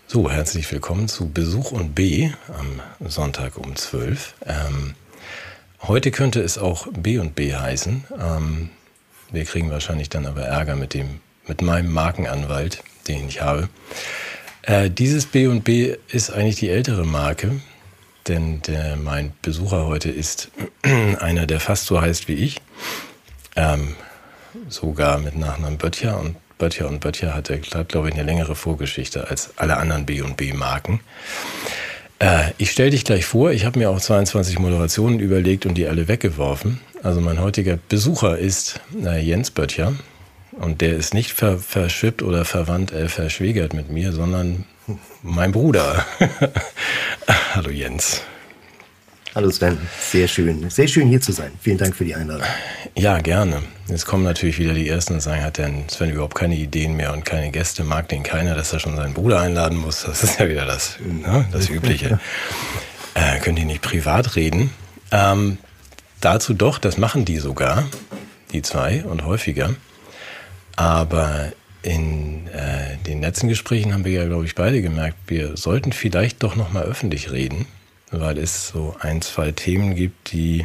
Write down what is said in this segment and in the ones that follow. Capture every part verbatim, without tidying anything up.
So, herzlich willkommen zu Besuch und B am Sonntag um zwölf. Ähm, heute könnte es auch B und B heißen. Ähm, wir kriegen wahrscheinlich dann aber Ärger mit dem, mit meinem Markenanwalt, den ich habe. Äh, dieses B und B ist eigentlich die ältere Marke, denn der, mein Besucher heute ist einer, der fast so heißt wie ich. Ähm, sogar mit Nachnamen Böttcher und Böttcher und Böttcher hat, er, glaube ich, eine längere Vorgeschichte als alle anderen B und B-Marken. Äh, ich stelle dich gleich vor, ich habe mir auch zweiundzwanzig Moderationen überlegt und die alle weggeworfen. Also mein heutiger Besucher ist äh, Jens Böttcher und der ist nicht ver- verschwippt oder verwandt, äh, verschwägert mit mir, sondern mein Bruder. Hallo Jens. Hallo Sven, sehr schön, sehr schön hier zu sein. Vielen Dank für die Einladung. Ja, gerne. Jetzt kommen natürlich wieder die Ersten und sagen, hat denn Sven überhaupt keine Ideen mehr und keine Gäste, mag den keiner, dass er schon seinen Bruder einladen muss. Das ist ja wieder das, ne, das Übliche. Äh, können die nicht privat reden? Ähm, dazu doch, das machen die sogar, die zwei und häufiger. Aber in äh, den letzten Gesprächen haben wir ja, glaube ich, beide gemerkt, wir sollten vielleicht doch nochmal öffentlich reden, weil es so ein, zwei Themen gibt, die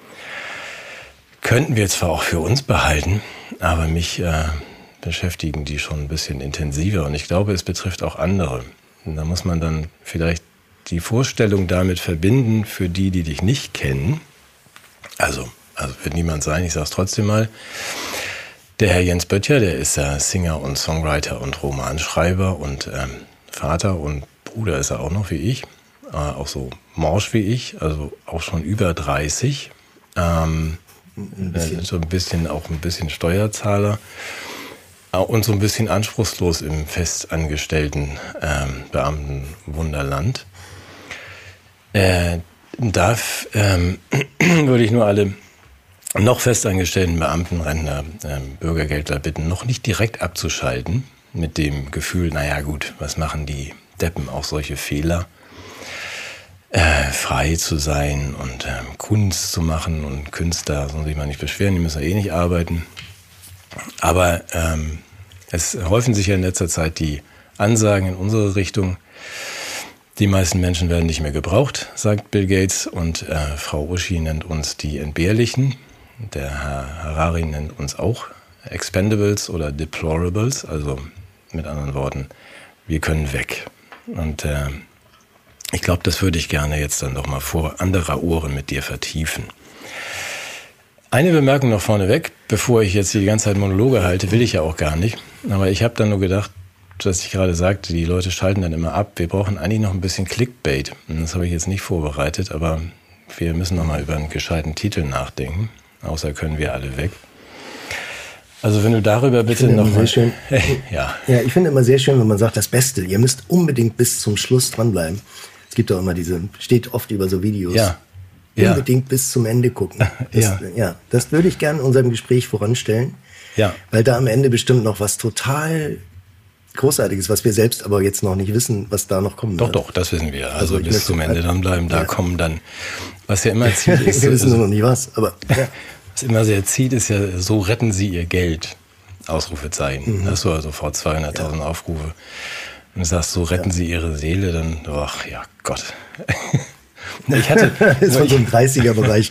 könnten wir zwar auch für uns behalten, aber mich äh, beschäftigen die schon ein bisschen intensiver und ich glaube, es betrifft auch andere. Und da muss man dann vielleicht die Vorstellung damit verbinden für die, die dich nicht kennen. Also, also wird niemand sein, ich sage es trotzdem mal. Der Herr Jens Böttcher, der ist ja Singer und Songwriter und Romanschreiber und ähm, Vater und Bruder ist er auch noch wie ich. Äh, auch so morsch wie ich, also auch schon über dreißig. Ähm, ein so ein bisschen auch ein bisschen Steuerzahler äh, und so ein bisschen anspruchslos im festangestellten ähm, Beamtenwunderland. Äh, darf ähm, würde ich nur alle noch festangestellten Beamten, Rentner, ähm, Bürgergeldler bitten, noch nicht direkt abzuschalten mit dem Gefühl, naja gut, was machen die Deppen auch solche Fehler? Äh, frei zu sein und ähm, Kunst zu machen und Künstler sollen sich mal nicht beschweren, die müssen ja eh nicht arbeiten. Aber ähm, es häufen sich ja in letzter Zeit die Ansagen in unsere Richtung. Die meisten Menschen werden nicht mehr gebraucht, sagt Bill Gates, und äh, Frau Uschi nennt uns die Entbehrlichen. Der Herr Harari nennt uns auch Expendables oder Deplorables, also mit anderen Worten, wir können weg. Und äh, ich glaube, das würde ich gerne jetzt dann doch mal vor anderer Ohren mit dir vertiefen. Eine Bemerkung noch vorneweg, bevor ich jetzt die ganze Zeit Monologe halte, will ich ja auch gar nicht. Aber ich habe dann nur gedacht, dass ich gerade sagte, die Leute schalten dann immer ab. Wir brauchen eigentlich noch ein bisschen Clickbait. Und das habe ich jetzt nicht vorbereitet, aber wir müssen noch mal über einen gescheiten Titel nachdenken. Außer können wir alle weg. Also wenn du darüber bitte noch mal schön. ja. ja, ich finde immer sehr schön, wenn man sagt, das Beste, ihr müsst unbedingt bis zum Schluss dranbleiben. Es gibt auch immer diese, steht oft über so Videos, ja. unbedingt ja. bis zum Ende gucken. Das, ja. ja, das würde ich gerne in unserem Gespräch voranstellen, ja. weil da am Ende bestimmt noch was total Großartiges, was wir selbst aber jetzt noch nicht wissen, was da noch kommen Doch, wird. doch, das wissen wir. Also, also bis zum Ende halt, dranbleiben, da ja. kommen dann, was ja immer zieht, ist... wir wissen also, nur noch nie was, aber... Ja. Was immer sehr zieht, ist ja, so retten sie ihr Geld. Ausrufezeichen. Mhm. Das war sofort zweihunderttausend ja. Aufrufe. Und du sagst, so retten ja. sie ihre Seele, dann, ach ja, Gott. Ich hatte... das ist von so einem dreißiger-Bereich.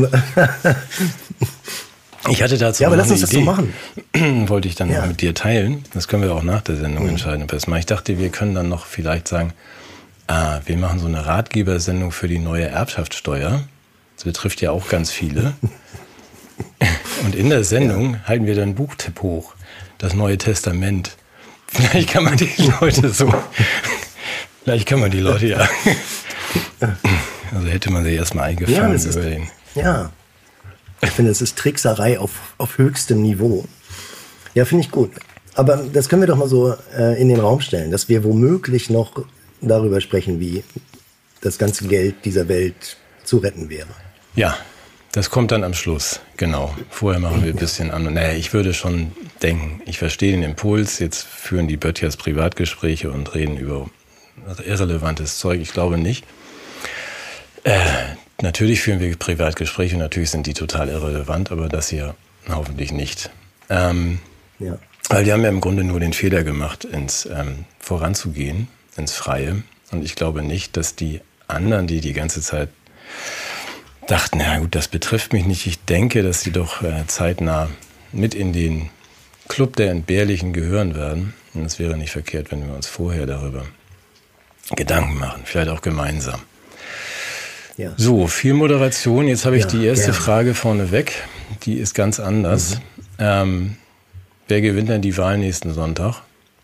Ich hatte dazu ja, aber noch lass uns das Idee. so machen. Wollte ich dann ja. noch mit dir teilen. Das können wir auch nach der Sendung mhm. entscheiden. Ich dachte, wir können dann noch vielleicht sagen, ah, wir machen so eine Ratgebersendung für die neue Erbschaftssteuer. Das betrifft ja auch ganz viele. Und in der Sendung ja. halten wir dann ein Buchtipp hoch. Das Neue Testament. Vielleicht kann man die Leute so... Vielleicht kann man die Leute ja... Also hätte man sie erstmal eingefangen ja, über ist, den... Ja. Ich finde, es ist Trickserei auf, auf höchstem Niveau. Ja, finde ich gut. Aber das können wir doch mal so äh, in den Raum stellen, dass wir womöglich noch darüber sprechen, wie das ganze Geld dieser Welt zu retten wäre. Ja, das kommt dann am Schluss, genau. Vorher machen wir ein bisschen an. Naja, ich würde schon denken, ich verstehe den Impuls, jetzt führen die Böttchers Privatgespräche und reden über irrelevantes Zeug. Ich glaube nicht. Äh, natürlich führen wir Privatgespräche, natürlich sind die total irrelevant, aber das hier hoffentlich nicht. Ähm, ja. Weil wir haben ja im Grunde nur den Fehler gemacht, ins ähm, Voranzugehen ins Freie. Und ich glaube nicht, dass die anderen, die die ganze Zeit dachten, na gut, das betrifft mich nicht. Ich denke, dass sie doch äh, zeitnah mit in den Club der Entbehrlichen gehören werden. Und es wäre nicht verkehrt, wenn wir uns vorher darüber Gedanken machen, vielleicht auch gemeinsam. Ja. So, viel Moderation. Jetzt habe ich ja, die erste gerne. Frage vorneweg. Die ist ganz anders. Mhm. Ähm, wer gewinnt denn die Wahl nächsten Sonntag?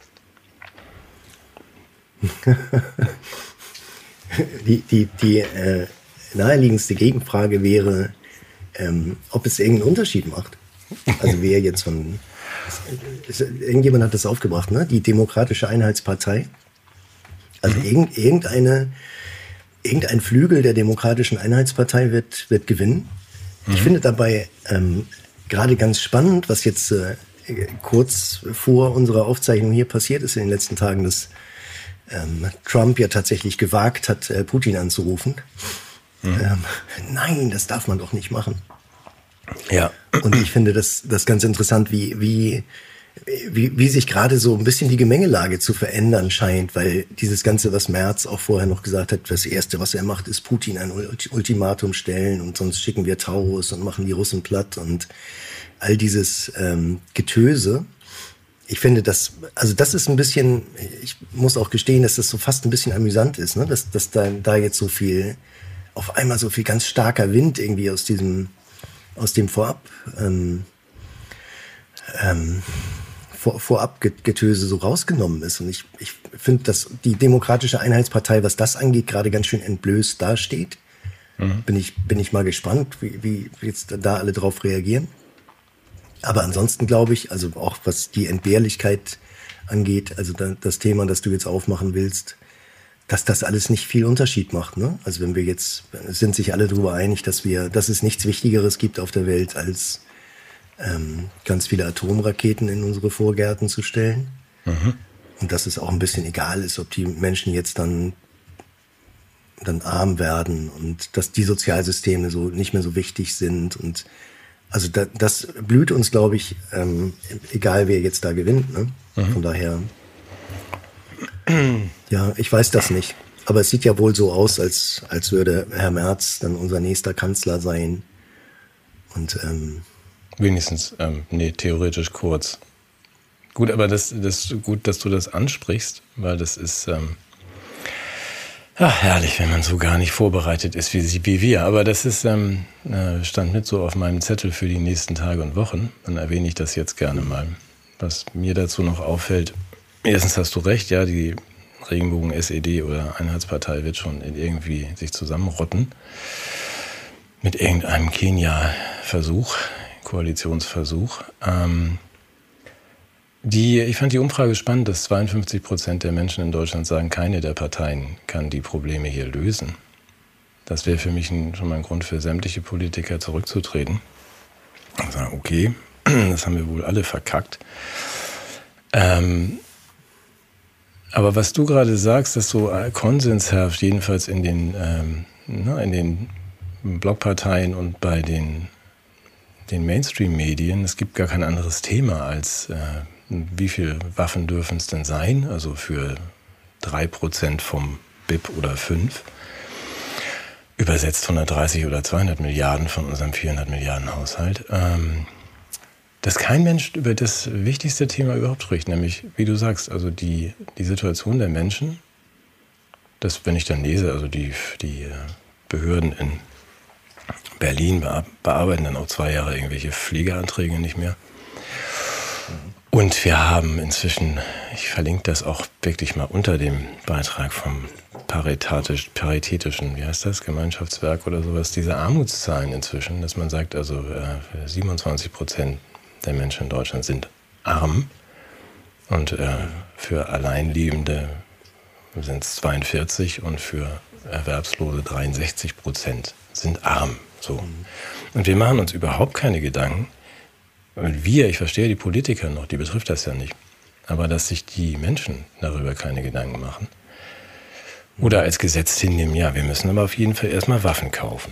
die die, die äh, naheliegendste Gegenfrage wäre, ähm, ob es irgendeinen Unterschied macht. Also wer jetzt von... Irgendjemand hat das aufgebracht, ne? Die Demokratische Einheitspartei. Also mhm. irgendeine... Irgendein Flügel der Demokratischen Einheitspartei wird, wird gewinnen. Mhm. Ich finde dabei ähm, gerade ganz spannend, was jetzt äh, kurz vor unserer Aufzeichnung hier passiert ist in den letzten Tagen, dass ähm, Trump ja tatsächlich gewagt hat, äh, Putin anzurufen. Mhm. Ähm, nein, das darf man doch nicht machen. Ja. Und ich finde das, das ganz interessant, wie, wie, wie, wie sich gerade so ein bisschen die Gemengelage zu verändern scheint, weil dieses Ganze, was Merz auch vorher noch gesagt hat, das Erste, was er macht, ist Putin ein Ultimatum stellen und sonst schicken wir Taurus und machen die Russen platt und all dieses ähm, Getöse. Ich finde das, also das ist ein bisschen, ich muss auch gestehen, dass das so fast ein bisschen amüsant ist, ne? dass, dass da, da jetzt so viel, auf einmal so viel ganz starker Wind irgendwie aus diesem, aus dem Vorab, ähm, ähm, vor, Vorabgetöse so rausgenommen ist. Und ich, ich finde, dass die Demokratische Einheitspartei, was das angeht, gerade ganz schön entblößt dasteht. Mhm. Bin ich, bin ich mal gespannt, wie, wie jetzt da alle drauf reagieren. Aber ansonsten glaube ich, also auch was die Entbehrlichkeit angeht, also da, das Thema, das du jetzt aufmachen willst, dass das alles nicht viel Unterschied macht, ne? Also wenn wir jetzt, sind sich alle darüber einig, dass wir, dass es nichts Wichtigeres gibt auf der Welt, als ähm, ganz viele Atomraketen in unsere Vorgärten zu stellen. Mhm. Und dass es auch ein bisschen egal ist, ob die Menschen jetzt dann, dann arm werden und dass die Sozialsysteme so nicht mehr so wichtig sind. Und also da, das blüht uns, glaube ich, ähm, egal wer jetzt da gewinnt, ne? Mhm. Von daher, ja, ich weiß das nicht. Aber es sieht ja wohl so aus, als, als würde Herr Merz dann unser nächster Kanzler sein. Und ähm, wenigstens, ähm, nee, theoretisch kurz. Gut, aber das, das gut, dass du das ansprichst, weil das ist ähm, ach, herrlich, wenn man so gar nicht vorbereitet ist wie, wie wir. Aber das ist ähm, stand mit so auf meinem Zettel für die nächsten Tage und Wochen. Dann erwähne ich das jetzt gerne mal. Was mir dazu noch auffällt, erstens hast du recht, ja, die Regenbogen-S E D oder Einheitspartei wird schon irgendwie sich zusammenrotten mit irgendeinem Kenia-Versuch, Koalitionsversuch. Ähm, die, ich fand die Umfrage spannend, dass zweiundfünfzig Prozent der Menschen in Deutschland sagen, keine der Parteien kann die Probleme hier lösen. Das wäre für mich ein, schon mal ein Grund für sämtliche Politiker zurückzutreten. Und sagen, okay, das haben wir wohl alle verkackt. Ähm, aber was du gerade sagst, dass so Konsens herrscht, jedenfalls in den, ähm, na, in den Blockparteien und bei den, den Mainstream-Medien, es gibt gar kein anderes Thema als äh, wie viele Waffen dürfen es denn sein? Also für drei Prozent vom B I P oder fünf. Übersetzt hundertdreißig oder zweihundert Milliarden von unserem vierhundert Milliarden Haushalt. Ähm, dass kein Mensch über das wichtigste Thema überhaupt spricht, nämlich, wie du sagst, also die, die Situation der Menschen. Das, wenn ich dann lese, also die, die Behörden in Berlin bearbeiten dann auch zwei Jahre irgendwelche Pflegeanträge nicht mehr. Und wir haben inzwischen, ich verlinke das auch wirklich mal unter dem Beitrag vom Paritatisch, Paritätischen, wie heißt das, Gemeinschaftswerk oder sowas, diese Armutszahlen inzwischen, dass man sagt, also äh, siebenundzwanzig Prozent der Menschen in Deutschland sind arm und äh, für Alleinlebende sind es zweiundvierzig und für Erwerbslose dreiundsechzig Prozent sind arm. So. Und wir machen uns überhaupt keine Gedanken. Wir, ich verstehe die Politiker noch, die betrifft das ja nicht. Aber dass sich die Menschen darüber keine Gedanken machen. Oder als Gesetz hinnehmen, ja, wir müssen aber auf jeden Fall erstmal Waffen kaufen.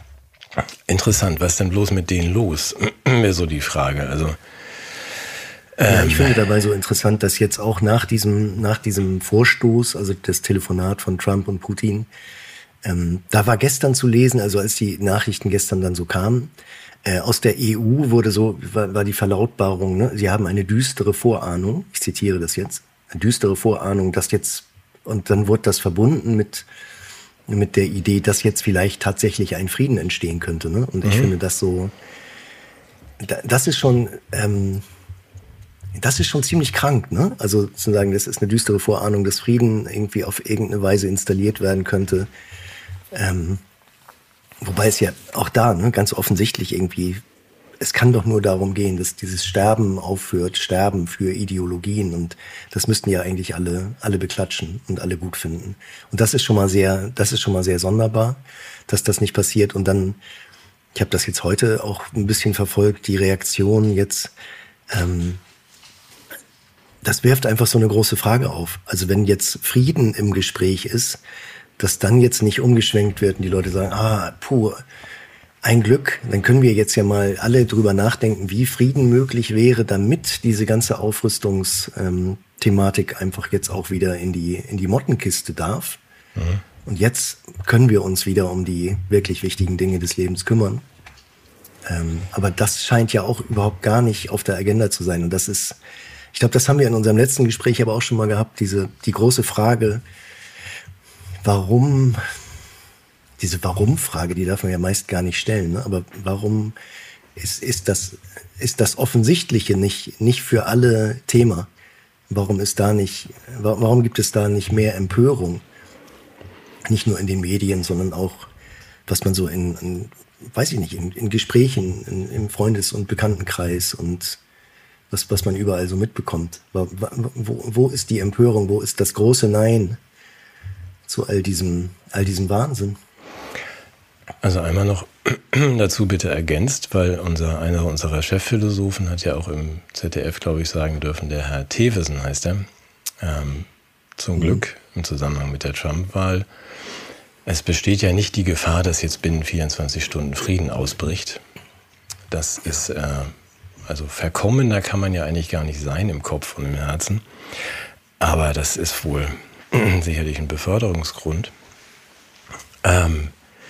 Interessant, was ist denn bloß mit denen los? Wäre so die Frage. Also, Ja, ich finde dabei so interessant, dass jetzt auch nach diesem, nach diesem Vorstoß, also das Telefonat von Trump und Putin, ähm, da war gestern zu lesen, also als die Nachrichten gestern dann so kamen, äh, aus der E U wurde so, war, war die Verlautbarung, ne? Sie haben eine düstere Vorahnung, ich zitiere das jetzt, eine düstere Vorahnung, dass jetzt, und dann wurde das verbunden mit, mit der Idee, dass jetzt vielleicht tatsächlich ein Frieden entstehen könnte, ne? Und ich mhm. finde das so, das ist schon, ähm, das ist schon ziemlich krank, ne? Also zu sagen, das ist eine düstere Vorahnung, dass Frieden irgendwie auf irgendeine Weise installiert werden könnte. Ähm, wobei es ja auch da, ne, ganz offensichtlich irgendwie, es kann doch nur darum gehen, dass dieses Sterben aufhört, Sterben für Ideologien, und das müssten ja eigentlich alle, alle beklatschen und alle gut finden. Und das ist schon mal sehr, das ist schon mal sehr sonderbar, dass das nicht passiert. Und dann, ich habe das jetzt heute auch ein bisschen verfolgt, die Reaktion jetzt, ähm, das wirft einfach so eine große Frage auf. Also wenn jetzt Frieden im Gespräch ist, dass dann jetzt nicht umgeschwenkt wird und die Leute sagen, ah, puh, ein Glück, dann können wir jetzt ja mal alle drüber nachdenken, wie Frieden möglich wäre, damit diese ganze Aufrüstungsthematik ähm, einfach jetzt auch wieder in die, in die Mottenkiste darf. Mhm. Und jetzt können wir uns wieder um die wirklich wichtigen Dinge des Lebens kümmern. Ähm, aber das scheint ja auch überhaupt gar nicht auf der Agenda zu sein. Und das ist, ich glaube, das haben wir in unserem letzten Gespräch aber auch schon mal gehabt, diese, die große Frage, warum, diese Warum-Frage, die darf man ja meist gar nicht stellen, ne? Aber warum ist, ist das, ist das Offensichtliche nicht, nicht für alle Thema? Warum ist da nicht, warum gibt es da nicht mehr Empörung? Nicht nur in den Medien, sondern auch, was man so in, in weiß ich nicht, in, in Gesprächen, in, im Freundes- und Bekanntenkreis und was, was man überall so mitbekommt. Wo, wo, wo ist die Empörung? Wo ist das große Nein zu all diesem, all diesem Wahnsinn? Also einmal noch dazu bitte ergänzt, weil unser, einer unserer Chefphilosophen hat ja auch im Z D F, glaube ich, sagen dürfen, der Herr Thewissen heißt er, ähm, zum mhm. Glück im Zusammenhang mit der Trump-Wahl, es besteht ja nicht die Gefahr, dass jetzt binnen vierundzwanzig Stunden Frieden ausbricht. Das ist, äh, also verkommener kann man ja eigentlich gar nicht sein im Kopf und im Herzen. Aber das ist wohl sicherlich ein Beförderungsgrund. Ähm,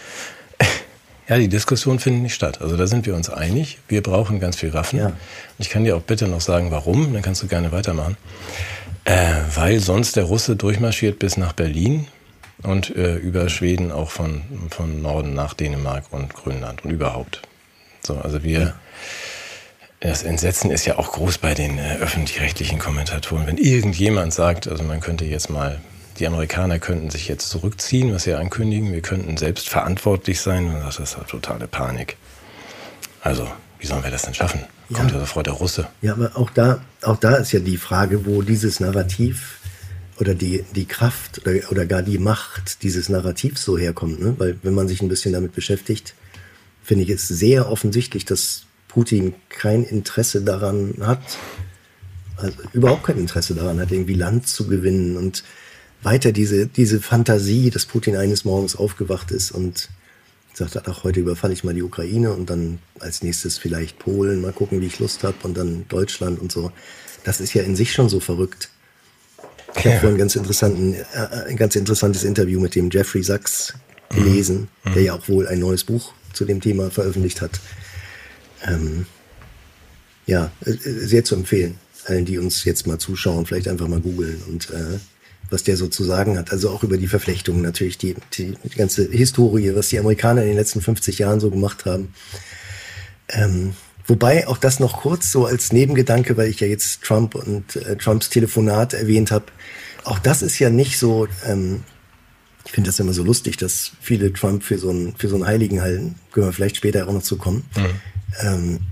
ja, die Diskussion findet nicht statt. Also da sind wir uns einig. Wir brauchen ganz viel Waffen. Ja. Ich kann dir auch bitte noch sagen, warum. Dann kannst du gerne weitermachen. Äh, weil sonst der Russe durchmarschiert bis nach Berlin und äh, über Schweden auch von, von Norden nach Dänemark und Grönland und überhaupt. So, also wir, ja. Das Entsetzen ist ja auch groß bei den äh, öffentlich-rechtlichen Kommentatoren. Wenn irgendjemand sagt, also man könnte jetzt mal, die Amerikaner könnten sich jetzt zurückziehen, was sie ankündigen, wir könnten selbst verantwortlich sein, und das ist halt totale Panik. Also, wie sollen wir das denn schaffen? Ja. Kommt ja sofort der Russe. Ja, aber auch da, auch da ist ja die Frage, wo dieses Narrativ oder die, die Kraft oder, oder gar die Macht dieses Narrativs so herkommt. Ne? Weil wenn man sich ein bisschen damit beschäftigt, finde ich es sehr offensichtlich, dass Putin kein Interesse daran hat, also überhaupt kein Interesse daran hat, irgendwie Land zu gewinnen und weiter diese, diese Fantasie, dass Putin eines Morgens aufgewacht ist und gesagt hat, ach, heute überfalle ich mal die Ukraine und dann als nächstes vielleicht Polen, mal gucken, wie ich Lust habe, und dann Deutschland und so. Das ist ja in sich schon so verrückt. Ich habe vorhin ein ganz, interessanten, äh, ein ganz interessantes Interview mit dem Jeffrey Sachs gelesen, mhm. der ja auch wohl ein neues Buch zu dem Thema veröffentlicht hat. Ähm, ja, sehr zu empfehlen. Allen, die uns jetzt mal zuschauen, vielleicht einfach mal googeln und äh, was der so zu sagen hat. Also auch über die Verflechtungen natürlich, die, die, die ganze Historie, was die Amerikaner in den letzten fünfzig Jahren so gemacht haben. Ähm, wobei auch das noch kurz so als Nebengedanke, weil ich ja jetzt Trump und äh, Trumps Telefonat erwähnt habe, auch das ist ja nicht so, ähm, ich finde das immer so lustig, dass viele Trump für so einen, für so einen Heiligen halten. Können wir vielleicht später auch noch zu kommen. Mhm. Ähm,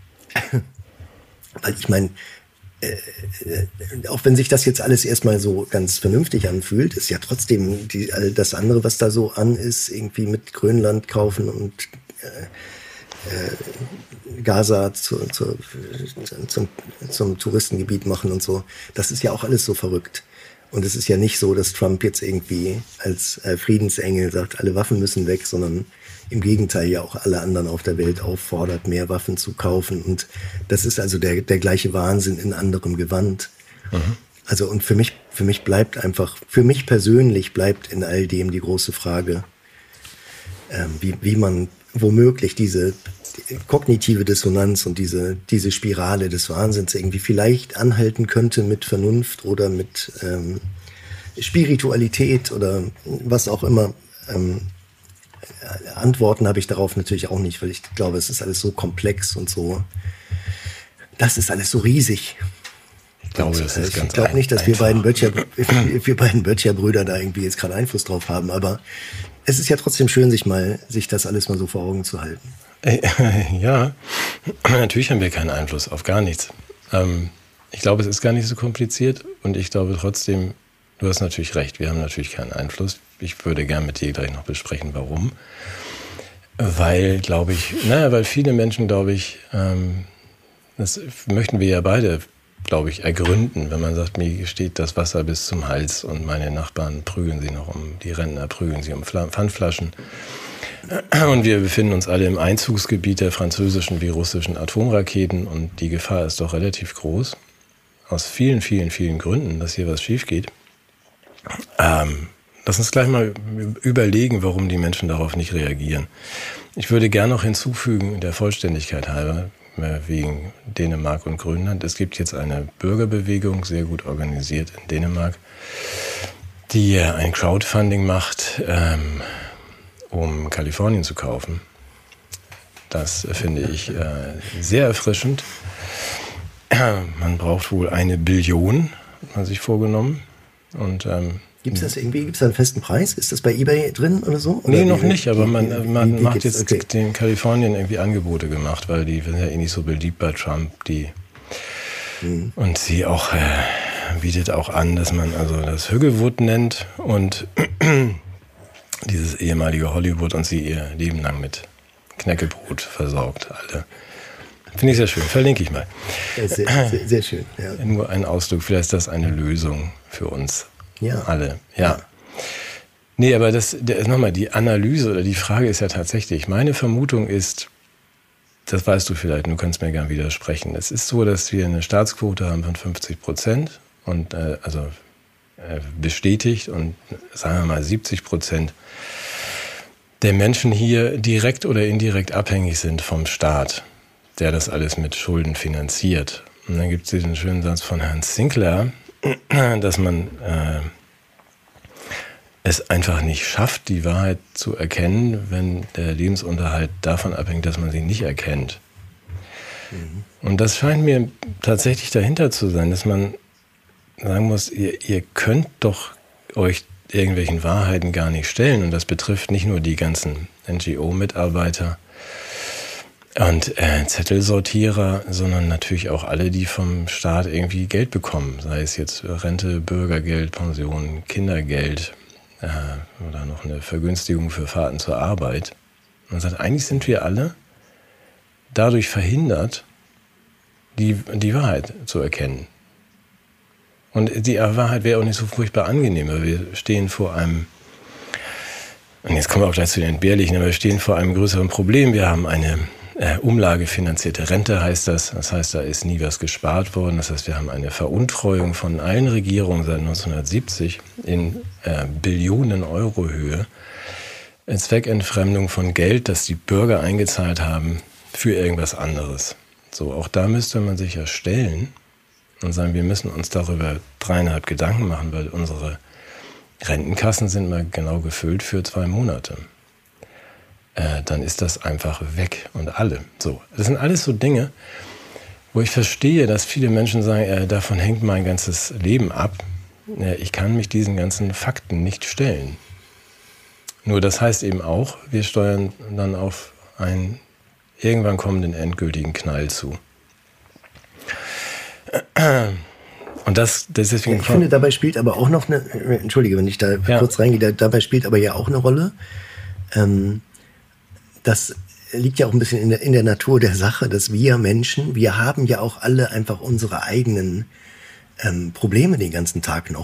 weil ich meine, Äh, äh, auch wenn sich das jetzt alles erstmal so ganz vernünftig anfühlt, ist ja trotzdem die, all das andere, was da so an ist, irgendwie mit Grönland kaufen und äh, äh, Gaza zu, zu, zum, zum Touristengebiet machen und so. Das ist ja auch alles so verrückt. Und es ist ja nicht so, dass Trump jetzt irgendwie als äh, Friedensengel sagt, alle Waffen müssen weg, sondern im Gegenteil ja auch alle anderen auf der Welt auffordert, mehr Waffen zu kaufen. Und das ist also der, der gleiche Wahnsinn in anderem Gewand. Mhm. Also und für mich, für mich bleibt einfach, für mich persönlich bleibt in all dem die große Frage, ähm, wie, wie man womöglich diese kognitive Dissonanz und diese, diese Spirale des Wahnsinns irgendwie vielleicht anhalten könnte mit Vernunft oder mit ähm, Spiritualität oder was auch immer. Ähm, Antworten habe ich darauf natürlich auch nicht, weil ich glaube, es ist alles so komplex und so, das ist alles so riesig. Ich glaube, das ist ich ganz glaube nicht, dass wir einfach. beiden Böttcher, wir beiden Böttcher-Brüder da irgendwie jetzt gerade Einfluss drauf haben, aber es ist ja trotzdem schön, sich mal, sich das alles mal so vor Augen zu halten. Ja, natürlich haben wir keinen Einfluss auf gar nichts. Ähm, ich glaube, es ist gar nicht so kompliziert und ich glaube trotzdem, du hast natürlich recht, wir haben natürlich keinen Einfluss. Ich würde gern mit dir gleich noch besprechen, warum. Weil, glaube ich, naja, weil viele Menschen, glaube ich, ähm, das möchten wir ja beide, glaube ich, ergründen, wenn man sagt, mir steht das Wasser bis zum Hals und meine Nachbarn prügeln sie noch um, die Rentner prügeln sie um Pfandflaschen. Und wir befinden uns alle im Einzugsgebiet der französischen wie russischen Atomraketen und die Gefahr ist doch relativ groß. Aus vielen, vielen, vielen Gründen, dass hier was schief geht. Ähm, lass uns gleich mal überlegen, warum die Menschen darauf nicht reagieren. Ich würde gerne noch hinzufügen, der Vollständigkeit halber, wegen Dänemark und Grönland. Es gibt jetzt eine Bürgerbewegung, sehr gut organisiert in Dänemark, die ein Crowdfunding macht, ähm, um Kalifornien zu kaufen. Das finde ich äh, sehr erfrischend. Man braucht wohl eine Billion, hat man sich vorgenommen. Und ähm, gibt es das irgendwie? Gibt es da einen festen Preis? Ist das bei eBay drin oder so? Oder nee, wie, noch nicht, aber wie, man, wie, man wie, wie macht jetzt okay. den Kalifornien irgendwie Angebote gemacht, weil die sind ja eh nicht so beliebt bei Trump. Die mhm. Und sie auch äh, bietet auch an, dass man also das Hüggelwood nennt und dieses ehemalige Hollywood und sie ihr Leben lang mit Knäckebrot versorgt. Alle. Finde ich sehr schön. Verlinke ich mal. Ja, sehr, sehr, sehr schön. Ja. Nur ein Ausdruck. Vielleicht ist das eine Lösung für uns ja. alle. Ja. ja. Nee, aber das, nochmal, die Analyse oder die Frage ist ja tatsächlich, meine Vermutung ist, das weißt du vielleicht, du kannst mir gerne widersprechen. Es ist so, dass wir eine Staatsquote haben von fünfzig Prozent und äh, also äh, bestätigt und sagen wir mal siebzig Prozent der Menschen hier direkt oder indirekt abhängig sind vom Staat, der das alles mit Schulden finanziert. Und dann gibt es diesen schönen Satz von Herrn Sinclair, dass man äh, es einfach nicht schafft, die Wahrheit zu erkennen, wenn der Lebensunterhalt davon abhängt, dass man sie nicht erkennt. Mhm. Und das scheint mir tatsächlich dahinter zu sein, dass man sagen muss, ihr, ihr könnt doch euch irgendwelchen Wahrheiten gar nicht stellen. Und das betrifft nicht nur die ganzen N G O-Mitarbeiter und äh, Zettelsortierer, sondern natürlich auch alle, die vom Staat irgendwie Geld bekommen. Sei es jetzt Rente, Bürgergeld, Pension, Kindergeld äh, oder noch eine Vergünstigung für Fahrten zur Arbeit. Man sagt, eigentlich sind wir alle dadurch verhindert, die, die Wahrheit zu erkennen. Und die Wahrheit wäre auch nicht so furchtbar angenehm, weil wir stehen vor einem, und jetzt kommen wir auch gleich zu den Entbehrlichen, aber wir stehen vor einem größeren Problem. Wir haben eine äh, umlagefinanzierte Rente, heißt das. Das heißt, da ist nie was gespart worden. Das heißt, wir haben eine Veruntreuung von allen Regierungen seit neunzehnhundertsiebzig in äh, Billionen Euro Höhe. Eine Zweckentfremdung von Geld, das die Bürger eingezahlt haben für irgendwas anderes. So, auch da müsste man sich ja stellen und sagen, wir müssen uns darüber dreieinhalb Gedanken machen, weil unsere Rentenkassen sind mal genau gefüllt für zwei Monate. Äh, dann ist das einfach weg und alle. So, das sind alles so Dinge, wo ich verstehe, dass viele Menschen sagen, äh, davon hängt mein ganzes Leben ab. Äh, ich kann mich diesen ganzen Fakten nicht stellen. Nur das heißt eben auch, wir steuern dann auf einen irgendwann kommenden endgültigen Knall zu. Und das, das deswegen ja, ich finde, dabei spielt aber auch noch eine, entschuldige, wenn ich da ja. kurz reingehe, da, dabei spielt aber ja auch eine Rolle. Ähm, das liegt ja auch ein bisschen in der, in der Natur der Sache, dass wir Menschen, wir haben ja auch alle einfach unsere eigenen ähm, Probleme den ganzen Tag noch.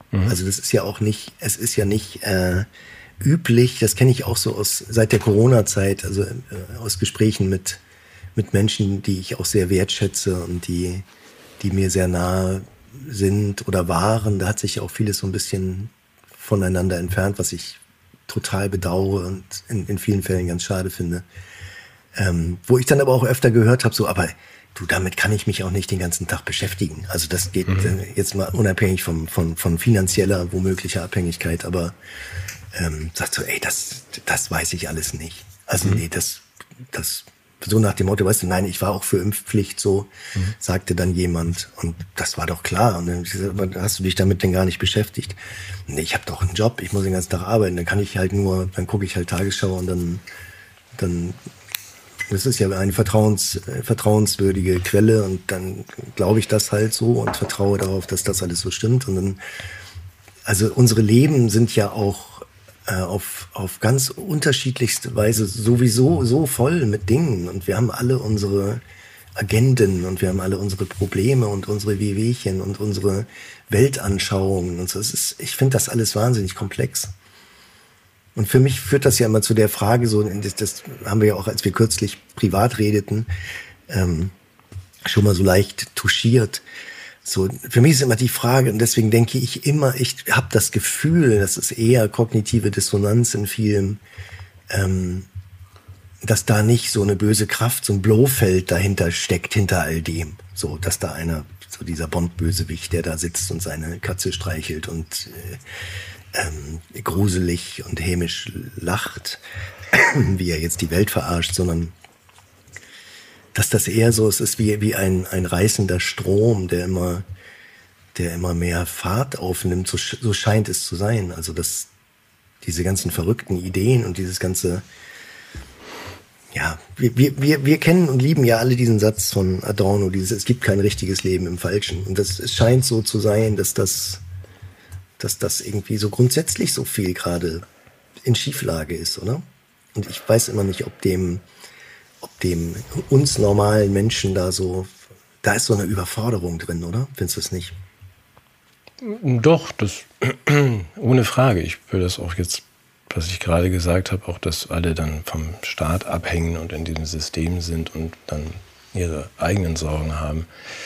Mhm. Also das ist ja auch nicht, es ist ja nicht äh, üblich, das kenne ich auch so aus seit der Corona-Zeit, also äh, aus Gesprächen mit, mit Menschen, die ich auch sehr wertschätze und die, die mir sehr nahe sind oder waren. Da hat sich auch vieles so ein bisschen voneinander entfernt, was ich total bedauere und in, in vielen Fällen ganz schade finde. Ähm, wo ich dann aber auch öfter gehört habe, so, aber du, damit kann ich mich auch nicht den ganzen Tag beschäftigen. Also das geht mhm. äh, jetzt mal unabhängig vom, von, von finanzieller, womöglicher Abhängigkeit, aber ähm, sagt so, ey, das, das weiß ich alles nicht. Also mhm. nee, das, das, so nach dem Motto, weißt du, nein, ich war auch für Impfpflicht, so, mhm. sagte dann jemand. Und das war doch klar. Und dann hast du dich damit denn gar nicht beschäftigt? Nee, ich habe doch einen Job, ich muss den ganzen Tag arbeiten. Dann kann ich halt nur, dann gucke ich halt Tagesschau und dann, dann, das ist ja eine vertrauens, vertrauenswürdige Quelle und dann glaube ich das halt so und vertraue darauf, dass das alles so stimmt. Und dann, also unsere Leben sind ja auch auf, auf ganz unterschiedlichste Weise sowieso so voll mit Dingen und wir haben alle unsere Agenden und wir haben alle unsere Probleme und unsere Wehwehchen und unsere Weltanschauungen und so. Es ist, ich finde das alles wahnsinnig komplex. Und für mich führt das ja immer zu der Frage, so, das, das haben wir ja auch, als wir kürzlich privat redeten, ähm, schon mal so leicht touchiert. So, für mich ist immer die Frage, und deswegen denke ich immer, ich habe das Gefühl, das ist eher kognitive Dissonanz in vielem, ähm, dass da nicht so eine böse Kraft, so ein Blofeld dahinter steckt, hinter all dem. So, dass da einer, so dieser Bond-Bösewicht, der da sitzt und seine Katze streichelt und äh, ähm, gruselig und hämisch lacht, wie er jetzt die Welt verarscht, sondern dass das eher so, es ist wie, wie ein, ein reißender Strom, der immer, der immer mehr Fahrt aufnimmt, so, so scheint es zu sein. Also, dass diese ganzen verrückten Ideen und dieses ganze, ja, wir, wir, wir, wir kennen und lieben ja alle diesen Satz von Adorno, dieses, es gibt kein richtiges Leben im Falschen. Und das, es scheint so zu sein, dass das, dass das irgendwie so grundsätzlich so viel gerade in Schieflage ist, oder? Und ich weiß immer nicht, ob dem, ob dem uns normalen Menschen da so, da ist so eine Überforderung drin, oder? Findest du es nicht? Doch, das ohne Frage. Ich will das auch jetzt, was ich gerade gesagt habe, auch, dass alle dann vom Staat abhängen und in diesem System sind und dann ihre eigenen Sorgen haben.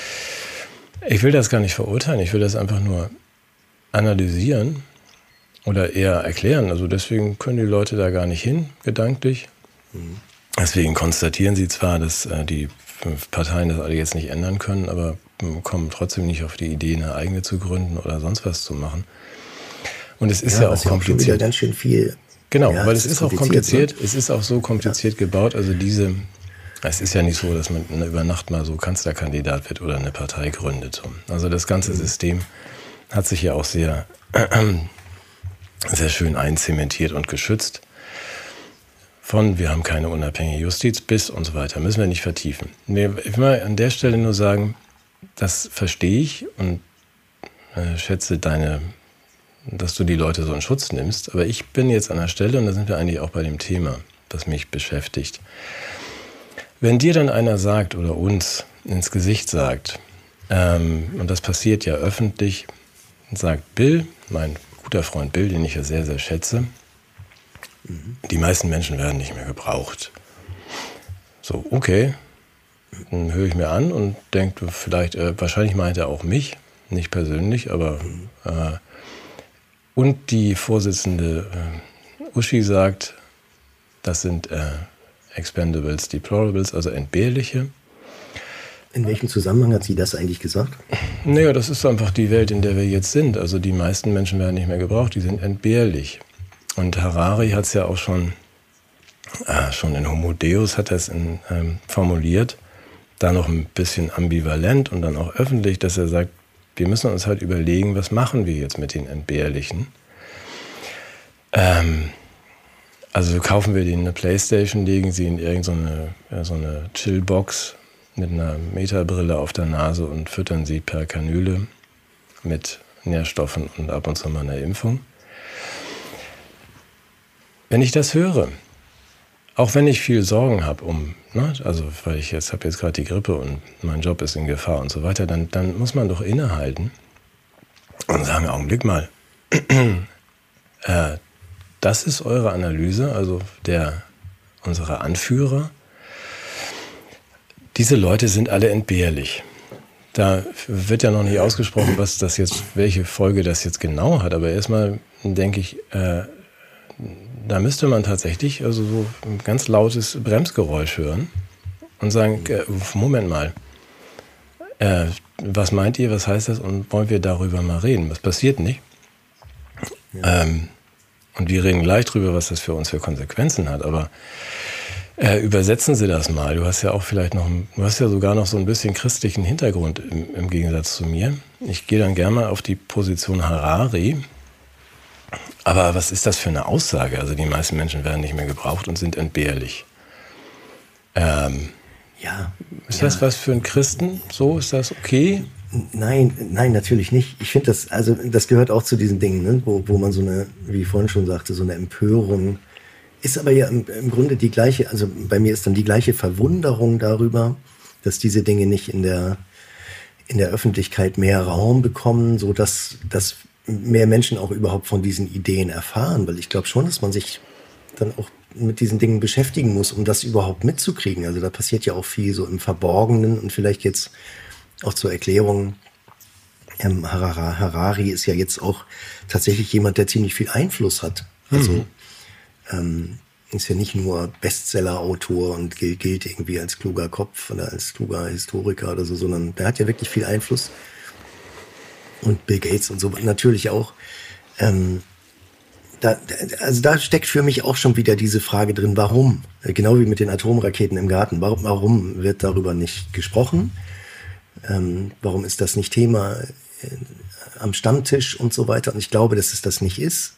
Ich will das gar nicht verurteilen, ich will das einfach nur analysieren oder eher erklären. Also deswegen können die Leute da gar nicht hin, gedanklich. Mhm. Deswegen konstatieren sie zwar, dass äh, die fünf Parteien das alle jetzt nicht ändern können, aber äh, kommen trotzdem nicht auf die Idee, eine eigene zu gründen oder sonst was zu machen. Und es ist ja, ja auch kompliziert. Ja ganz schön viel. Genau, ja, weil es ist, ist auch kompliziert. Ne? Es ist auch so kompliziert ja. gebaut. Also diese, es ist ja nicht so, dass man über Nacht mal so Kanzlerkandidat wird oder eine Partei gründet. Also das ganze mhm. System hat sich ja auch sehr, äh, sehr schön einzementiert und geschützt. Von, wir haben keine unabhängige Justiz bis und so weiter. Müssen wir nicht vertiefen. Ich will mal an der Stelle nur sagen, das verstehe ich und äh, schätze deine, dass du die Leute so in Schutz nimmst. Aber ich bin jetzt an der Stelle, und da sind wir eigentlich auch bei dem Thema, das mich beschäftigt. Wenn dir dann einer sagt oder uns ins Gesicht sagt, ähm, und das passiert ja öffentlich, sagt Bill, mein guter Freund Bill, den ich ja sehr, sehr schätze, die meisten Menschen werden nicht mehr gebraucht. So, okay, dann höre ich mir an und denke, vielleicht, äh, wahrscheinlich meint er auch mich, nicht persönlich, aber äh, und die Vorsitzende äh, Uschi sagt, das sind äh, Expendables, Deplorables, also Entbehrliche. In welchem Zusammenhang hat sie das eigentlich gesagt? Naja, das ist einfach die Welt, in der wir jetzt sind. Also die meisten Menschen werden nicht mehr gebraucht, die sind entbehrlich. Und Harari hat es ja auch schon, äh, schon in Homo Deus hat er es in, ähm, formuliert, da noch ein bisschen ambivalent und dann auch öffentlich, dass er sagt, wir müssen uns halt überlegen, was machen wir jetzt mit den Entbehrlichen. Ähm, also kaufen wir denen eine Playstation, legen sie in irgendeine so so eine Chillbox mit einer Metabrille auf der Nase und füttern sie per Kanüle mit Nährstoffen und ab und zu mal einer Impfung. Wenn ich das höre, auch wenn ich viel Sorgen habe, um, ne, also weil ich jetzt habe jetzt gerade die Grippe und mein Job ist in Gefahr und so weiter, dann, dann muss man doch innehalten und sagen, Augenblick mal, äh, das ist eure Analyse, also der unserer Anführer. Diese Leute sind alle entbehrlich. Da wird ja noch nicht ausgesprochen, was das jetzt, welche Folge das jetzt genau hat. Aber erstmal denke ich, äh, da müsste man tatsächlich also so ein ganz lautes Bremsgeräusch hören und sagen, äh, Moment mal, äh, was meint ihr, was heißt das und wollen wir darüber mal reden? Das passiert nicht. Ja. Ähm, und wir reden gleich drüber, was das für uns für Konsequenzen hat. Aber Äh, übersetzen Sie das mal. Du hast ja auch vielleicht noch, du hast ja sogar noch so ein bisschen christlichen Hintergrund im, im Gegensatz zu mir. Ich gehe dann gerne mal auf die Position Harari. Aber was ist das für eine Aussage? Also die meisten Menschen werden nicht mehr gebraucht und sind entbehrlich. Ähm, ja. Ist ja. das was für einen Christen? So, ist das okay? Nein, nein, natürlich nicht. Ich finde das, also das gehört auch zu diesen Dingen, ne? wo, wo man so eine, wie ich vorhin schon sagte, so eine Empörung. Ist aber ja im, im Grunde die gleiche, also bei mir ist dann die gleiche Verwunderung darüber, dass diese Dinge nicht in der, in der Öffentlichkeit mehr Raum bekommen, so dass, dass mehr Menschen auch überhaupt von diesen Ideen erfahren. Weil ich glaube schon, dass man sich dann auch mit diesen Dingen beschäftigen muss, um das überhaupt mitzukriegen. Also da passiert ja auch viel so im Verborgenen und vielleicht jetzt auch zur Erklärung. Ähm, Harari ist ja jetzt auch tatsächlich jemand, der ziemlich viel Einfluss hat. Also mhm. Ähm, ist ja nicht nur Bestseller-Autor und gilt, gilt irgendwie als kluger Kopf oder als kluger Historiker oder so, sondern der hat ja wirklich viel Einfluss. Und Bill Gates und so natürlich auch. Ähm, da, also da steckt für mich auch schon wieder diese Frage drin, warum? Genau wie mit den Atomraketen im Garten. Warum, warum wird darüber nicht gesprochen? Ähm, warum ist das nicht Thema äh, am Stammtisch und so weiter? Und ich glaube, dass es das nicht ist.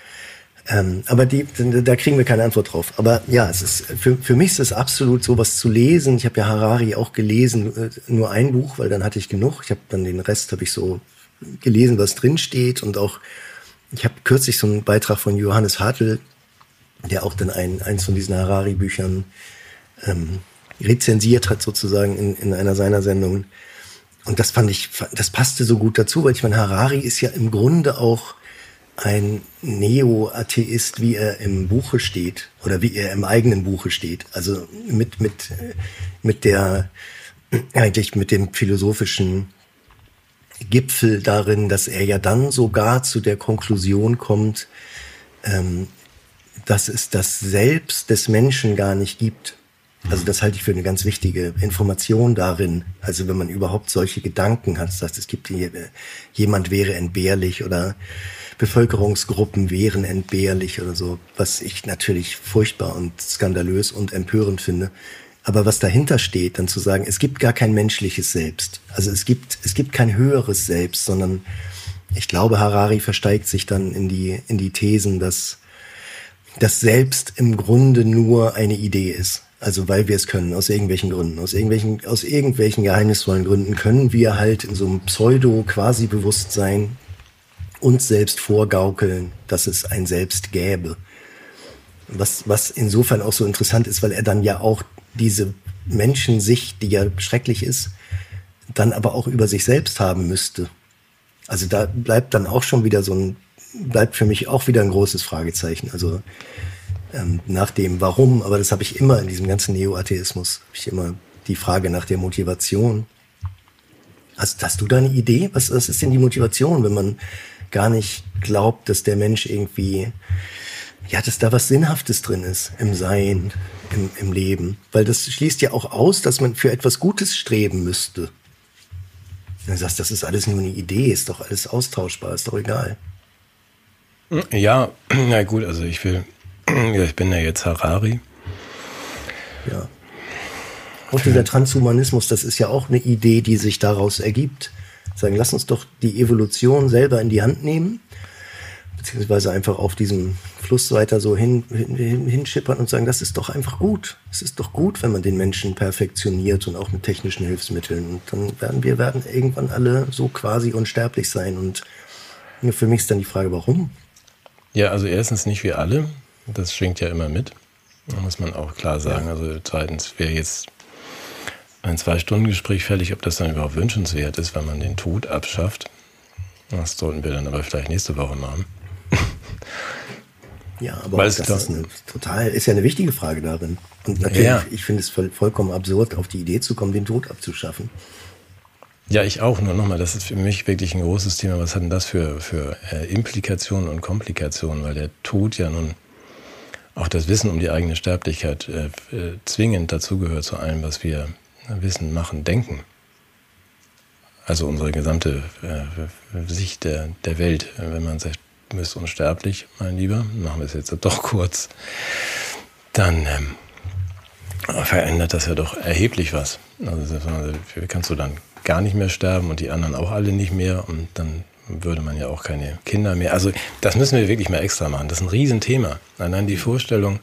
Ähm, aber die, da kriegen wir keine Antwort drauf. Aber ja, es ist für, für mich ist es absolut sowas zu lesen. Ich habe ja Harari auch gelesen, nur ein Buch, weil dann hatte ich genug. Ich habe dann den Rest habe ich so gelesen, was drin steht. Und auch, ich habe kürzlich so einen Beitrag von Johannes Hartl, der auch dann ein, eins von diesen Harari-Büchern ähm, rezensiert hat, sozusagen in, in einer seiner Sendungen. Und das fand ich, das passte so gut dazu, weil ich meine, Harari ist ja im Grunde auch ein Neo-Atheist, wie er im Buche steht oder wie er im eigenen Buche steht. Also mit, mit, mit der, eigentlich mit dem philosophischen Gipfel darin, dass er ja dann sogar zu der Konklusion kommt, ähm, dass es das Selbst des Menschen gar nicht gibt. Also das halte ich für eine ganz wichtige Information darin. Also wenn man überhaupt solche Gedanken hat, dass es gibt, jemand wäre entbehrlich oder Bevölkerungsgruppen wären entbehrlich oder so, was ich natürlich furchtbar und skandalös und empörend finde. Aber was dahinter steht, dann zu sagen, es gibt gar kein menschliches Selbst. Also es gibt, es gibt kein höheres Selbst, sondern ich glaube, Harari versteigt sich dann in die, in die Thesen, dass das Selbst im Grunde nur eine Idee ist. Also weil wir es können, aus irgendwelchen Gründen, aus irgendwelchen, aus irgendwelchen geheimnisvollen Gründen können wir halt in so einem Pseudo-Quasi-Bewusstsein uns selbst vorgaukeln, dass es ein Selbst gäbe. Was, was insofern auch so interessant ist, weil er dann ja auch diese Menschensicht, die ja schrecklich ist, dann aber auch über sich selbst haben müsste. Also da bleibt dann auch schon wieder so ein, bleibt für mich auch wieder ein großes Fragezeichen. Also ähm, nach dem Warum, aber das habe ich immer in diesem ganzen Neo-Atheismus, habe ich immer die Frage nach der Motivation. Hast, hast du da eine Idee? Was, was ist denn die Motivation, wenn man gar nicht glaubt, dass der Mensch irgendwie, ja, dass da was Sinnhaftes drin ist im Sein, im, im Leben? Weil das schließt ja auch aus, dass man für etwas Gutes streben müsste. Wenn du sagst, das ist alles nur eine Idee, ist doch alles austauschbar, ist doch egal. Ja, na gut, also ich will, ja, ich bin ja jetzt Harari. Ja. Und dieser Transhumanismus, das ist ja auch eine Idee, die sich daraus ergibt. Sagen, lass uns doch die Evolution selber in die Hand nehmen, beziehungsweise einfach auf diesem Fluss weiter so hin, hin, hinschippern und sagen, das ist doch einfach gut. Es ist doch gut, wenn man den Menschen perfektioniert und auch mit technischen Hilfsmitteln. Und dann werden wir werden irgendwann alle so quasi unsterblich sein. Und für mich ist dann die Frage, warum? Ja, also erstens nicht wir alle. Das schwingt ja immer mit. Da muss man auch klar sagen. Ja. Also zweitens wäre jetzt ein Zwei-Stunden-Gespräch fällig, ob das dann überhaupt wünschenswert ist, wenn man den Tod abschafft. Das sollten wir dann aber vielleicht nächste Woche machen. Ja, aber das ist eine total, ist ja eine wichtige Frage darin. Und natürlich, ja. ich finde es voll, vollkommen absurd, auf die Idee zu kommen, den Tod abzuschaffen. Ja, ich auch. Nur nochmal, das ist für mich wirklich ein großes Thema. Was hat denn das für, für äh, Implikationen und Komplikationen? Weil der Tod ja nun auch das Wissen um die eigene Sterblichkeit äh, äh, zwingend dazugehört zu allem, was wir wissen, machen, denken. Also unsere gesamte äh, Sicht der, der Welt. Wenn man sagt, du bist unsterblich, mein Lieber, machen wir es jetzt doch kurz, dann ähm, verändert das ja doch erheblich was. Also kannst du dann gar nicht mehr sterben und die anderen auch alle nicht mehr und dann würde man ja auch keine Kinder mehr. Also das müssen wir wirklich mal extra machen. Das ist ein Riesenthema. Allein die Vorstellung,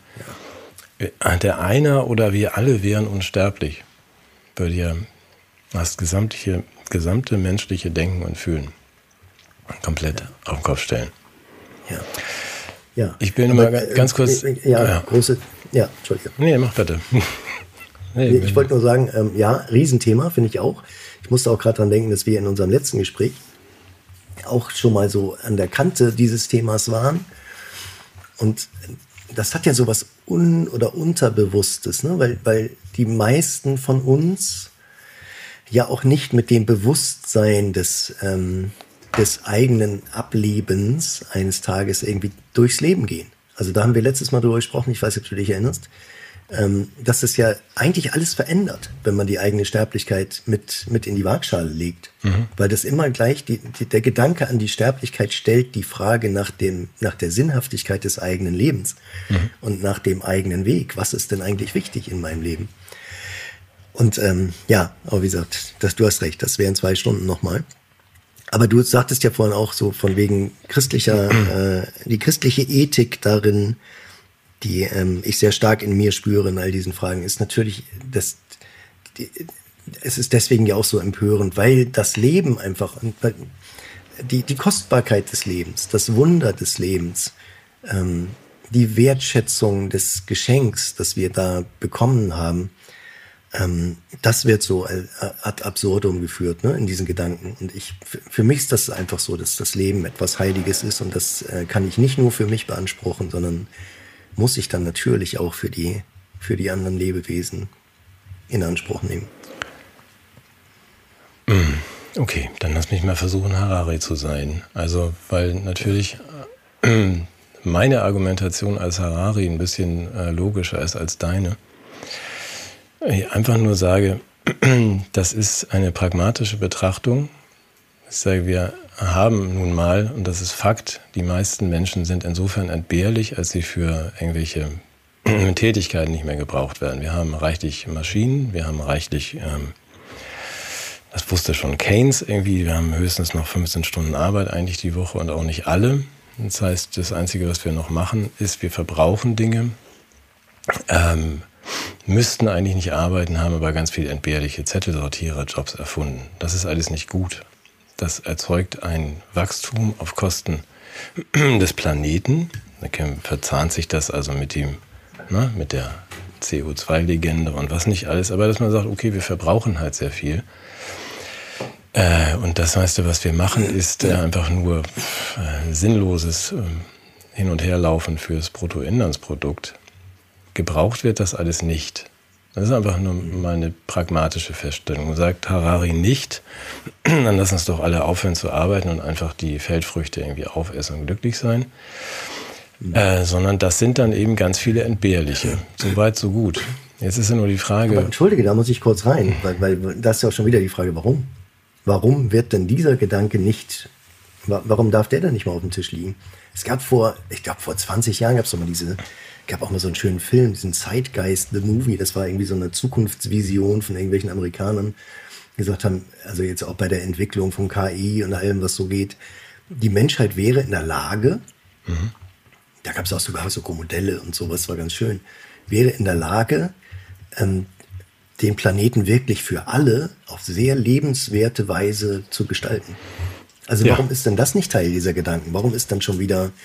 der einer oder wir alle wären unsterblich, würde ja das gesamte, gesamte menschliche Denken und Fühlen komplett ja. auf den Kopf stellen. Ja. Ja. Ich will nur mal ganz kurz... Ja, ja, große... Ja, Entschuldigung. Nee, mach bitte. Nee, nee, ich wollte nur sagen, ähm, ja, Riesenthema, finde ich auch. Ich musste auch gerade dran denken, dass wir in unserem letzten Gespräch auch schon mal so an der Kante dieses Themas waren. Und das hat ja sowas Un- oder Unterbewusstes, ne? weil, weil die meisten von uns ja auch nicht mit dem Bewusstsein des, ähm, des eigenen Ablebens eines Tages irgendwie durchs Leben gehen. Also da haben wir letztes Mal drüber gesprochen, ich weiß nicht, ob du dich erinnerst, ähm, dass es ja eigentlich alles verändert, wenn man die eigene Sterblichkeit mit, mit in die Waagschale legt. Mhm. Weil das immer gleich, die, die, der Gedanke an die Sterblichkeit stellt die Frage nach, dem, nach der Sinnhaftigkeit des eigenen Lebens mhm. und nach dem eigenen Weg. Was ist denn eigentlich wichtig in meinem Leben? Und ähm, ja, aber wie gesagt, das, du hast recht, das wären zwei Stunden nochmal. Aber du sagtest ja vorhin auch so von wegen christlicher, äh, die christliche Ethik darin, die ähm, ich sehr stark in mir spüre in all diesen Fragen, ist natürlich, das, die, es ist deswegen ja auch so empörend, weil das Leben einfach, die, die Kostbarkeit des Lebens, das Wunder des Lebens, ähm, die Wertschätzung des Geschenks, das wir da bekommen haben, ähm, das wird so ad absurdum geführt, ne, in diesen Gedanken. Und ich, für mich ist das einfach so, dass das Leben etwas Heiliges ist und das äh, kann ich nicht nur für mich beanspruchen, sondern muss ich dann natürlich auch für die, für die anderen Lebewesen in Anspruch nehmen. Okay, dann lass mich mal versuchen, Harari zu sein. Also, weil natürlich äh, meine Argumentation als Harari ein bisschen äh, logischer ist als deine. Ich einfach nur sage, das ist eine pragmatische Betrachtung. Ich sage, wir haben nun mal, und das ist Fakt, die meisten Menschen sind insofern entbehrlich, als sie für irgendwelche Tätigkeiten nicht mehr gebraucht werden. Wir haben reichlich Maschinen, wir haben reichlich, ähm, das wusste schon Keynes irgendwie, wir haben höchstens noch fünfzehn Stunden Arbeit eigentlich die Woche und auch nicht alle. Das heißt, das Einzige, was wir noch machen, ist, wir verbrauchen Dinge, ähm, müssten eigentlich nicht arbeiten, haben aber ganz viel entbehrliche Zettelsortierer-Jobs erfunden. Das ist alles nicht gut. Das erzeugt ein Wachstum auf Kosten des Planeten. Da verzahnt sich das also mit dem, ne, mit der C O zwei Legende und was nicht alles. Aber dass man sagt, okay, wir verbrauchen halt sehr viel. Äh, und das meiste, was wir machen, ist äh, einfach nur äh, sinnloses äh, Hin- und Herlaufen fürs Bruttoinlandsprodukt. Gebraucht wird das alles nicht. Das ist einfach nur mal eine pragmatische Feststellung. Sagt Harari nicht, dann lass uns doch alle aufhören zu arbeiten und einfach die Feldfrüchte irgendwie aufessen und glücklich sein. Äh, sondern das sind dann eben ganz viele entbehrliche. So weit, so gut. Jetzt ist ja nur die Frage... Aber entschuldige, da muss ich kurz rein, weil, weil das ist ja auch schon wieder die Frage, warum? Warum wird denn dieser Gedanke nicht... Warum darf der denn nicht mal auf dem Tisch liegen? Es gab vor, ich glaube vor zwanzig Jahren gab es doch mal diese... gab auch mal so einen schönen Film, diesen Zeitgeist, The Movie, das war irgendwie so eine Zukunftsvision von irgendwelchen Amerikanern, die gesagt haben, also jetzt auch bei der Entwicklung von K I und allem, was so geht, die Menschheit wäre in der Lage, mhm. da gab es auch sogar so Modelle und sowas, war ganz schön, wäre in der Lage, ähm, den Planeten wirklich für alle auf sehr lebenswerte Weise zu gestalten. Also warum ja. ist denn das nicht Teil dieser Gedanken? Warum ist dann schon wieder...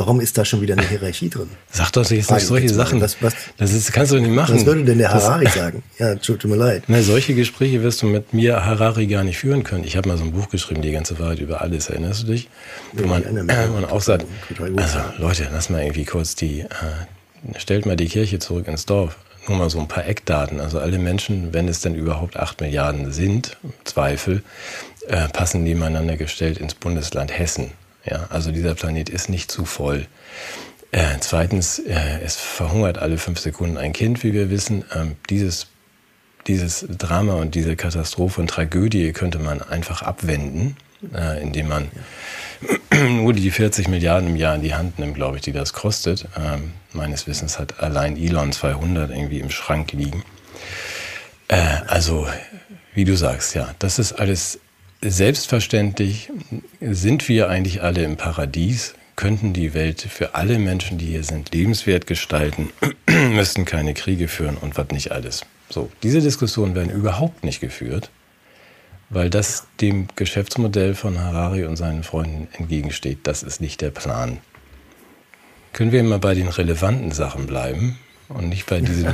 Warum ist da schon wieder eine Hierarchie drin? Sag doch jetzt nicht solche Sachen. Was, was, das ist, kannst du nicht machen. Was würde denn der Harari das, sagen? Ja, tut mir leid. Na, solche Gespräche wirst du mit mir, Harari, gar nicht führen können. Ich habe mal so ein Buch geschrieben, Die ganze Wahrheit über alles. Erinnerst du dich? Wo man, äh, man auch sagt, also Leute, lass mal irgendwie kurz die, äh, stellt mal die Kirche zurück ins Dorf. Nur mal so ein paar Eckdaten. Also alle Menschen, wenn es denn überhaupt acht Milliarden sind, Zweifel, äh, passen nebeneinander gestellt ins Bundesland Hessen. Ja, also dieser Planet ist nicht zu voll. Äh, zweitens, äh, es verhungert alle fünf Sekunden ein Kind, wie wir wissen. Ähm, dieses, dieses Drama und diese Katastrophe und Tragödie könnte man einfach abwenden, äh, indem man ja. nur die vierzig Milliarden im Jahr in die Hand nimmt, glaube ich, die das kostet. Ähm, meines Wissens hat allein Elon zweihundert irgendwie im Schrank liegen. Äh, also, wie du sagst, ja, das ist alles selbstverständlich. Sind wir eigentlich alle im Paradies? Könnten die Welt für alle Menschen, die hier sind, lebenswert gestalten, müssten keine Kriege führen und was nicht alles. So, diese Diskussionen werden überhaupt nicht geführt, weil das dem Geschäftsmodell von Harari und seinen Freunden entgegensteht. Das ist nicht der Plan. Können wir mal bei den relevanten Sachen bleiben und nicht bei diesem...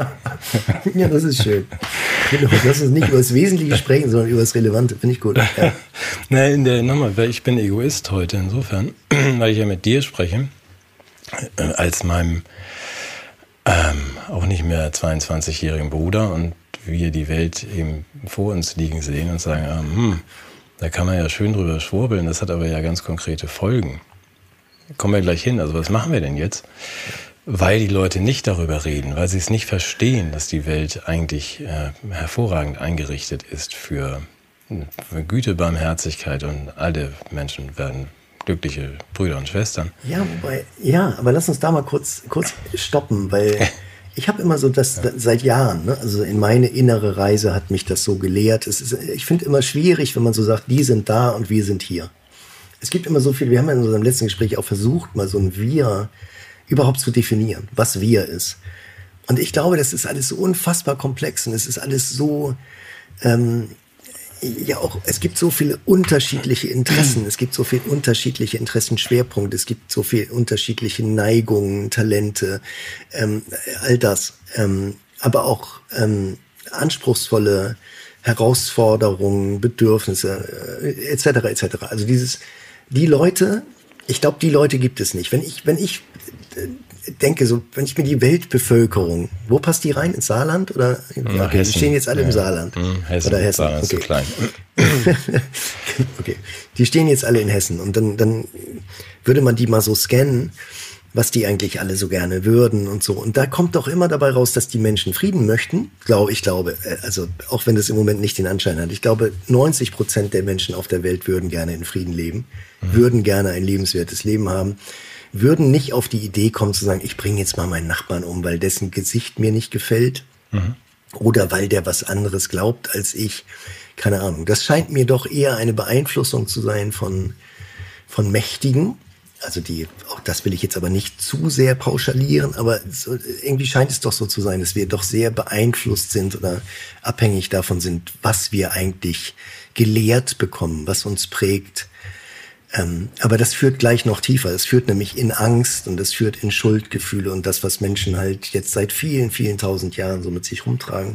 Ja, das ist schön. Genau, lass uns nicht über das Wesentliche sprechen, sondern über das Relevante. Finde ich gut. Ja. Na, in der, nochmal, weil ich bin Egoist heute insofern, weil ich ja mit dir spreche, äh, als meinem ähm, auch nicht mehr zweiundzwanzigjährigen Bruder und wir die Welt eben vor uns liegen sehen und sagen, ah, hm, da kann man ja schön drüber schwurbeln, das hat aber ja ganz konkrete Folgen. Kommen wir gleich hin, also was machen wir denn jetzt? Weil die Leute nicht darüber reden, weil sie es nicht verstehen, dass die Welt eigentlich äh, hervorragend eingerichtet ist für, für Güte, Barmherzigkeit und alle Menschen werden glückliche Brüder und Schwestern. Ja, wobei, ja, aber lass uns da mal kurz, kurz stoppen, weil ich habe immer so das ja. seit Jahren, ne, also in meine innere Reise hat mich das so gelehrt. Es ist, ich finde immer schwierig, wenn man so sagt, die sind da und wir sind hier. Es gibt immer so viel, wir haben ja in unserem letzten Gespräch auch versucht, mal so ein Wir überhaupt zu definieren, was Wir ist. Und ich glaube, das ist alles so unfassbar komplex und es ist alles so, ähm, ja auch, es gibt so viele unterschiedliche Interessen, es gibt so viele unterschiedliche Interessenschwerpunkte, es gibt so viele unterschiedliche Neigungen, Talente, ähm, all das. Ähm, aber auch ähm, anspruchsvolle Herausforderungen, Bedürfnisse, äh, et cetera, et cetera. Also dieses, die Leute, ich glaube, die Leute gibt es nicht. Wenn ich, wenn ich äh, denke, so, wenn ich mir die Weltbevölkerung, wo passt die rein? Ins Saarland? Oder? Ja, okay, die stehen jetzt alle ja. im Saarland. Mhm, Hessen, oder Hessen. Saarland okay. ist zu klein. Okay. Die stehen jetzt alle in Hessen. Und dann, dann würde man die mal so scannen, was die eigentlich alle so gerne würden und so. Und da kommt doch immer dabei raus, dass die Menschen Frieden möchten. Glaube, ich glaube, also auch wenn das im Moment nicht den Anschein hat. Ich glaube, neunzig Prozent der Menschen auf der Welt würden gerne in Frieden leben, mhm. würden gerne ein lebenswertes Leben haben, würden nicht auf die Idee kommen zu sagen, ich bringe jetzt mal meinen Nachbarn um, weil dessen Gesicht mir nicht gefällt mhm. oder weil der was anderes glaubt als ich. Keine Ahnung. Das scheint mir doch eher eine Beeinflussung zu sein von, von Mächtigen. Also die, auch das will ich jetzt aber nicht zu sehr pauschalieren, aber so, irgendwie scheint es doch so zu sein, dass wir doch sehr beeinflusst sind oder abhängig davon sind, was wir eigentlich gelehrt bekommen, was uns prägt. Ähm, aber das führt gleich noch tiefer. Es führt nämlich in Angst und es führt in Schuldgefühle und das, was Menschen halt jetzt seit vielen, vielen tausend Jahren so mit sich rumtragen.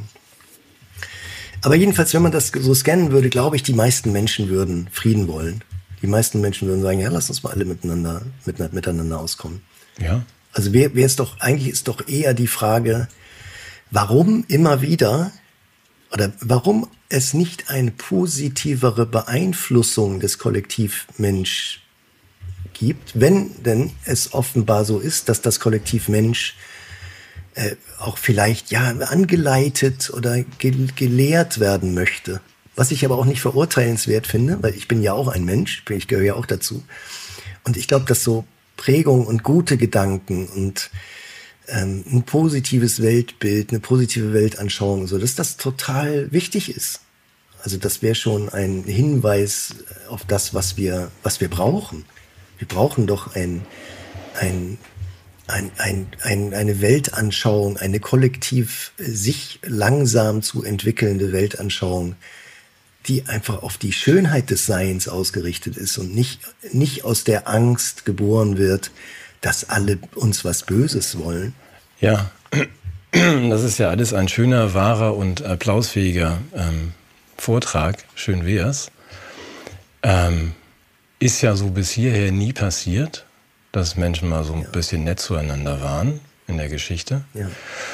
Aber jedenfalls, wenn man das so scannen würde, glaube ich, die meisten Menschen würden Frieden wollen. Die meisten Menschen würden sagen, ja, lass uns mal alle miteinander, mit, miteinander auskommen. Ja. Also wer, wer ist doch, eigentlich ist doch eher die Frage, warum immer wieder oder warum es nicht eine positivere Beeinflussung des Kollektivmensch gibt, wenn denn es offenbar so ist, dass das Kollektivmensch äh, auch vielleicht ja angeleitet oder ge- gelehrt werden möchte. Was ich aber auch nicht verurteilenswert finde, weil ich bin ja auch ein Mensch, ich gehöre ja auch dazu. Und ich glaube, dass so Prägung und gute Gedanken und ähm, ein positives Weltbild, eine positive Weltanschauung, so, dass das total wichtig ist. Also das wäre schon ein Hinweis auf das, was wir, was wir brauchen. Wir brauchen doch ein, ein, ein, ein, ein, eine Weltanschauung, eine kollektiv sich langsam zu entwickelnde Weltanschauung, die einfach auf die Schönheit des Seins ausgerichtet ist und nicht, nicht aus der Angst geboren wird, dass alle uns was Böses wollen. Ja, das ist ja alles ein schöner, wahrer und applausfähiger ähm, Vortrag. Schön wär's. Ähm, ist ja so bis hierher nie passiert, dass Menschen mal so ein ja. bisschen nett zueinander waren in der Geschichte. Ja.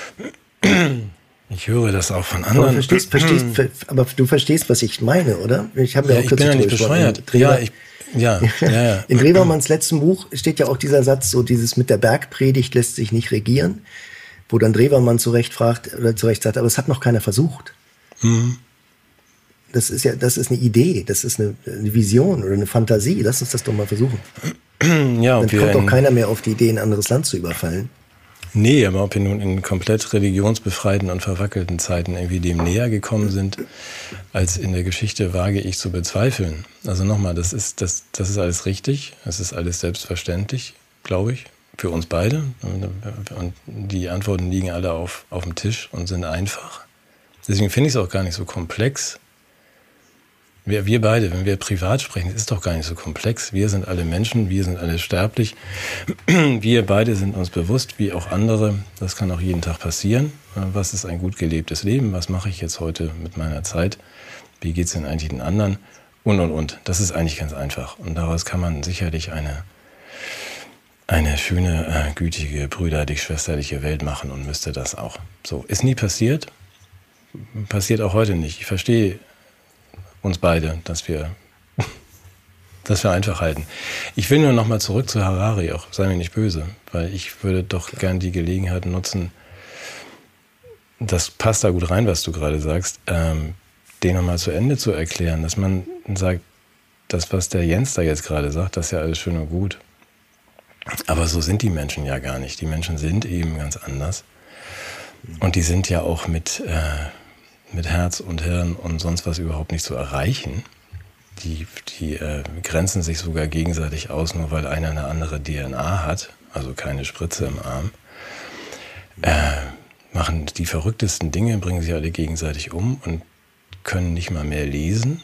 Ich höre das auch von anderen. Aber, verstehst, verstehst, aber du verstehst, was ich meine, oder? Ich habe ja, ja auch ich bin ja nicht bescheuert. Ja, ich, ja, ja, ja. In Drewermanns letztem Buch steht ja auch dieser Satz, so dieses mit der Bergpredigt lässt sich nicht regieren, wo dann Drewermann zu Recht fragt, oder zu Recht sagt, aber es hat noch keiner versucht. Mhm. Das ist ja, das ist eine Idee, das ist eine, eine Vision oder eine Fantasie. Lass uns das doch mal versuchen. Ja, dann kommt doch keiner mehr auf die Idee, ein anderes Land zu überfallen. Nee, aber ob wir nun in komplett religionsbefreiten und verwackelten Zeiten irgendwie dem näher gekommen sind, als in der Geschichte, wage ich zu bezweifeln. Also nochmal, das ist, das, das ist alles richtig, das ist alles selbstverständlich, glaube ich, für uns beide. Und die Antworten liegen alle auf, auf dem Tisch und sind einfach. Deswegen finde ich es auch gar nicht so komplex. Wir, wir beide, wenn wir privat sprechen, ist doch gar nicht so komplex. Wir sind alle Menschen, wir sind alle sterblich. Wir beide sind uns bewusst, wie auch andere. Das kann auch jeden Tag passieren. Was ist ein gut gelebtes Leben? Was mache ich jetzt heute mit meiner Zeit? Wie geht es denn eigentlich den anderen? Und, und, und. Das ist eigentlich ganz einfach. Und daraus kann man sicherlich eine, eine schöne, äh, gütige, brüderlich-schwesterliche Welt machen und müsste das auch. So, ist nie passiert. Passiert auch heute nicht. Ich verstehe uns beide, dass wir, dass wir einfach halten. Ich will nur noch mal zurück zu Harari, auch sei mir nicht böse, weil ich würde doch gern die Gelegenheit nutzen, das passt da gut rein, was du gerade sagst, ähm, den noch mal zu Ende zu erklären, dass man sagt, das, was der Jens da jetzt gerade sagt, das ist ja alles schön und gut. Aber so sind die Menschen ja gar nicht. Die Menschen sind eben ganz anders. Und die sind ja auch mit... Äh, mit Herz und Hirn und sonst was überhaupt nicht zu erreichen. Die, die äh, grenzen sich sogar gegenseitig aus, nur weil einer eine andere D N A hat, also keine Spritze im Arm. Äh, machen die verrücktesten Dinge, bringen sich alle gegenseitig um und können nicht mal mehr lesen.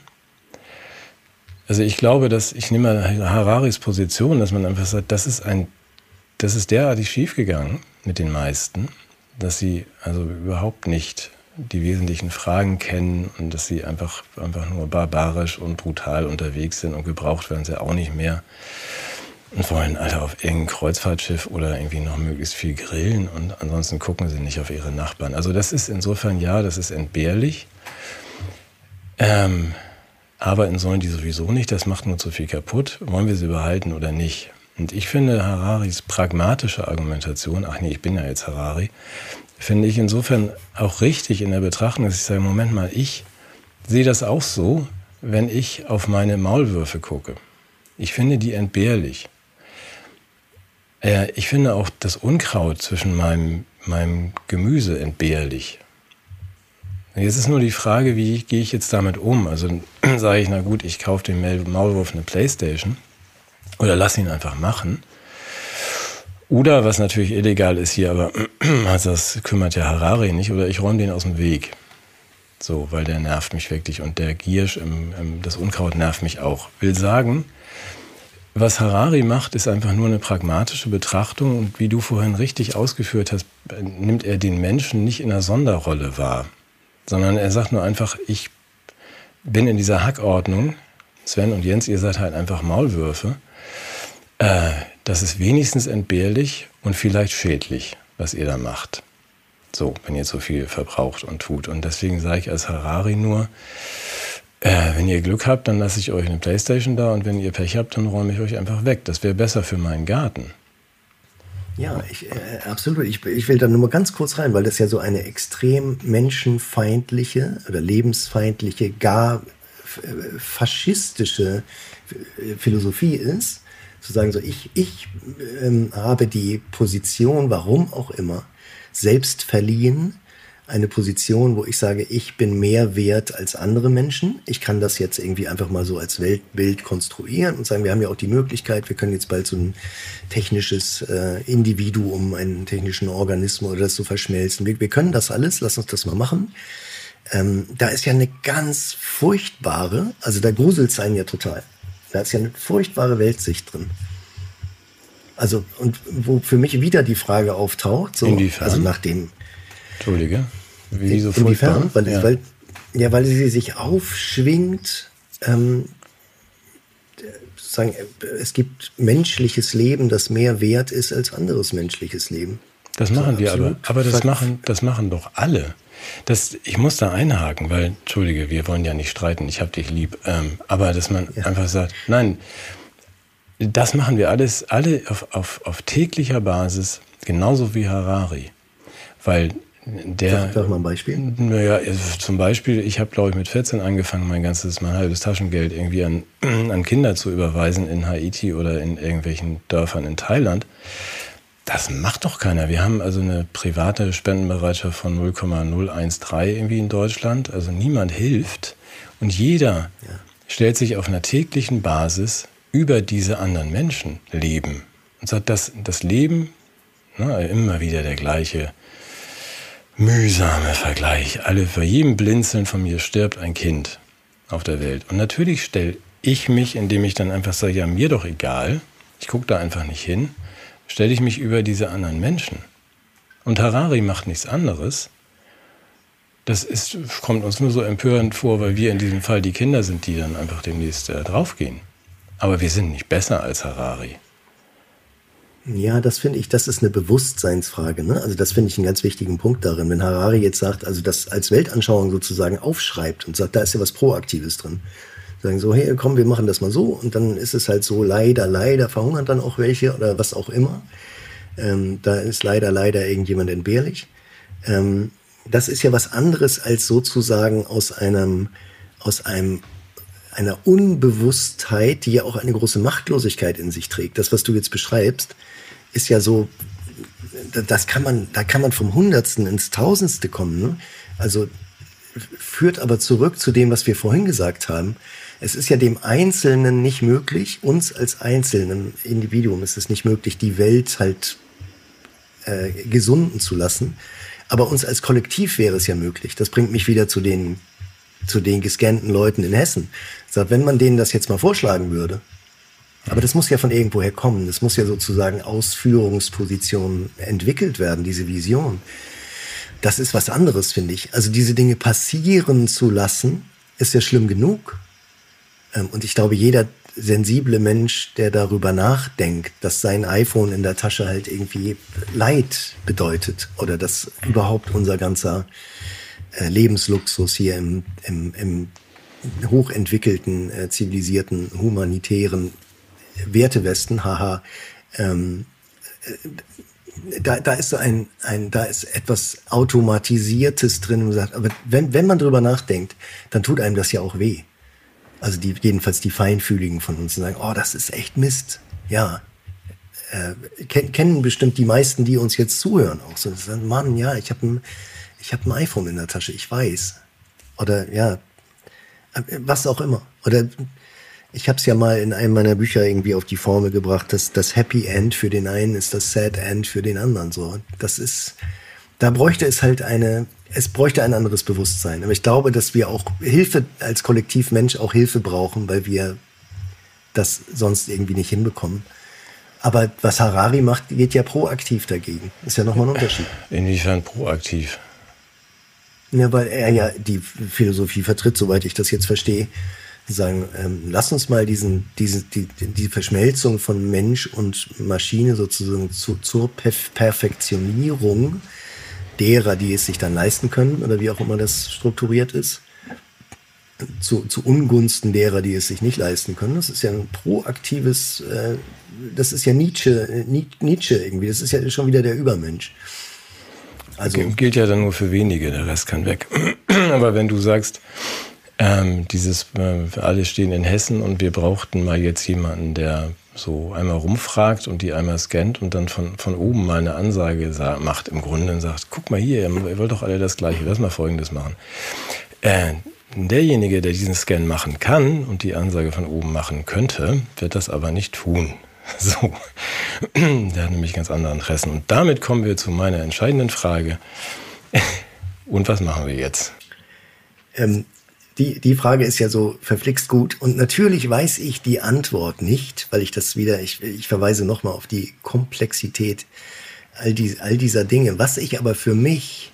Also ich glaube, dass, ich nehme mal Hararis Position, dass man einfach sagt, das ist ein, das ist derartig schiefgegangen mit den meisten, dass sie also überhaupt nicht die wesentlichen Fragen kennen und dass sie einfach, einfach nur barbarisch und brutal unterwegs sind und gebraucht werden sie auch nicht mehr und wollen alle auf irgendein Kreuzfahrtschiff oder irgendwie noch möglichst viel grillen und ansonsten gucken sie nicht auf ihre Nachbarn. Also das ist insofern, ja, das ist entbehrlich, ähm, arbeiten sollen die sowieso nicht, das macht nur zu viel kaputt. Wollen wir sie behalten oder nicht? Und ich finde Hararis pragmatische Argumentation, ach nee, ich bin ja jetzt Harari, finde ich insofern auch richtig in der Betrachtung, dass ich sage, Moment mal, ich sehe das auch so, wenn ich auf meine Maulwürfe gucke. Ich finde die entbehrlich. Äh, ich finde auch das Unkraut zwischen meinem, meinem Gemüse entbehrlich. Jetzt ist nur die Frage, wie gehe ich jetzt damit um? Also sage ich, na gut, ich kaufe dem Maulwurf eine Playstation oder lass ihn einfach machen. Oder, was natürlich illegal ist hier, aber also das kümmert ja Harari nicht, oder ich räume den aus dem Weg. So, weil der nervt mich wirklich und der Giersch, im, im, das Unkraut nervt mich auch. Will sagen, was Harari macht, ist einfach nur eine pragmatische Betrachtung und wie du vorhin richtig ausgeführt hast, nimmt er den Menschen nicht in einer Sonderrolle wahr, sondern er sagt nur einfach, ich bin in dieser Hackordnung, Sven und Jens, ihr seid halt einfach Maulwürfe. Äh, das ist wenigstens entbehrlich und vielleicht schädlich, was ihr da macht. So, wenn ihr so viel verbraucht und tut. Und deswegen sage ich als Harari nur, äh, wenn ihr Glück habt, dann lasse ich euch eine Playstation da und wenn ihr Pech habt, dann räume ich euch einfach weg. Das wäre besser für meinen Garten. Ja, ich, äh, absolut. Ich, ich will da nur mal ganz kurz rein, weil das ja so eine extrem menschenfeindliche oder lebensfeindliche, gar äh, faschistische Philosophie ist. Zu sagen, so ich, ich ähm, habe die Position, warum auch immer, selbst verliehen, eine Position, wo ich sage, ich bin mehr wert als andere Menschen. Ich kann das jetzt irgendwie einfach mal so als Weltbild konstruieren und sagen, wir haben ja auch die Möglichkeit, wir können jetzt bald so ein technisches äh, Individuum, einen technischen Organismus oder das so verschmelzen. Wir, wir können das alles, lass uns das mal machen. Ähm, da ist ja eine ganz furchtbare, also da gruselt es einen ja total. Da ist ja eine furchtbare Weltsicht drin. Also, und wo für mich wieder die Frage auftaucht, so, Inwiefern? also nach dem. Entschuldige. Wie so Inwiefern? Weil, ja. weil, ja, weil sie sich aufschwingt, ähm, sagen, es gibt menschliches Leben, das mehr wert ist als anderes menschliches Leben. Das machen so, wir aber. Aber das machen, das machen doch alle. Das, ich muss da einhaken, weil, Entschuldige, wir wollen ja nicht streiten, ich hab dich lieb. Ähm, aber dass man ja. einfach sagt, nein, das machen wir alles, alle auf, auf, auf täglicher Basis, genauso wie Harari. Weil der. Sag mal ein Beispiel. Naja, zum Beispiel, ich habe, glaube ich, mit vierzehn angefangen, mein ganzes, mein halbes Taschengeld irgendwie an, an Kinder zu überweisen in Haiti oder in irgendwelchen Dörfern in Thailand. Das macht doch keiner. Wir haben also eine private Spendenbereitschaft von null Komma null eins drei irgendwie in Deutschland. Also niemand hilft. Und jeder ja. stellt sich auf einer täglichen Basis über diese anderen Menschen leben. Und sagt, das, das Leben, na, immer wieder der gleiche mühsame Vergleich. Alle, bei jedem Blinzeln von mir stirbt ein Kind auf der Welt. Und natürlich stelle ich mich, indem ich dann einfach sage, ja, mir doch egal, ich gucke da einfach nicht hin, stelle ich mich über diese anderen Menschen. Und Harari macht nichts anderes. Das ist, kommt uns nur so empörend vor, weil wir in diesem Fall die Kinder sind, die dann einfach demnächst äh, draufgehen. Aber wir sind nicht besser als Harari. Ja, das finde ich, das ist eine Bewusstseinsfrage, ne? Also das finde ich einen ganz wichtigen Punkt darin. Wenn Harari jetzt sagt, also das als Weltanschauung sozusagen aufschreibt und sagt, da ist ja was Proaktives drin. Sagen so, hey, komm, wir machen das mal so. Und dann ist es halt so, leider, leider verhungern dann auch welche oder was auch immer. Ähm, da ist leider, leider irgendjemand entbehrlich. Ähm, das ist ja was anderes als sozusagen aus einem, aus einem, einer Unbewusstheit, die ja auch eine große Machtlosigkeit in sich trägt. Das, was du jetzt beschreibst, ist ja so, das kann man, da kann man vom Hundertsten ins Tausendste kommen, ne? Also, führt aber zurück zu dem, was wir vorhin gesagt haben. Es ist ja dem Einzelnen nicht möglich, uns als einzelnen Individuum ist es nicht möglich, die Welt halt äh, gesunden zu lassen. Aber uns als Kollektiv wäre es ja möglich. Das bringt mich wieder zu den, zu den gescannten Leuten in Hessen. Sagt, wenn man denen das jetzt mal vorschlagen würde, aber das muss ja von irgendwoher kommen. Das muss ja sozusagen Ausführungspositionen entwickelt werden, diese Vision. Das ist was anderes, finde ich. Also diese Dinge passieren zu lassen, ist ja schlimm genug. Und ich glaube, jeder sensible Mensch, der darüber nachdenkt, dass sein iPhone in der Tasche halt irgendwie Leid bedeutet oder dass überhaupt unser ganzer Lebensluxus hier im, im, im hochentwickelten, zivilisierten, humanitären Wertewesten, haha, ähm, Da, da ist so ein, ein, da ist etwas Automatisiertes drin und sagt, aber wenn, wenn man drüber nachdenkt, dann tut einem das ja auch weh. Also die, jedenfalls die Feinfühligen von uns sagen, oh, das ist echt Mist. Ja, äh, ken, kennen bestimmt die meisten, die uns jetzt zuhören auch so. Sagen, Mann, ja, ich habe ein, ich habe ein iPhone in der Tasche, ich weiß. Oder ja, was auch immer. Oder ich habe es ja mal in einem meiner Bücher irgendwie auf die Formel gebracht, dass das Happy End für den einen ist das Sad End für den anderen. So, das ist, da bräuchte es halt eine, es bräuchte ein anderes Bewusstsein. Aber ich glaube, dass wir auch Hilfe als Kollektivmensch auch Hilfe brauchen, weil wir das sonst irgendwie nicht hinbekommen. Aber was Harari macht, geht ja proaktiv dagegen. Ist ja nochmal ein Unterschied. Inwiefern proaktiv? Ja, weil er ja die Philosophie vertritt, soweit ich das jetzt verstehe. Sagen, ähm, lass uns mal diesen, diesen, die, die Verschmelzung von Mensch und Maschine sozusagen zu, zur Perf- Perfektionierung derer, die es sich dann leisten können oder wie auch immer das strukturiert ist, zu, zu Ungunsten derer, die es sich nicht leisten können. Das ist ja ein proaktives, äh, das ist ja Nietzsche, Nietzsche irgendwie, das ist ja schon wieder der Übermensch. Also okay, gilt ja dann nur für wenige, der Rest kann weg. Aber wenn du sagst, Ähm, dieses, äh, alle stehen in Hessen und wir brauchten mal jetzt jemanden, der so einmal rumfragt und die einmal scannt und dann von, von oben mal eine Ansage sa- macht im Grunde und sagt, guck mal hier, ihr wollt doch alle das Gleiche, lass mal Folgendes machen. Äh, derjenige, der diesen Scan machen kann und die Ansage von oben machen könnte, wird das aber nicht tun. So, der hat nämlich ganz andere Interessen. Und damit kommen wir zu meiner entscheidenden Frage. Und was machen wir jetzt? Ähm die, die Frage ist ja so verflixt gut. Und natürlich weiß ich die Antwort nicht, weil ich das wieder, ich, ich verweise nochmal auf die Komplexität all, die, all dieser Dinge. Was ich aber für mich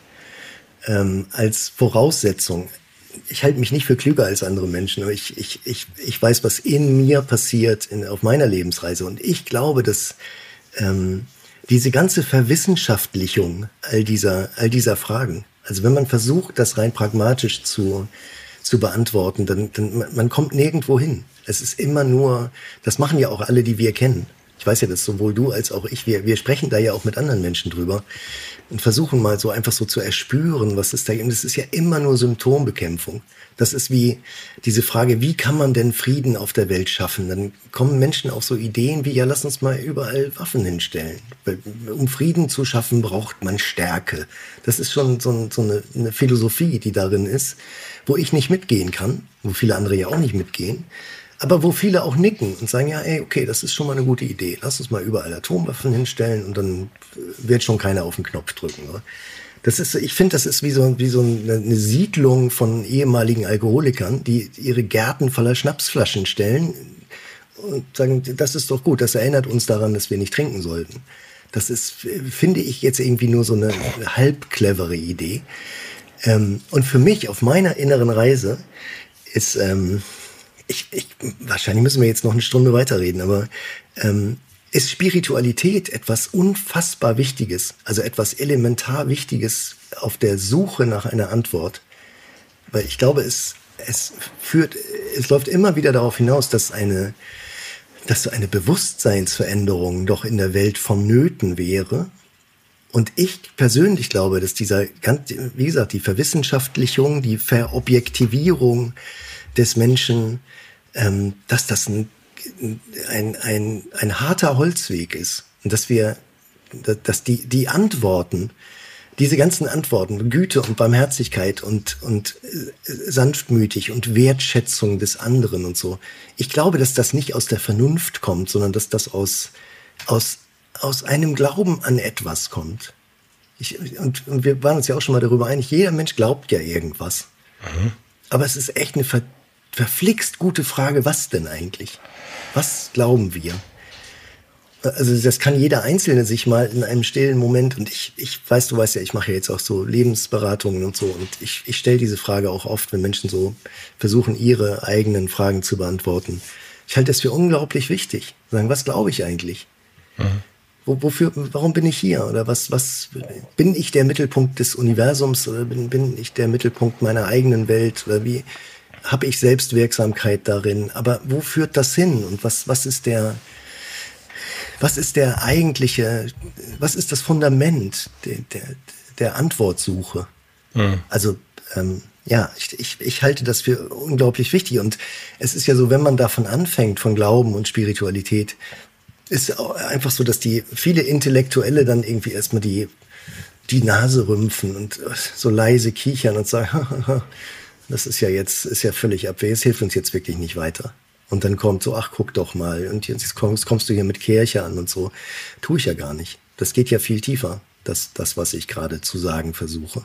ähm, als Voraussetzung, ich halte mich nicht für klüger als andere Menschen, aber ich, ich, ich, ich weiß, was in mir passiert in, auf meiner Lebensreise. Und ich glaube, dass ähm, diese ganze Verwissenschaftlichung all dieser, all dieser Fragen, also wenn man versucht, das rein pragmatisch zu zu beantworten, dann, dann man kommt nirgendwo hin. Es ist immer nur, das machen ja auch alle, die wir kennen. Ich weiß ja, dass sowohl du als auch ich, wir, wir sprechen da ja auch mit anderen Menschen drüber und versuchen mal so einfach so zu erspüren, was ist da. Und es ist ja immer nur Symptombekämpfung. Das ist wie diese Frage, wie kann man denn Frieden auf der Welt schaffen? Dann kommen Menschen auf so Ideen wie, ja, lass uns mal überall Waffen hinstellen. Weil, um Frieden zu schaffen, braucht man Stärke. Das ist schon so, so eine, eine Philosophie, die darin ist, wo ich nicht mitgehen kann, wo viele andere ja auch nicht mitgehen, aber wo viele auch nicken und sagen, ja, ey, okay, das ist schon mal eine gute Idee. Lass uns mal überall Atomwaffen hinstellen und dann wird schon keiner auf den Knopf drücken. Oder? Das ist, ich finde, das ist wie so, wie so eine Siedlung von ehemaligen Alkoholikern, die ihre Gärten voller Schnapsflaschen stellen und sagen, das ist doch gut, das erinnert uns daran, dass wir nicht trinken sollten. Das ist, finde ich, jetzt irgendwie nur so eine halb clevere Idee. Ähm, und für mich auf meiner inneren Reise ist, ähm, ich, ich, wahrscheinlich müssen wir jetzt noch eine Stunde weiterreden, aber ähm, ist Spiritualität etwas unfassbar Wichtiges, also etwas elementar Wichtiges auf der Suche nach einer Antwort. Weil ich glaube, es, es führt, es läuft immer wieder darauf hinaus, dass eine, dass so eine Bewusstseinsveränderung doch in der Welt vonnöten wäre. Und ich persönlich glaube, dass dieser, wie gesagt, die Verwissenschaftlichung, die Verobjektivierung des Menschen, ähm, dass das ein, ein, ein, ein harter Holzweg ist. Und dass wir, dass die, die Antworten, diese ganzen Antworten, Güte und Barmherzigkeit und, und sanftmütig und Wertschätzung des anderen und so, ich glaube, dass das nicht aus der Vernunft kommt, sondern dass das aus, aus aus einem Glauben an etwas kommt. Ich, und, und wir waren uns ja auch schon mal darüber einig, jeder Mensch glaubt ja irgendwas. Mhm. Aber es ist echt eine ver, verflixt gute Frage, was denn eigentlich? Was glauben wir? Also das kann jeder Einzelne sich mal in einem stillen Moment, und ich, ich weiß, du weißt ja, ich mache ja jetzt auch so Lebensberatungen und so, und ich, ich stelle diese Frage auch oft, wenn Menschen so versuchen, ihre eigenen Fragen zu beantworten. Ich halte das für unglaublich wichtig. Sagen, was glaube ich eigentlich? Mhm. Wo, wofür, warum bin ich hier? Oder was, was, bin ich der Mittelpunkt des Universums? Oder bin, bin ich der Mittelpunkt meiner eigenen Welt? Oder wie habe ich Selbstwirksamkeit darin? Aber wo führt das hin? Und was, was ist der, was ist der eigentliche, was ist das Fundament der, der, der Antwortsuche? Mhm. Also, ähm, ja, ich, ich, ich halte das für unglaublich wichtig. Und es ist ja so, wenn man davon anfängt, von Glauben und Spiritualität, ist einfach so, dass die viele Intellektuelle dann irgendwie erstmal die, die Nase rümpfen und so leise kichern und sagen, das ist ja jetzt, ist ja völlig abwegig, es hilft uns jetzt wirklich nicht weiter. Und dann kommt so, ach, guck doch mal, und jetzt kommst, kommst du hier mit Kirche an und so. Tue ich ja gar nicht. Das geht ja viel tiefer, das, das was ich gerade zu sagen versuche.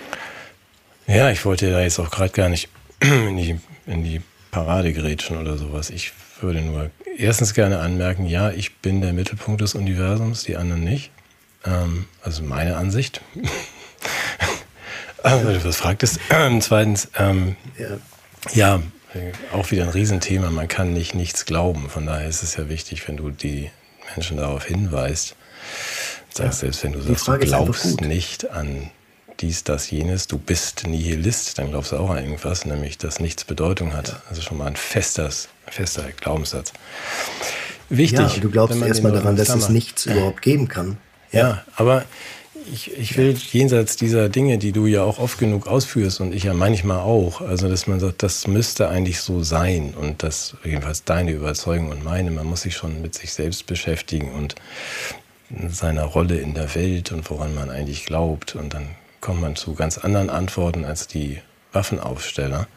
Ja, ich wollte da jetzt auch gerade gar nicht in die, in die Parade grätschen oder sowas. Ich würde nur erstens gerne anmerken, ja, ich bin der Mittelpunkt des Universums, die anderen nicht. Ähm, also meine Ansicht. Aber du was fragtest. Ähm, zweitens, ähm, ja. ja, auch wieder ein Riesenthema. Man kann nicht nichts glauben. Von daher ist es ja wichtig, wenn du die Menschen darauf hinweist. Sagst, ja. Selbst wenn du sagst, du glaubst nicht an dies, das, jenes, du bist Nihilist, dann glaubst du auch an irgendwas, nämlich, dass nichts Bedeutung hat. Ja. Also schon mal ein festes, fester Glaubenssatz. Wichtig. Ja, du glaubst erstmal daran, dass es nichts ja. überhaupt geben kann. Ja, ja, aber ich, ich will jenseits dieser Dinge, die du ja auch oft genug ausführst und ich ja manchmal auch, also dass man sagt, das müsste eigentlich so sein und das jedenfalls deine Überzeugung und meine, man muss sich schon mit sich selbst beschäftigen und seiner Rolle in der Welt und woran man eigentlich glaubt, und dann kommt man zu ganz anderen Antworten als die Waffenaufsteller.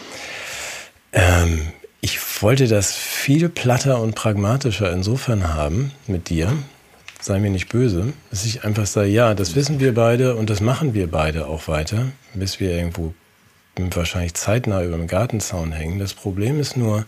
Ähm, ich wollte das viel platter und pragmatischer insofern haben mit dir, sei mir nicht böse, dass ich einfach sage, ja, das wissen wir beide und das machen wir beide auch weiter, bis wir irgendwo wahrscheinlich zeitnah über dem Gartenzaun hängen. Das Problem ist nur,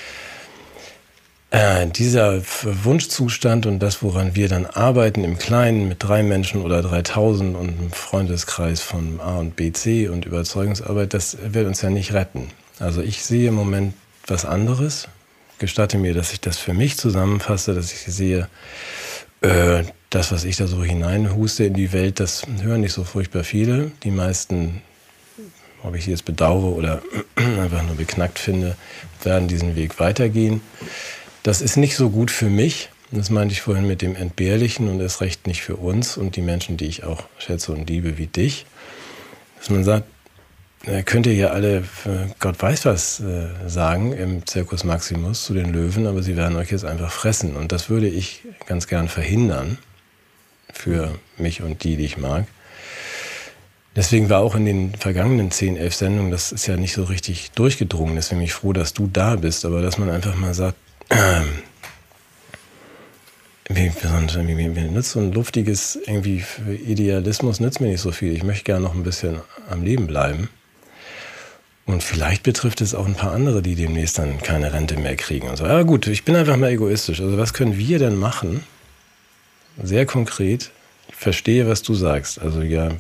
äh, dieser Wunschzustand und das, woran wir dann arbeiten im Kleinen mit drei Menschen oder dreitausend und einem Freundeskreis von A und B, C und Überzeugungsarbeit, das wird uns ja nicht retten. Also ich sehe im Moment was anderes. Gestatte mir, dass ich das für mich zusammenfasse, dass ich sehe, äh, das, was ich da so hineinhuste in die Welt, das hören nicht so furchtbar viele. Die meisten, ob ich sie jetzt bedauere oder einfach nur beknackt finde, werden diesen Weg weitergehen. Das ist nicht so gut für mich. Das meinte ich vorhin mit dem Entbehrlichen und erst recht nicht für uns und die Menschen, die ich auch schätze und liebe, wie dich. Dass man sagt, könnt ihr ja alle, Gott weiß was, sagen im Circus Maximus zu den Löwen, aber sie werden euch jetzt einfach fressen. Und das würde ich ganz gern verhindern für mich und die, die ich mag. Deswegen war auch in den vergangenen zehn, elf Sendungen, das ist ja nicht so richtig durchgedrungen. Deswegen bin ich froh, dass du da bist, aber dass man einfach mal sagt, äh, wie, wie, wie, wie nützt so ein luftiges irgendwie Idealismus, nützt mir nicht so viel. Ich möchte gerne noch ein bisschen am Leben bleiben. Und vielleicht betrifft es auch ein paar andere, die demnächst dann keine Rente mehr kriegen. Und so. Ja gut, ich bin einfach mal egoistisch. Also was können wir denn machen? Sehr konkret. Ich verstehe, was du sagst. Also ja,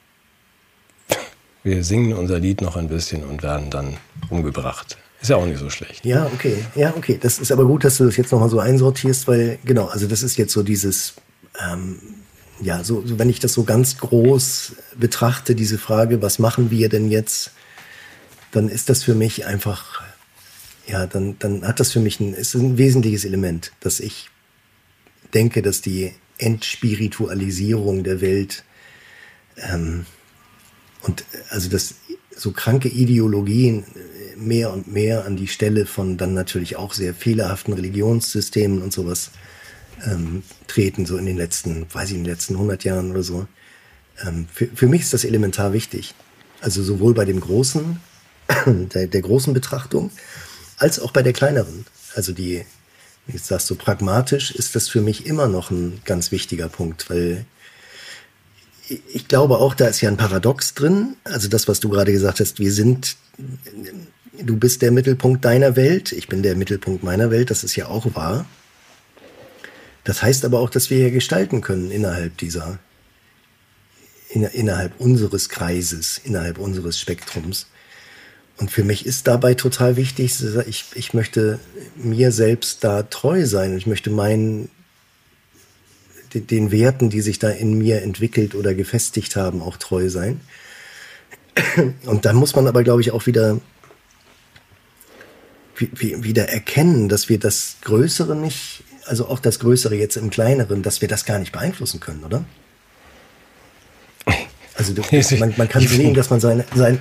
wir singen unser Lied noch ein bisschen und werden dann umgebracht. Ist ja auch nicht so schlecht. Ja, okay. Ja, okay. Das ist aber gut, dass du das jetzt nochmal so einsortierst, weil genau, also das ist jetzt so dieses, ähm, ja, so, so wenn ich das so ganz groß betrachte, diese Frage, was machen wir denn jetzt? Dann ist das für mich einfach, ja, dann, dann hat das für mich ein, ist ein wesentliches Element, dass ich denke, dass die Entspiritualisierung der Welt ähm, und also dass so kranke Ideologien mehr und mehr an die Stelle von dann natürlich auch sehr fehlerhaften Religionssystemen und sowas ähm, treten, so in den letzten, weiß ich, in den letzten hundert Jahren oder so. Ähm, für, für mich ist das elementar wichtig. Also sowohl bei dem großen Der, der großen Betrachtung, als auch bei der kleineren. Also die, wie du sagst, so pragmatisch ist das für mich immer noch ein ganz wichtiger Punkt, weil ich, ich glaube auch, da ist ja ein Paradox drin. Also das, was du gerade gesagt hast, wir sind, du bist der Mittelpunkt deiner Welt, ich bin der Mittelpunkt meiner Welt, das ist ja auch wahr. Das heißt aber auch, dass wir ja gestalten können innerhalb dieser, in, innerhalb unseres Kreises, innerhalb unseres Spektrums. Und für mich ist dabei total wichtig, ich, ich möchte mir selbst da treu sein. Ich möchte meinen, den, den Werten, die sich da in mir entwickelt oder gefestigt haben, auch treu sein. Und da muss man aber, glaube ich, auch wieder, wie, wieder erkennen, dass wir das Größere nicht, also auch das Größere jetzt im Kleineren, dass wir das gar nicht beeinflussen können, oder? Also du, man, man kann sehen, dass man seine... seine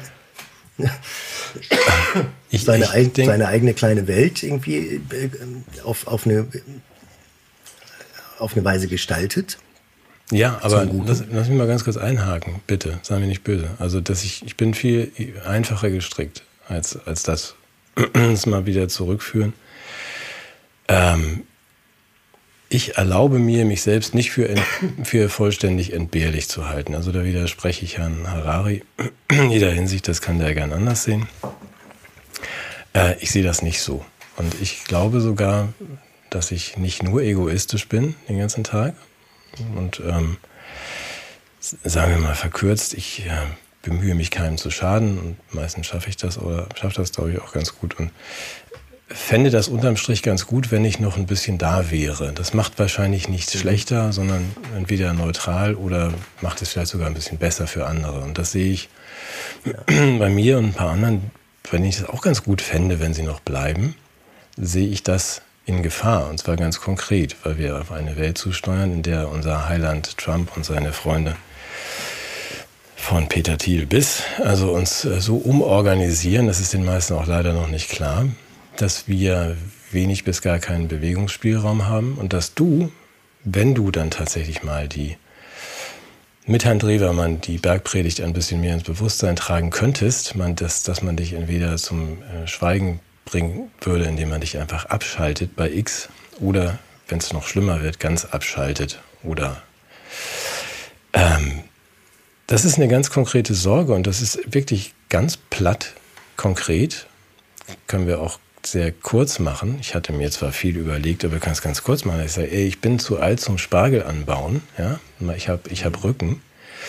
Ich, seine, ich eig, denk, seine eigene kleine Welt irgendwie auf, auf, eine, auf eine Weise gestaltet. Ja, aber lass, lass mich mal ganz kurz einhaken, bitte, sei mir nicht böse. Also dass ich, ich bin viel einfacher gestrickt, als, als das, das mal wieder zurückführen. Ähm, ich erlaube mir, mich selbst nicht für, ent, für vollständig entbehrlich zu halten. Also da widerspreche ich Herrn Harari in jeder Hinsicht, das kann der gern anders sehen. Äh, ich sehe das nicht so. Und ich glaube sogar, dass ich nicht nur egoistisch bin den ganzen Tag. Und ähm, sagen wir mal verkürzt, ich äh, bemühe mich keinem zu schaden und meistens schaffe ich das oder schaffe das, glaube ich, auch ganz gut. Und fände das unterm Strich ganz gut, wenn ich noch ein bisschen da wäre. Das macht wahrscheinlich nichts mhm. schlechter, sondern entweder neutral oder macht es vielleicht sogar ein bisschen besser für andere. Und das sehe ich ja. bei mir und ein paar anderen, wenn ich das auch ganz gut fände, wenn sie noch bleiben, sehe ich das in Gefahr. Und zwar ganz konkret, weil wir auf eine Welt zusteuern, in der unser Heiland Trump und seine Freunde von Peter Thiel bis, also uns so umorganisieren, das ist den meisten auch leider noch nicht klar, dass wir wenig bis gar keinen Bewegungsspielraum haben und dass du, wenn du dann tatsächlich mal die mit Herrn Drewermann die Bergpredigt ein bisschen mehr ins Bewusstsein tragen könntest, man, dass, dass man dich entweder zum äh, Schweigen bringen würde, indem man dich einfach abschaltet bei X oder, wenn es noch schlimmer wird, ganz abschaltet oder ähm, Das ist eine ganz konkrete Sorge und das ist wirklich ganz platt, konkret. Können wir auch sehr kurz machen. Ich hatte mir zwar viel überlegt, aber wir können es ganz kurz machen. Ich sage, ey, ich bin zu alt zum Spargel anbauen. Ja? Ich habe ich hab Rücken.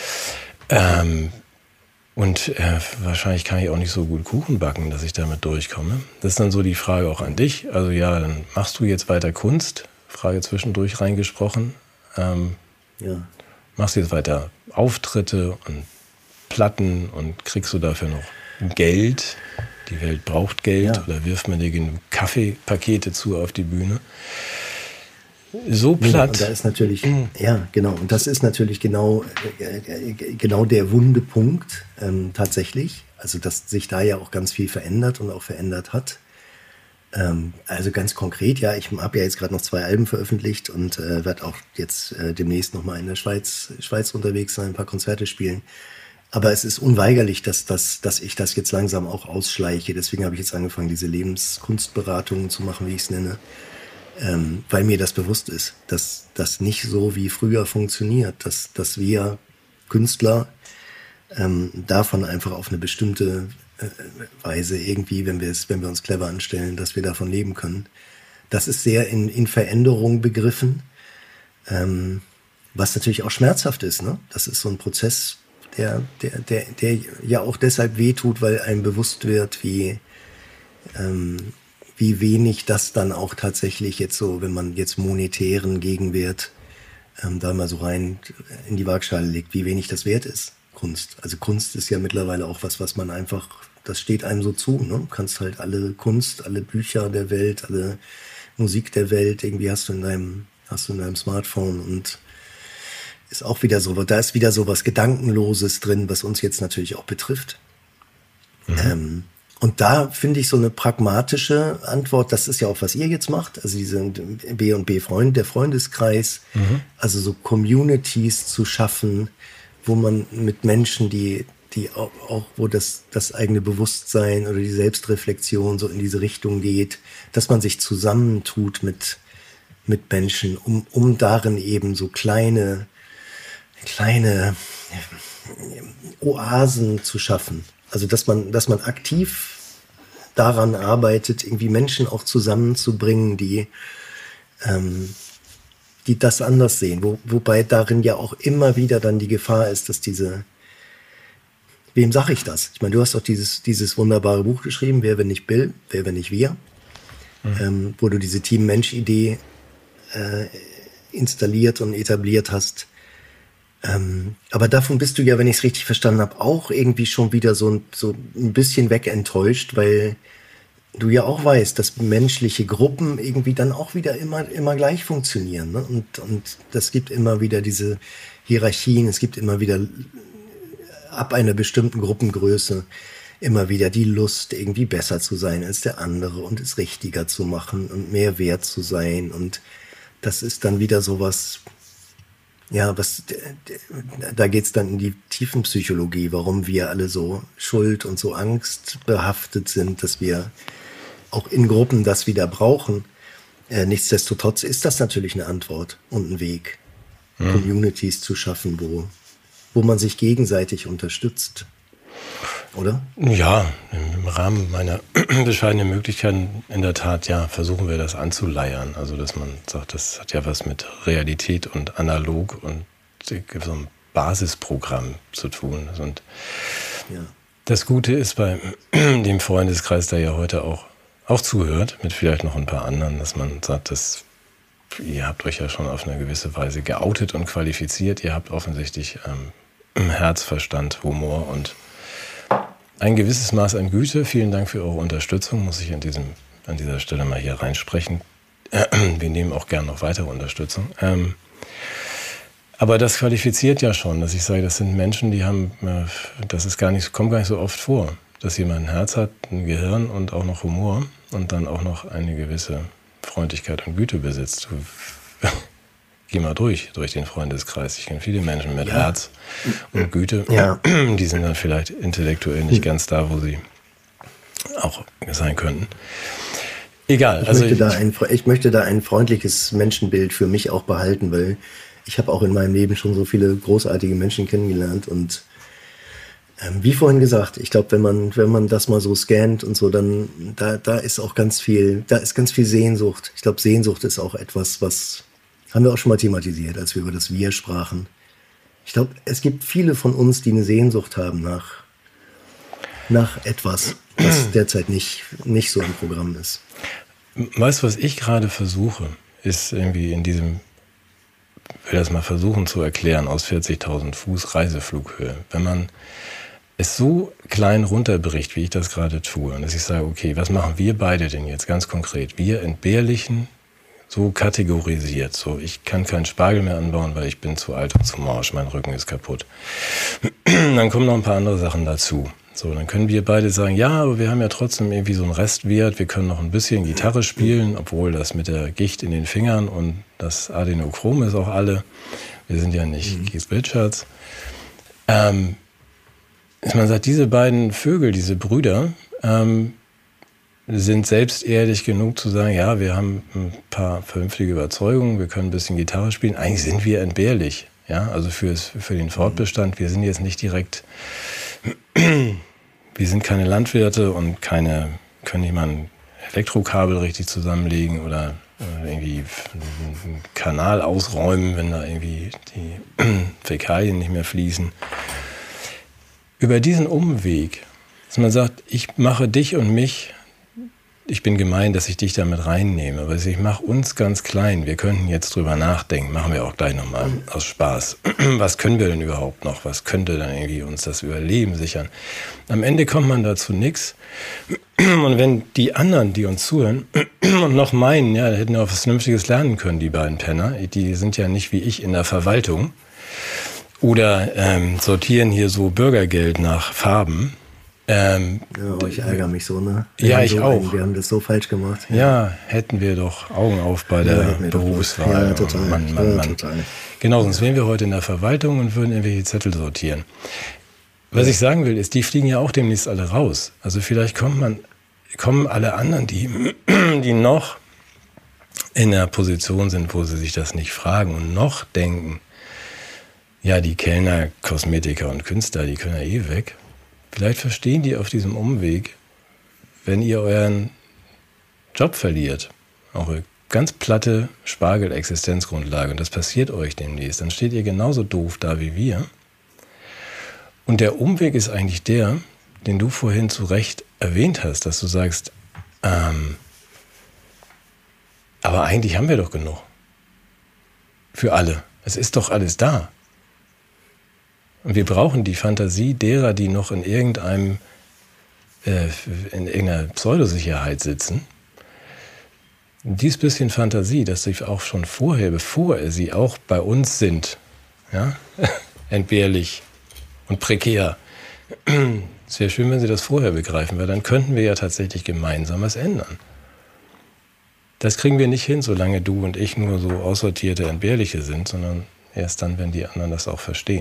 Ähm, und äh, wahrscheinlich kann ich auch nicht so gut Kuchen backen, dass ich damit durchkomme. Das ist dann so die Frage auch an dich. Also ja, dann machst du jetzt weiter Kunst? Frage zwischendurch reingesprochen. Ähm, ja. Machst du jetzt weiter Auftritte und Platten und kriegst du dafür noch Geld? Die Welt braucht Geld, ja. Oder wirft man dir genug Kaffeepakete zu auf die Bühne? So platt. Ja, und da ist natürlich, mhm. ja, genau. Und das ist natürlich genau, äh, genau der wunde Punkt, ähm, tatsächlich. Also, dass sich da ja auch ganz viel verändert und auch verändert hat. Ähm, also ganz konkret, ja, ich habe ja jetzt gerade noch zwei Alben veröffentlicht und äh, werde auch jetzt äh, demnächst nochmal in der Schweiz, Schweiz unterwegs sein, ein paar Konzerte spielen. Aber es ist unweigerlich, dass, dass, dass ich das jetzt langsam auch ausschleiche. Deswegen habe ich jetzt angefangen, diese Lebenskunstberatungen zu machen, wie ich es nenne. Ähm, weil mir das bewusst ist, dass das nicht so wie früher funktioniert. Dass, dass wir Künstler ähm, davon einfach auf eine bestimmte äh, Weise irgendwie, wenn wir es, wenn wir uns clever anstellen, dass wir davon leben können. Das ist sehr in, in Veränderung begriffen. Ähm, was natürlich auch schmerzhaft ist, ne? Das ist so ein Prozess, Der, der, der, der ja auch deshalb wehtut, weil einem bewusst wird, wie, ähm, wie wenig das dann auch tatsächlich jetzt so, wenn man jetzt monetären Gegenwert ähm, da mal so rein in die Waagschale legt, wie wenig das wert ist, Kunst. Also Kunst ist ja mittlerweile auch was, was man einfach, das steht einem so zu, ne? Du kannst halt alle Kunst, alle Bücher der Welt, alle Musik der Welt, irgendwie hast du in deinem, hast du in deinem Smartphone und ist auch wieder so, da ist wieder so was Gedankenloses drin, was uns jetzt natürlich auch betrifft. Mhm. Ähm, und da finde ich so eine pragmatische Antwort, das ist ja auch, was ihr jetzt macht, also diese B und B Freund, der Freundeskreis, mhm. also so Communities zu schaffen, wo man mit Menschen, die, die auch, auch wo das, das eigene Bewusstsein oder die Selbstreflexion so in diese Richtung geht, dass man sich zusammentut mit, mit Menschen, um, um darin eben so kleine kleine Oasen zu schaffen. Also, dass man, dass man aktiv daran arbeitet, irgendwie Menschen auch zusammenzubringen, die, ähm, die das anders sehen. Wo, wobei darin ja auch immer wieder dann die Gefahr ist, dass diese, wem sage ich das? Ich meine, du hast doch dieses, dieses wunderbare Buch geschrieben, Wer, wenn nicht Bill, wer, wenn nicht wir, mhm. ähm, wo du diese Team-Mensch-Idee äh, installiert und etabliert hast. Ähm, aber davon bist du ja, wenn ich es richtig verstanden habe, auch irgendwie schon wieder so ein, so ein bisschen wegenttäuscht, weil du ja auch weißt, dass menschliche Gruppen irgendwie dann auch wieder immer, immer gleich funktionieren. Ne? Und, und das gibt immer wieder diese Hierarchien, es gibt immer wieder ab einer bestimmten Gruppengröße immer wieder die Lust, irgendwie besser zu sein als der andere und es richtiger zu machen und mehr wert zu sein. Und das ist dann wieder sowas. Ja, was, da geht's dann in die Tiefenpsychologie, warum wir alle so schuld und so angstbehaftet sind, dass wir auch in Gruppen das wieder brauchen. Äh, nichtsdestotrotz ist das natürlich eine Antwort und ein Weg, mhm. Communities zu schaffen, wo, wo man sich gegenseitig unterstützt. Oder? Ja, im Rahmen meiner bescheidenen Möglichkeiten in der Tat, ja, versuchen wir das anzuleiern. Also, dass man sagt, das hat ja was mit Realität und analog und so einem Basisprogramm zu tun. Und ja. Das Gute ist bei dem Freundeskreis, der ja heute auch, auch zuhört, mit vielleicht noch ein paar anderen, dass man sagt, dass ihr habt euch ja schon auf eine gewisse Weise geoutet und qualifiziert. Ihr habt offensichtlich ähm, Herz, Verstand, Humor und ein gewisses Maß an Güte. Vielen Dank für eure Unterstützung, muss ich an, diesem, an dieser Stelle mal hier reinsprechen. Wir nehmen auch gern noch weitere Unterstützung. Ähm, aber das qualifiziert ja schon, dass ich sage, das sind Menschen, die haben, das ist gar nicht, kommt gar nicht so oft vor, dass jemand ein Herz hat, ein Gehirn und auch noch Humor und dann auch noch eine gewisse Freundlichkeit und Güte besitzt. Geh mal durch, durch den Freundeskreis. Ich kenne viele Menschen mit ja. Herz und Güte. Ja. Die sind dann vielleicht intellektuell nicht ganz da, wo sie auch sein könnten. Egal. Ich, also möchte ich, da ein, ich möchte da ein freundliches Menschenbild für mich auch behalten, weil ich habe auch in meinem Leben schon so viele großartige Menschen kennengelernt und ähm, wie vorhin gesagt, ich glaube, wenn man, wenn man das mal so scannt und so, dann da, da ist auch ganz viel, da ist ganz viel Sehnsucht. Ich glaube, Sehnsucht ist auch etwas, was haben wir auch schon mal thematisiert, als wir über das Wir sprachen. Ich glaube, es gibt viele von uns, die eine Sehnsucht haben nach, nach etwas, was derzeit nicht, nicht so im Programm ist. Weißt du, was ich gerade versuche, ist irgendwie in diesem, ich will das mal versuchen zu erklären, aus vierzigtausend Fuß Reiseflughöhe. Wenn man es so klein runterbricht, wie ich das gerade tue, und dass ich sage, okay, was machen wir beide denn jetzt ganz konkret? Wir entbehrlichen, so kategorisiert, so ich kann keinen Spargel mehr anbauen, weil ich bin zu alt und zu morsch, mein Rücken ist kaputt. Dann kommen noch ein paar andere Sachen dazu. So, dann können wir beide sagen, ja, aber wir haben ja trotzdem irgendwie so einen Restwert, wir können noch ein bisschen Gitarre spielen, obwohl das mit der Gicht in den Fingern und das Adenochrom ist auch alle. Wir sind ja nicht mhm. Keith Richards. Ähm, man sagt, diese beiden Vögel, diese Brüder, ähm, sind selbst ehrlich genug zu sagen, ja, wir haben ein paar vernünftige Überzeugungen, wir können ein bisschen Gitarre spielen. Eigentlich sind wir entbehrlich, ja, also fürs, für den Fortbestand. Wir sind jetzt nicht direkt, wir sind keine Landwirte und keine, können nicht mal ein Elektrokabel richtig zusammenlegen oder irgendwie einen Kanal ausräumen, wenn da irgendwie die Fäkalien nicht mehr fließen. Über diesen Umweg, dass man sagt, ich mache dich und mich, ich bin gemein, dass ich dich damit reinnehme, aber ich mache uns ganz klein. Wir könnten jetzt drüber nachdenken, machen wir auch gleich nochmal aus Spaß. Was können wir denn überhaupt noch? Was könnte dann irgendwie uns das Überleben sichern? Am Ende kommt man dazu nichts. Und wenn die anderen, die uns zuhören und noch meinen, ja, da hätten wir auch was Vernünftiges lernen können, die beiden Penner, die sind ja nicht wie ich in der Verwaltung oder ähm, sortieren hier so Bürgergeld nach Farben. Ähm, ja, ich ärgere mich so, ne? Wir ja, ich so auch. Einen, wir haben das so falsch gemacht. Ja, ja hätten wir doch Augen auf bei ja, der Berufswahl. Ja, total. Mann, Mann, ja, Mann. total. Genau, sonst wären wir heute in der Verwaltung und würden irgendwelche Zettel sortieren. Was ja. ich sagen will, ist, die fliegen ja auch demnächst alle raus. Also vielleicht kommt man, kommen alle anderen, die, die noch in der Position sind, wo sie sich das nicht fragen und noch denken, ja, die Kellner, Kosmetiker und Künstler, die können ja eh weg. Vielleicht verstehen die auf diesem Umweg, wenn ihr euren Job verliert, eure ganz platte Spargel-Existenzgrundlage, und das passiert euch demnächst, dann steht ihr genauso doof da wie wir. Und der Umweg ist eigentlich der, den du vorhin zu Recht erwähnt hast, dass du sagst, ähm, aber eigentlich haben wir doch genug. Für alle. Es ist doch alles da. Und wir brauchen die Fantasie derer, die noch in irgendeinem, äh, in irgendeiner Pseudosicherheit sitzen. Dieses bisschen Fantasie, dass sie auch schon vorher, bevor sie auch bei uns sind, ja, entbehrlich und prekär. Es wäre schön, wenn sie das vorher begreifen, weil dann könnten wir ja tatsächlich gemeinsam was ändern. Das kriegen wir nicht hin, solange du und ich nur so aussortierte Entbehrliche sind, sondern erst dann, wenn die anderen das auch verstehen.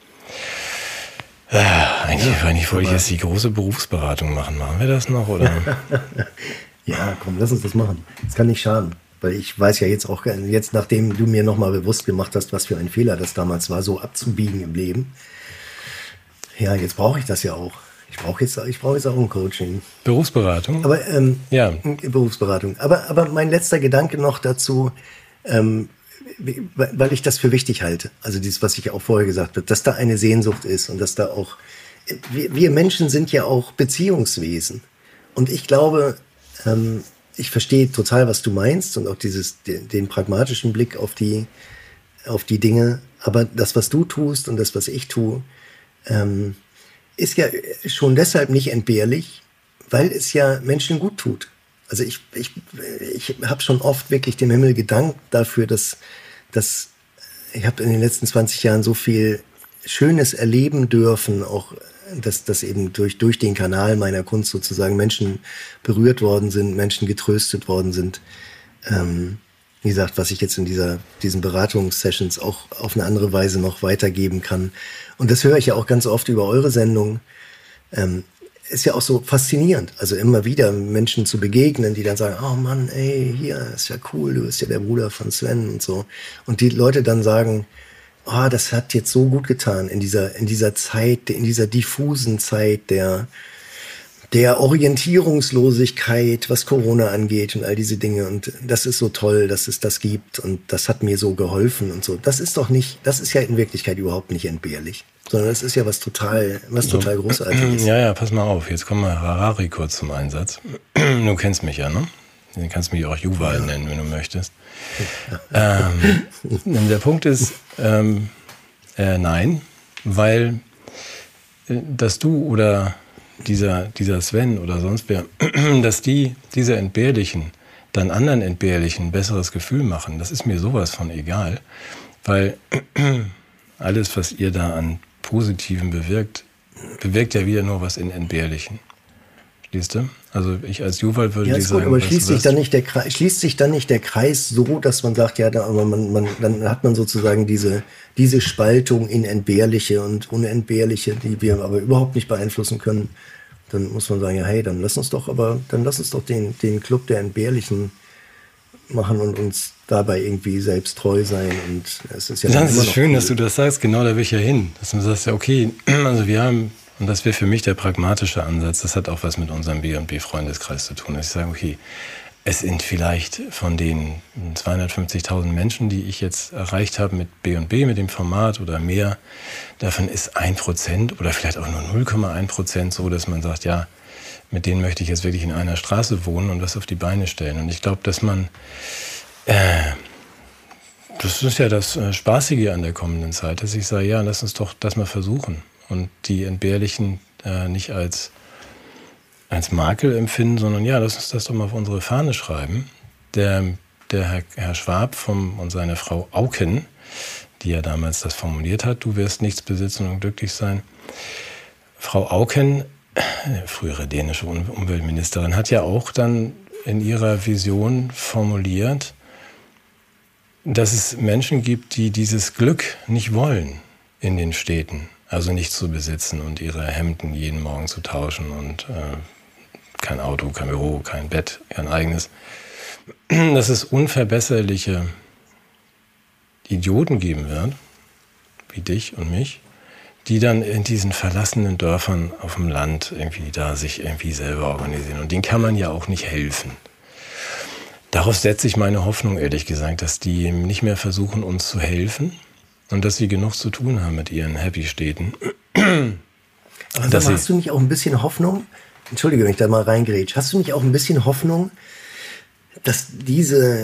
Ah, eigentlich, ja, eigentlich wollte ich jetzt die große Berufsberatung machen. Machen wir das noch, oder? Ja, komm, lass uns das machen. Das kann nicht schaden. Weil ich weiß ja jetzt auch, jetzt nachdem du mir nochmal bewusst gemacht hast, was für ein Fehler das damals war, so abzubiegen im Leben. Ja, jetzt brauche ich das ja auch. Ich brauche jetzt, ich brauche jetzt auch ein Coaching. Berufsberatung? Aber, ähm, ja. Berufsberatung. Aber, aber mein letzter Gedanke noch dazu, ähm, weil ich das für wichtig halte, also dieses, was ich auch vorher gesagt habe, dass da eine Sehnsucht ist und dass da auch, wir, wir Menschen sind ja auch Beziehungswesen. Und ich glaube, ähm, ich verstehe total, was du meinst und auch dieses, den, den pragmatischen Blick auf die, auf die Dinge. Aber das, was du tust und das, was ich tue, ähm, ist ja schon deshalb nicht entbehrlich, weil es ja Menschen gut tut. Also ich, ich, ich habe schon oft wirklich dem Himmel gedankt dafür, dass, dass ich habe in den letzten zwanzig Jahren so viel Schönes erleben dürfen, auch dass, dass eben durch, durch den Kanal meiner Kunst sozusagen Menschen berührt worden sind, Menschen getröstet worden sind. Ähm, wie gesagt, was ich jetzt in dieser, diesen Beratungssessions auch auf eine andere Weise noch weitergeben kann. Und das höre ich ja auch ganz oft über eure Sendung. Ähm, ist ja auch so faszinierend, also immer wieder Menschen zu begegnen, die dann sagen, oh Mann, ey, hier, ist ja cool, du bist ja der Bruder von Sven und so. Und die Leute dann sagen, oh, das hat jetzt so gut getan in dieser, in dieser Zeit, in dieser diffusen Zeit der, der Orientierungslosigkeit, was Corona angeht und all diese Dinge. Und das ist so toll, dass es das gibt und das hat mir so geholfen und so. Das ist doch nicht, das ist ja in Wirklichkeit überhaupt nicht entbehrlich, sondern das ist ja was total, was so, total Großartiges. Ja, ja, pass mal auf, jetzt kommt mal Harari kurz zum Einsatz. Du kennst mich ja, ne? Du kannst mich auch Yuval ja. nennen, wenn du möchtest. ähm, der Punkt ist, ähm, äh, nein, weil äh, dass du oder dieser, dieser Sven oder sonst wer, dass die, diese Entbehrlichen dann anderen Entbehrlichen ein besseres Gefühl machen, das ist mir sowas von egal, weil alles, was ihr da an Positiven bewirkt, bewirkt ja wieder nur was in Entbehrlichen. Schließt du? Also ich als Yuval würde ja, dir ist gut, sagen, aber schließt sich, dann nicht der Kreis, schließt sich dann nicht der Kreis so, dass man sagt, ja, da, aber man, man, dann hat man sozusagen diese, diese Spaltung in Entbehrliche und Unentbehrliche, die wir aber überhaupt nicht beeinflussen können. Dann muss man sagen, ja, hey, dann lass uns doch, aber dann lass uns doch den, den Club der Entbehrlichen machen und uns dabei irgendwie selbst treu sein. Und es ist ja das ist schön, cool. dass du das sagst. Genau, da will ich ja hin. Dass man sagt, ja, okay, also wir haben, und das wäre für mich der pragmatische Ansatz, das hat auch was mit unserem B und B-Freundeskreis zu tun, dass ich sage, okay, es sind vielleicht von den zweihundertfünfzigtausend Menschen, die ich jetzt erreicht habe mit B und B, mit dem Format oder mehr, davon ist ein Prozent oder vielleicht auch nur null Komma eins Prozent so, dass man sagt, ja, mit denen möchte ich jetzt wirklich in einer Straße wohnen und was auf die Beine stellen. Und ich glaube, dass man, äh, das ist ja das äh, Spaßige an der kommenden Zeit, dass ich sage, ja, lass uns doch das mal versuchen und die Entbehrlichen äh, nicht als als Makel empfinden, sondern ja, lass uns das doch mal auf unsere Fahne schreiben. Der, der Herr, Herr Schwab vom, und seine Frau Auken, die ja damals das formuliert hat, du wirst nichts besitzen und glücklich sein. Frau Auken, frühere dänische Umweltministerin, hat ja auch dann in ihrer Vision formuliert, dass es Menschen gibt, die dieses Glück nicht wollen in den Städten. Also nicht zu besitzen und ihre Hemden jeden Morgen zu tauschen und äh, kein Auto, kein Büro, kein Bett, kein eigenes. Dass es unverbesserliche Idioten geben wird, wie dich und mich, die dann in diesen verlassenen Dörfern auf dem Land irgendwie da sich irgendwie selber organisieren. Und denen kann man ja auch nicht helfen. Darauf setze ich meine Hoffnung, ehrlich gesagt, dass die nicht mehr versuchen, uns zu helfen und dass sie genug zu tun haben mit ihren Happy-Städten. Aber dass hast du nicht auch ein bisschen Hoffnung, entschuldige, wenn ich da mal reingrätsch, hast du nicht auch ein bisschen Hoffnung, dass diese,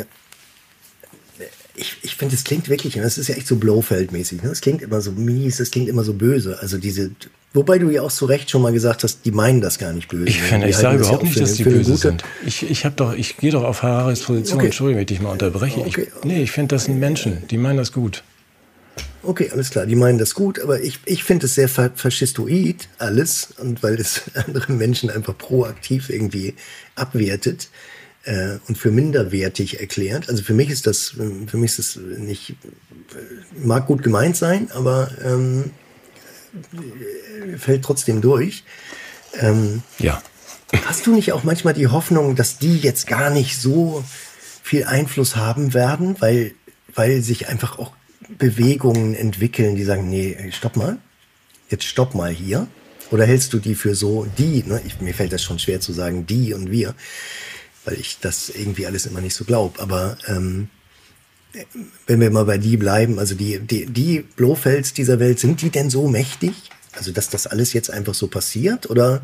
ich, ich finde, es klingt wirklich, das ist ja echt so Blofeld-mäßig, ne? Es klingt immer so mies, es klingt immer so böse, also diese, wobei du ja auch zu Recht schon mal gesagt hast, die meinen das gar nicht böse. Ich finde, ich sage überhaupt nicht, dass die böse sind. Ich, ich habe doch, ich gehe doch auf Hararis Position, okay. Entschuldige, wenn ich dich mal unterbreche. Okay. Ich, nee, ich finde, das sind Menschen, die meinen das gut. Okay, alles klar, die meinen das gut, aber ich, ich finde es sehr faschistoid, alles, und weil es andere Menschen einfach proaktiv irgendwie abwertet äh, und für minderwertig erklärt. Also für mich ist das, für mich ist das nicht, mag gut gemeint sein, aber ähm, fällt trotzdem durch. Ähm, ja. Hast du nicht auch manchmal die Hoffnung, dass die jetzt gar nicht so viel Einfluss haben werden, weil, weil sich einfach auch Bewegungen entwickeln, die sagen, nee, stopp mal, jetzt stopp mal hier. Oder hältst du die für so, die, ne? Ich, mir fällt das schon schwer zu sagen, die und wir, weil ich das irgendwie alles immer nicht so glaube. Aber ähm, wenn wir mal bei die bleiben, also die, die, die Blofelds dieser Welt, sind die denn so mächtig? Also, dass das alles jetzt einfach so passiert? Oder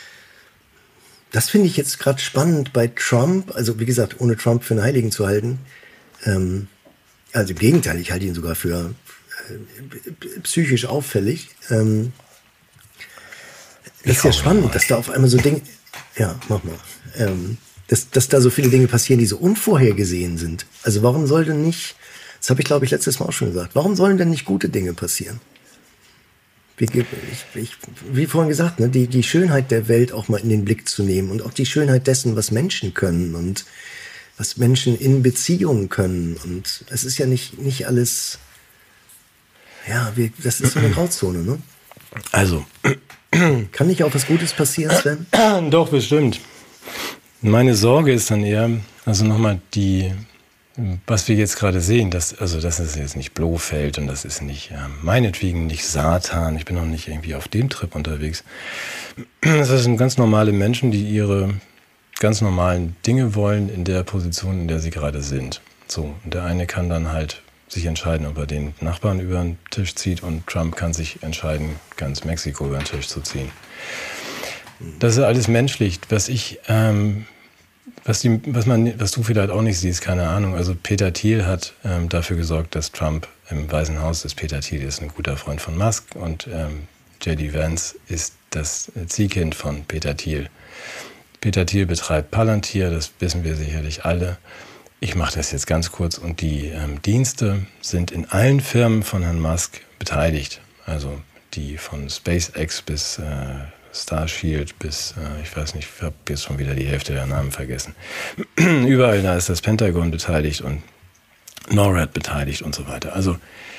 das finde ich jetzt gerade spannend bei Trump, also wie gesagt, ohne Trump für einen Heiligen zu halten, ähm, also im Gegenteil, ich halte ihn sogar für äh, psychisch auffällig. Ähm, das ist ja spannend, dass da auf einmal so Dinge, ja, mach mal, ähm, dass, dass da so viele Dinge passieren, die so unvorhergesehen sind. Also warum soll denn nicht, das habe ich glaube ich letztes Mal auch schon gesagt, warum sollen denn nicht gute Dinge passieren? Wie, ich, ich, wie vorhin gesagt, ne, die, die Schönheit der Welt auch mal in den Blick zu nehmen und auch die Schönheit dessen, was Menschen können und was Menschen in Beziehungen können. Und es ist ja nicht, nicht alles, ja, wir, das ist so eine Grauzone, ne? Also. Kann nicht auch was Gutes passieren, Sven? Doch, bestimmt. Meine Sorge ist dann eher, also nochmal die, was wir jetzt gerade sehen, das, also das ist jetzt nicht Blofeld und das ist nicht, äh, meinetwegen nicht Satan, ich bin noch nicht irgendwie auf dem Trip unterwegs. Das sind ganz normale Menschen, die ihre ganz normalen Dinge wollen in der Position, in der sie gerade sind. So, und der eine kann dann halt sich entscheiden, ob er den Nachbarn über den Tisch zieht und Trump kann sich entscheiden, ganz Mexiko über den Tisch zu ziehen. Das ist alles menschlich. Was ich, ähm, was, die, was, man, was du vielleicht auch nicht siehst, keine Ahnung. Also Peter Thiel hat ähm, dafür gesorgt, dass Trump im Weißen Haus ist. Peter Thiel ist ein guter Freund von Musk und ähm, J D Vance ist das Ziehkind von Peter Thiel. Peter Thiel betreibt Palantir, das wissen wir sicherlich alle. Ich mache das jetzt ganz kurz und die ähm, Dienste sind in allen Firmen von Herrn Musk beteiligt. Also die von SpaceX bis äh, Starshield bis, äh, ich weiß nicht, ich habe jetzt schon wieder die Hälfte der Namen vergessen. Überall da ist das Pentagon beteiligt und NORAD beteiligt und so weiter. Also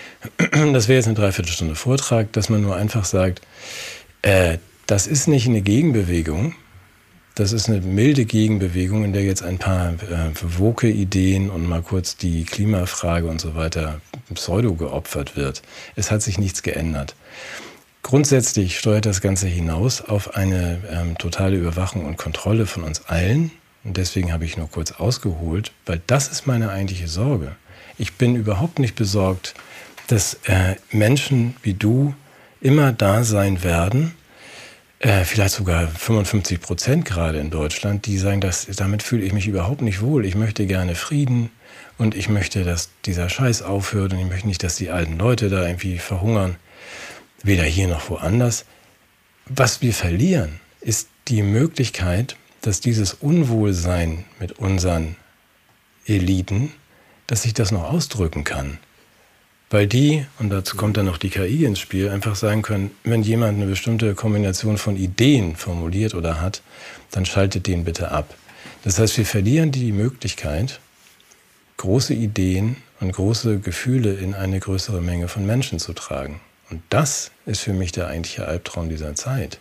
das wäre jetzt eine Dreiviertelstunde Vortrag, dass man nur einfach sagt, äh, das ist nicht eine Gegenbewegung. Das ist eine milde Gegenbewegung, in der jetzt ein paar äh, woke Ideen und mal kurz die Klimafrage und so weiter pseudo geopfert wird. Es hat sich nichts geändert. Grundsätzlich steuert das Ganze hinaus auf eine ähm, totale Überwachung und Kontrolle von uns allen. Und deswegen habe ich nur kurz ausgeholt, weil das ist meine eigentliche Sorge. Ich bin überhaupt nicht besorgt, dass äh, Menschen wie du immer da sein werden, Äh, vielleicht sogar fünfundfünfzig Prozent gerade in Deutschland, die sagen, dass, damit fühle ich mich überhaupt nicht wohl. Ich möchte gerne Frieden und ich möchte, dass dieser Scheiß aufhört und ich möchte nicht, dass die alten Leute da irgendwie verhungern, weder hier noch woanders. Was wir verlieren, ist die Möglichkeit, dass dieses Unwohlsein mit unseren Eliten, dass sich das noch ausdrücken kann. Weil die, und dazu kommt dann noch die K I ins Spiel, einfach sagen können, wenn jemand eine bestimmte Kombination von Ideen formuliert oder hat, dann schaltet den bitte ab. Das heißt, wir verlieren die Möglichkeit, große Ideen und große Gefühle in eine größere Menge von Menschen zu tragen. Und das ist für mich der eigentliche Albtraum dieser Zeit.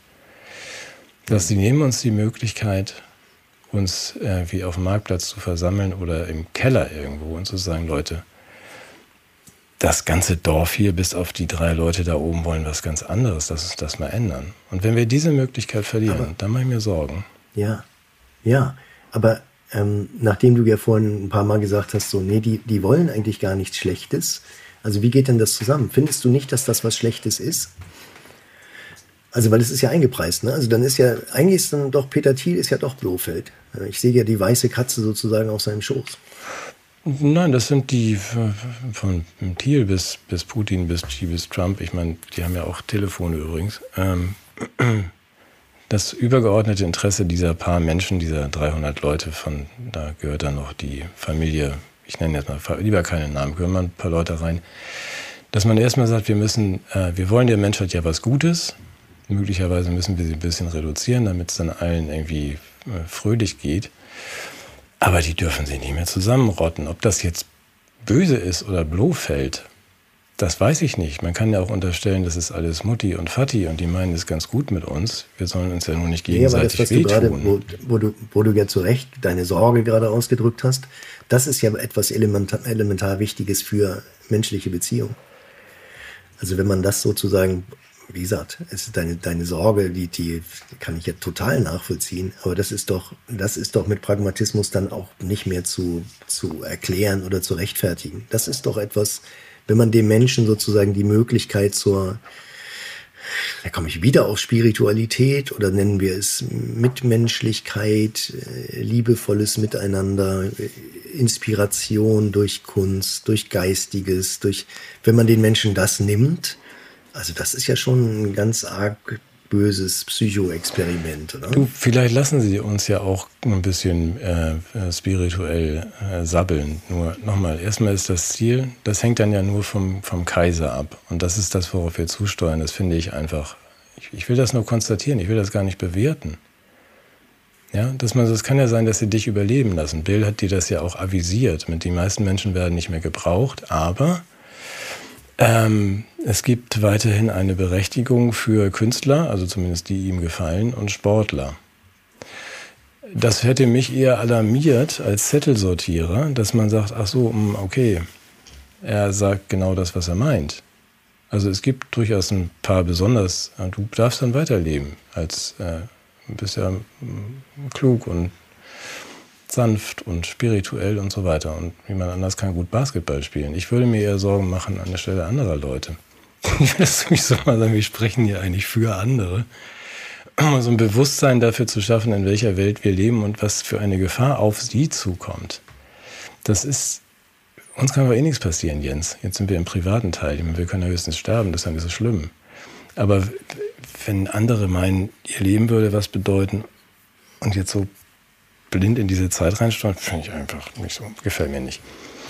Dass sie nehmen uns die Möglichkeit, uns äh, wie auf dem Marktplatz zu versammeln oder im Keller irgendwo und zu sagen, Leute, das ganze Dorf hier, bis auf die drei Leute da oben, wollen was ganz anderes. Lass uns das mal ändern. Und wenn wir diese Möglichkeit verlieren, aber, dann mache ich mir Sorgen. Ja, ja. Aber ähm, nachdem du ja vorhin ein paar Mal gesagt hast, so, nee, die, die wollen eigentlich gar nichts Schlechtes. Also wie geht denn das zusammen? Findest du nicht, dass das was Schlechtes ist? Also, weil es ist ja eingepreist, ne? Also dann ist ja, eigentlich ist dann doch, Peter Thiel ist ja doch Blofeld. Ich sehe ja die weiße Katze sozusagen auf seinem Schoß. Nein, das sind die von Thiel bis, bis Putin, bis Xi, bis Trump. Ich meine, die haben ja auch Telefone übrigens. Ähm, das übergeordnete Interesse dieser paar Menschen, dieser dreihundert Leute, von da gehört dann noch die Familie, ich nenne jetzt mal lieber keine Namen, gehören mal ein paar Leute rein, dass man erstmal sagt, wir müssen, äh, wir wollen der Menschheit ja was Gutes. Möglicherweise müssen wir sie ein bisschen reduzieren, damit es dann allen irgendwie äh, fröhlich geht. Aber die dürfen sie nicht mehr zusammenrotten. Ob das jetzt böse ist oder Blofeld, das weiß ich nicht. Man kann ja auch unterstellen, das ist alles Mutti und Vati und die meinen es ganz gut mit uns. Wir sollen uns ja nur nicht gegenseitig ja, aber das, was wehtun. Du grade, wo, wo, du, wo du ja zu Recht deine Sorge gerade ausgedrückt hast, das ist ja etwas elementar, elementar Wichtiges für menschliche Beziehungen. Also wenn man das sozusagen, wie gesagt, es ist deine, deine Sorge, die, die kann ich ja total nachvollziehen, aber das ist doch, das ist doch mit Pragmatismus dann auch nicht mehr zu, zu erklären oder zu rechtfertigen. Das ist doch etwas, wenn man dem Menschen sozusagen die Möglichkeit zur, da komme ich wieder auf Spiritualität oder nennen wir es Mitmenschlichkeit, liebevolles Miteinander, Inspiration durch Kunst, durch Geistiges, durch, wenn man den Menschen das nimmt. Also das ist ja schon ein ganz arg böses Psychoexperiment, oder? Du, vielleicht lassen sie uns ja auch ein bisschen äh, spirituell äh, sabbeln. Nur nochmal, erstmal ist das Ziel, das hängt dann ja nur vom, vom Kaiser ab. Und das ist das, worauf wir zusteuern. Das finde ich einfach, ich, ich will das nur konstatieren, ich will das gar nicht bewerten. Ja, dass man, das kann ja sein, dass sie dich überleben lassen. Bill hat dir das ja auch avisiert. Mit die meisten Menschen werden nicht mehr gebraucht, aber Ähm, es gibt weiterhin eine Berechtigung für Künstler, also zumindest die ihm gefallen, und Sportler. Das hätte mich eher alarmiert als Zettelsortierer, dass man sagt, ach so, okay, er sagt genau das, was er meint. Also es gibt durchaus ein paar besonders, du darfst dann weiterleben, als äh, bist ja klug und sanft und spirituell und so weiter. Und jemand anders kann gut Basketball spielen. Ich würde mir eher Sorgen machen an der Stelle anderer Leute. Ich will mich so mal sagen, wir sprechen hier eigentlich für andere. Um so ein Bewusstsein dafür zu schaffen, in welcher Welt wir leben und was für eine Gefahr auf sie zukommt. Das ist, uns kann aber eh nichts passieren, Jens. Jetzt sind wir im privaten Teil. Wir können ja höchstens sterben, das ist ja nicht so schlimm. Aber wenn andere meinen, ihr Leben würde was bedeuten und jetzt so blind in diese Zeit reinsteuern, finde ich einfach nicht so, gefällt mir nicht.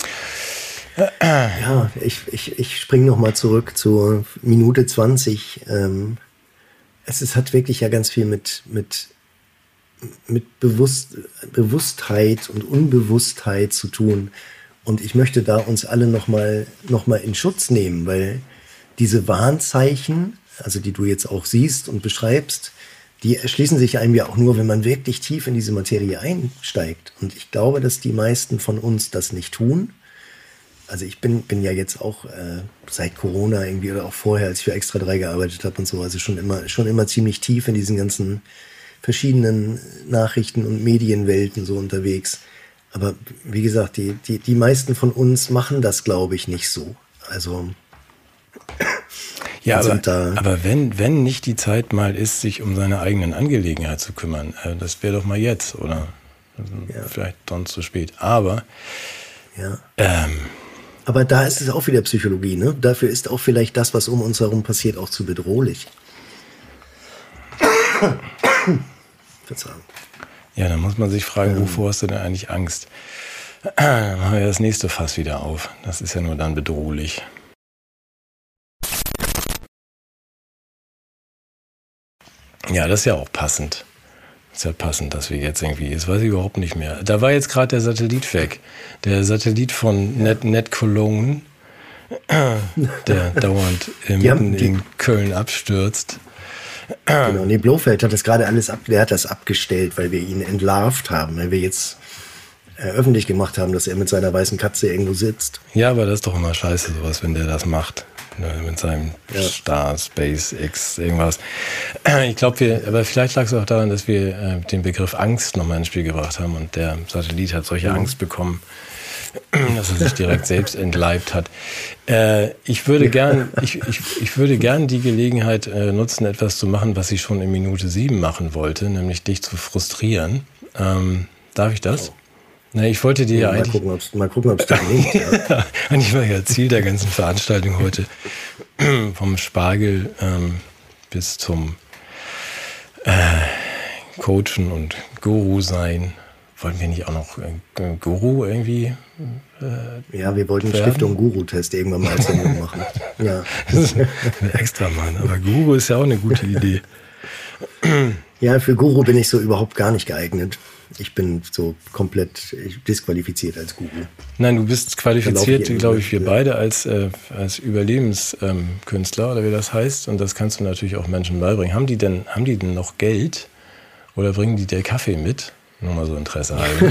Ja, ich, ich, ich springe nochmal zurück zur Minute zwanzig. Ähm, es, es hat wirklich ja ganz viel mit, mit, mit Bewusst, Bewusstheit und Unbewusstheit zu tun. Und ich möchte da uns alle nochmal noch mal in Schutz nehmen, weil diese Warnzeichen, also die du jetzt auch siehst und beschreibst, die erschließen sich einem ja auch nur, wenn man wirklich tief in diese Materie einsteigt. Und ich glaube, dass die meisten von uns das nicht tun. Also ich bin, bin ja jetzt auch äh, seit Corona irgendwie oder auch vorher, als ich für Extra drei gearbeitet habe und so, also schon immer, schon immer ziemlich tief in diesen ganzen verschiedenen Nachrichten- und Medienwelten so unterwegs. Aber wie gesagt, die, die, die meisten von uns machen das, glaube ich, nicht so. Also ja, aber, aber wenn, wenn nicht die Zeit mal ist, sich um seine eigenen Angelegenheiten zu kümmern, äh, das wäre doch mal jetzt, oder? Ja. Vielleicht dann zu spät. Aber ja. ähm, aber da ist es auch wieder Psychologie, ne? Dafür ist auch vielleicht das, was um uns herum passiert, auch zu bedrohlich. Verzeihung. Ja, dann muss man sich fragen, wovor hast du denn eigentlich Angst? Dann machen wir das nächste Fass wieder auf. Das ist ja nur dann bedrohlich. Ja, das ist ja auch passend. Das ist ja passend, dass wir jetzt irgendwie, jetzt weiß ich überhaupt nicht mehr. Da war jetzt gerade der Satellit weg. Der Satellit von Net, Net Cologne, der dauernd äh, mitten in Köln abstürzt. Genau, nee, Blofeld hat das gerade alles ab, der hat das abgestellt, weil wir ihn entlarvt haben, weil wir jetzt äh, öffentlich gemacht haben, dass er mit seiner weißen Katze irgendwo sitzt. Ja, aber das ist doch immer scheiße, sowas, wenn der das macht. Ne, mit seinem ja. Star, SpaceX, irgendwas. Ich glaube, wir, aber vielleicht lag es auch daran, dass wir äh, den Begriff Angst nochmal ins Spiel gebracht haben und der Satellit hat solche mhm. Angst bekommen, dass er sich direkt selbst entleibt hat. Äh, ich würde gern, ich, ich, ich würde gern die Gelegenheit äh, nutzen, etwas zu machen, was ich schon in Minute sieben machen wollte, nämlich dich zu frustrieren. Ähm, darf ich das? Oh. Na, ich wollte dir ja, ja eigentlich... Mal gucken, ob es da gelingt. Ja. Eigentlich war ja Ziel der ganzen Veranstaltung heute, vom Spargel ähm, bis zum äh, Coachen und Guru sein. Wollten wir nicht auch noch äh, Guru irgendwie? Äh, ja, wir wollten werden? Stiftung Guru-Test irgendwann mal als Sendung machen. Ja. Extra, Mann. Aber Guru ist ja auch eine gute Idee. Ja, für Guru bin ich so überhaupt gar nicht geeignet. Ich bin so komplett disqualifiziert als Guru. Nein, du bist qualifiziert, glaube ich, wir ja. beide als, äh, als Überlebenskünstler, ähm, oder wie das heißt. Und das kannst du natürlich auch Menschen beibringen. Haben die denn, haben die denn noch Geld? Oder bringen die dir Kaffee mit? Nur mal so Interesse halber.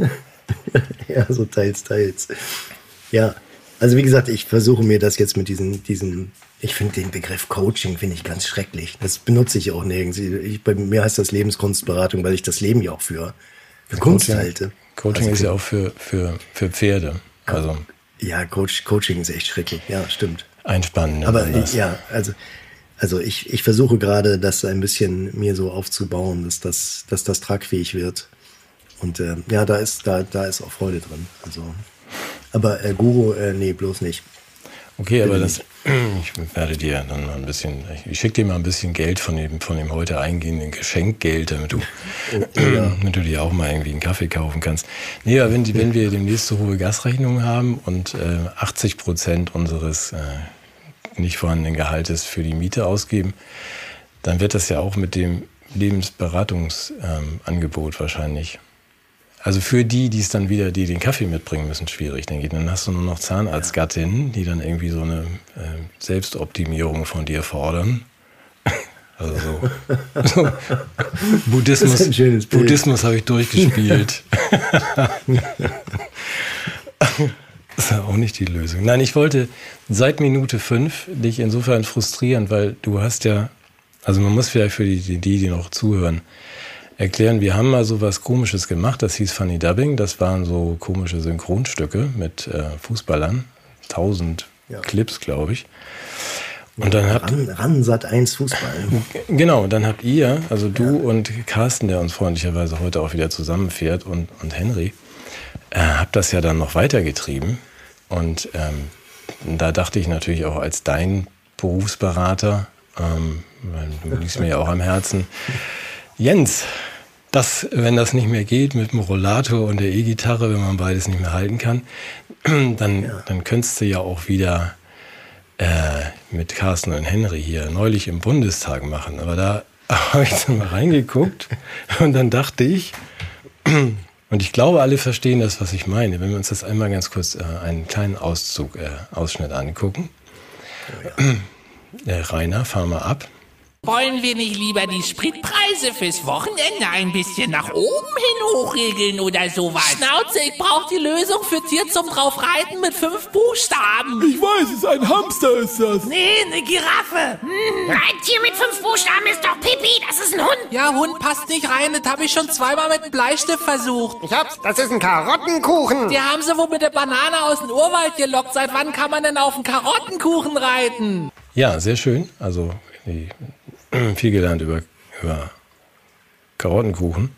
Ja, so teils, teils. Ja, also wie gesagt, ich versuche mir das jetzt mit diesen, diesen ich finde den Begriff Coaching finde ich ganz schrecklich. Das benutze ich auch nirgends. Ich, bei mir heißt das Lebenskunstberatung, weil ich das Leben ja auch für, für Kunst halte. Coaching also, ist ja auch für, für, für Pferde. Also ja, Coach, Coaching ist echt schrecklich. Ja, stimmt. Einspannen. Aber ich, ja, also, also ich, ich versuche gerade, das ein bisschen mir so aufzubauen, dass das, dass das tragfähig wird. Und äh, ja, da ist, da, da ist auch Freude drin. Also, aber äh, Guru, äh, nee, bloß nicht. Okay, aber das, ich werde dir dann mal ein bisschen, ich schicke dir mal ein bisschen Geld von dem, von dem heute eingehenden Geschenkgeld, damit du, ja. damit du dir auch mal irgendwie einen Kaffee kaufen kannst. Nee, aber wenn, die, wenn wir demnächst so hohe Gasrechnungen haben und äh, achtzig Prozent unseres äh, nicht vorhandenen Gehaltes für die Miete ausgeben, dann wird das ja auch mit dem Lebensberatungsangebot ähm, wahrscheinlich Also für die, die es dann wieder, die den Kaffee mitbringen müssen, schwierig, denke ich. Dann hast du nur noch Zahnarztgattinnen, die dann irgendwie so eine äh, Selbstoptimierung von dir fordern. Also so, so Buddhismus, Buddhismus habe ich durchgespielt. Das ist ja auch nicht die Lösung. Nein, ich wollte seit Minute fünf dich insofern frustrieren, weil du hast ja, also man muss vielleicht für die, die, die noch zuhören, erklären, wir haben mal so was Komisches gemacht, das hieß Funny Dubbing, das waren so komische Synchronstücke mit äh, Fußballern, tausend ja. Clips, glaube ich. Und dann habt Ran, Ran Sat eins Fußball. Genau, dann habt ihr, also du ja. und Carsten, der uns freundlicherweise heute auch wieder zusammenfährt, und, und Henry, äh, habt das ja dann noch weitergetrieben. Und ähm, da dachte ich natürlich auch als dein Berufsberater, ähm, weil du liegst mir ja auch am Herzen, Jens, das, wenn das nicht mehr geht mit dem Rollator und der E-Gitarre, wenn man beides nicht mehr halten kann, dann, ja. dann könntest du ja auch wieder äh, mit Carsten und Henry hier neulich im Bundestag machen. Aber da habe ich dann mal reingeguckt und dann dachte ich, und ich glaube, alle verstehen das, was ich meine, wenn wir uns das einmal ganz kurz äh, einen kleinen Auszug, äh, Ausschnitt angucken. Oh ja. äh, Rainer, fahr mal ab. Wollen wir nicht lieber die Spritpreise fürs Wochenende ein bisschen nach oben hin hochregeln oder sowas? Schnauze, ich brauch die Lösung für Tier zum draufreiten mit fünf Buchstaben. Ich weiß es, ein Hamster ist das. Nee, eine Giraffe. Hm. Ein Tier mit fünf Buchstaben ist doch Pipi, das ist ein Hund. Ja, Hund passt nicht rein, das habe ich schon zweimal mit einem Bleistift versucht. Ich hab's, das ist ein Karottenkuchen. Die haben sie wohl mit der Banane aus dem Urwald gelockt. Seit wann kann man denn auf einen Karottenkuchen reiten? Ja, sehr schön. Also die viel gelernt über, über Karottenkuchen.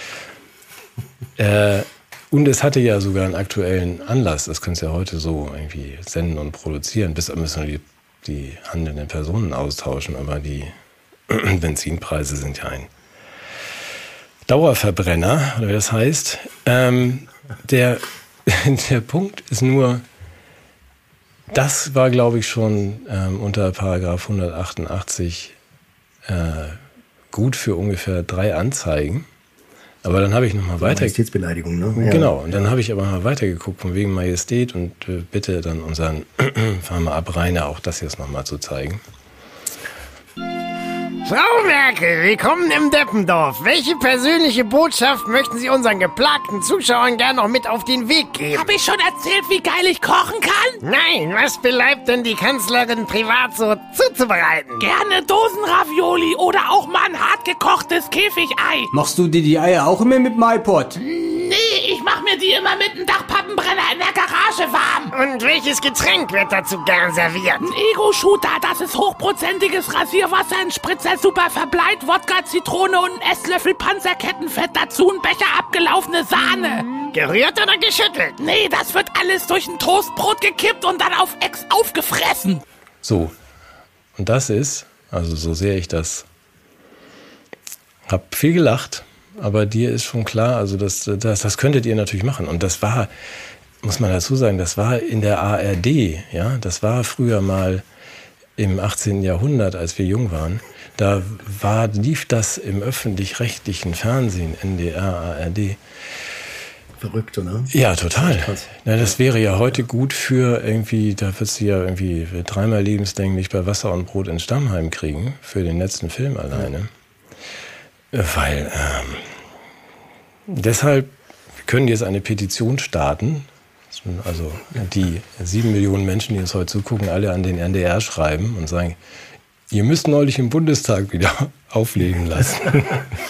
Äh, und es hatte ja sogar einen aktuellen Anlass. Das können Sie ja heute so irgendwie senden und produzieren. Bis müssen wir die, die handelnden Personen austauschen. Aber die Benzinpreise sind ja ein Dauerverbrenner, oder wie das heißt. Ähm, der, der Punkt ist nur, das war, glaube ich, schon ähm, unter Paragraph hundertachtundachtzig Äh, gut für ungefähr drei Anzeigen. Aber dann habe ich noch mal weiter... Majestätsbeleidigung, ne? Ja. Genau, und dann habe ich aber mal weitergeguckt von wegen Majestät und äh, bitte dann unseren fahren wir ab, Rainer, auch das jetzt noch mal zu zeigen. Frau Merkel, willkommen im Deppendorf. Welche persönliche Botschaft möchten Sie unseren geplagten Zuschauern gern noch mit auf den Weg geben? Hab ich schon erzählt, wie geil ich kochen kann? Nein, was beleibt denn die Kanzlerin privat so zuzubereiten? Gerne Dosenravioli oder auch mal ein hart gekochtes Käfigei. Machst du dir die Eier auch immer mit dem iPod? Nee, ich mach mir die immer mit einem Dachpappenbrenner in der Garage warm. Und welches Getränk wird dazu gern serviert? Ein Ego-Shooter, das ist hochprozentiges Rasierwasser in Spritzer, super verbleit, Wodka, Zitrone und ein Esslöffel Panzerkettenfett, dazu ein Becher abgelaufene Sahne. Gerührt oder geschüttelt? Nee, das wird alles durch ein Toastbrot gekippt und dann auf Ex aufgefressen. So, und das ist, also so sehr ich das, hab viel gelacht, aber dir ist schon klar, also das, das, das könntet ihr natürlich machen. Und das war, muss man dazu sagen, das war in der A R D, ja, das war früher mal im achtzehnten Jahrhundert, als wir jung waren. Da war, lief das im öffentlich-rechtlichen Fernsehen, N D R, A R D. Verrückt, oder? Ja, total. Ja, das wäre ja heute gut für irgendwie, da wird sie ja irgendwie dreimal lebenslänglich bei Wasser und Brot in Stammheim kriegen, für den letzten Film alleine. Ja. Weil, ähm, deshalb können jetzt eine Petition starten, also die sieben Millionen Menschen, die uns heute zugucken, alle an den N D R schreiben und sagen, ihr müsst neulich im Bundestag wieder auflegen lassen.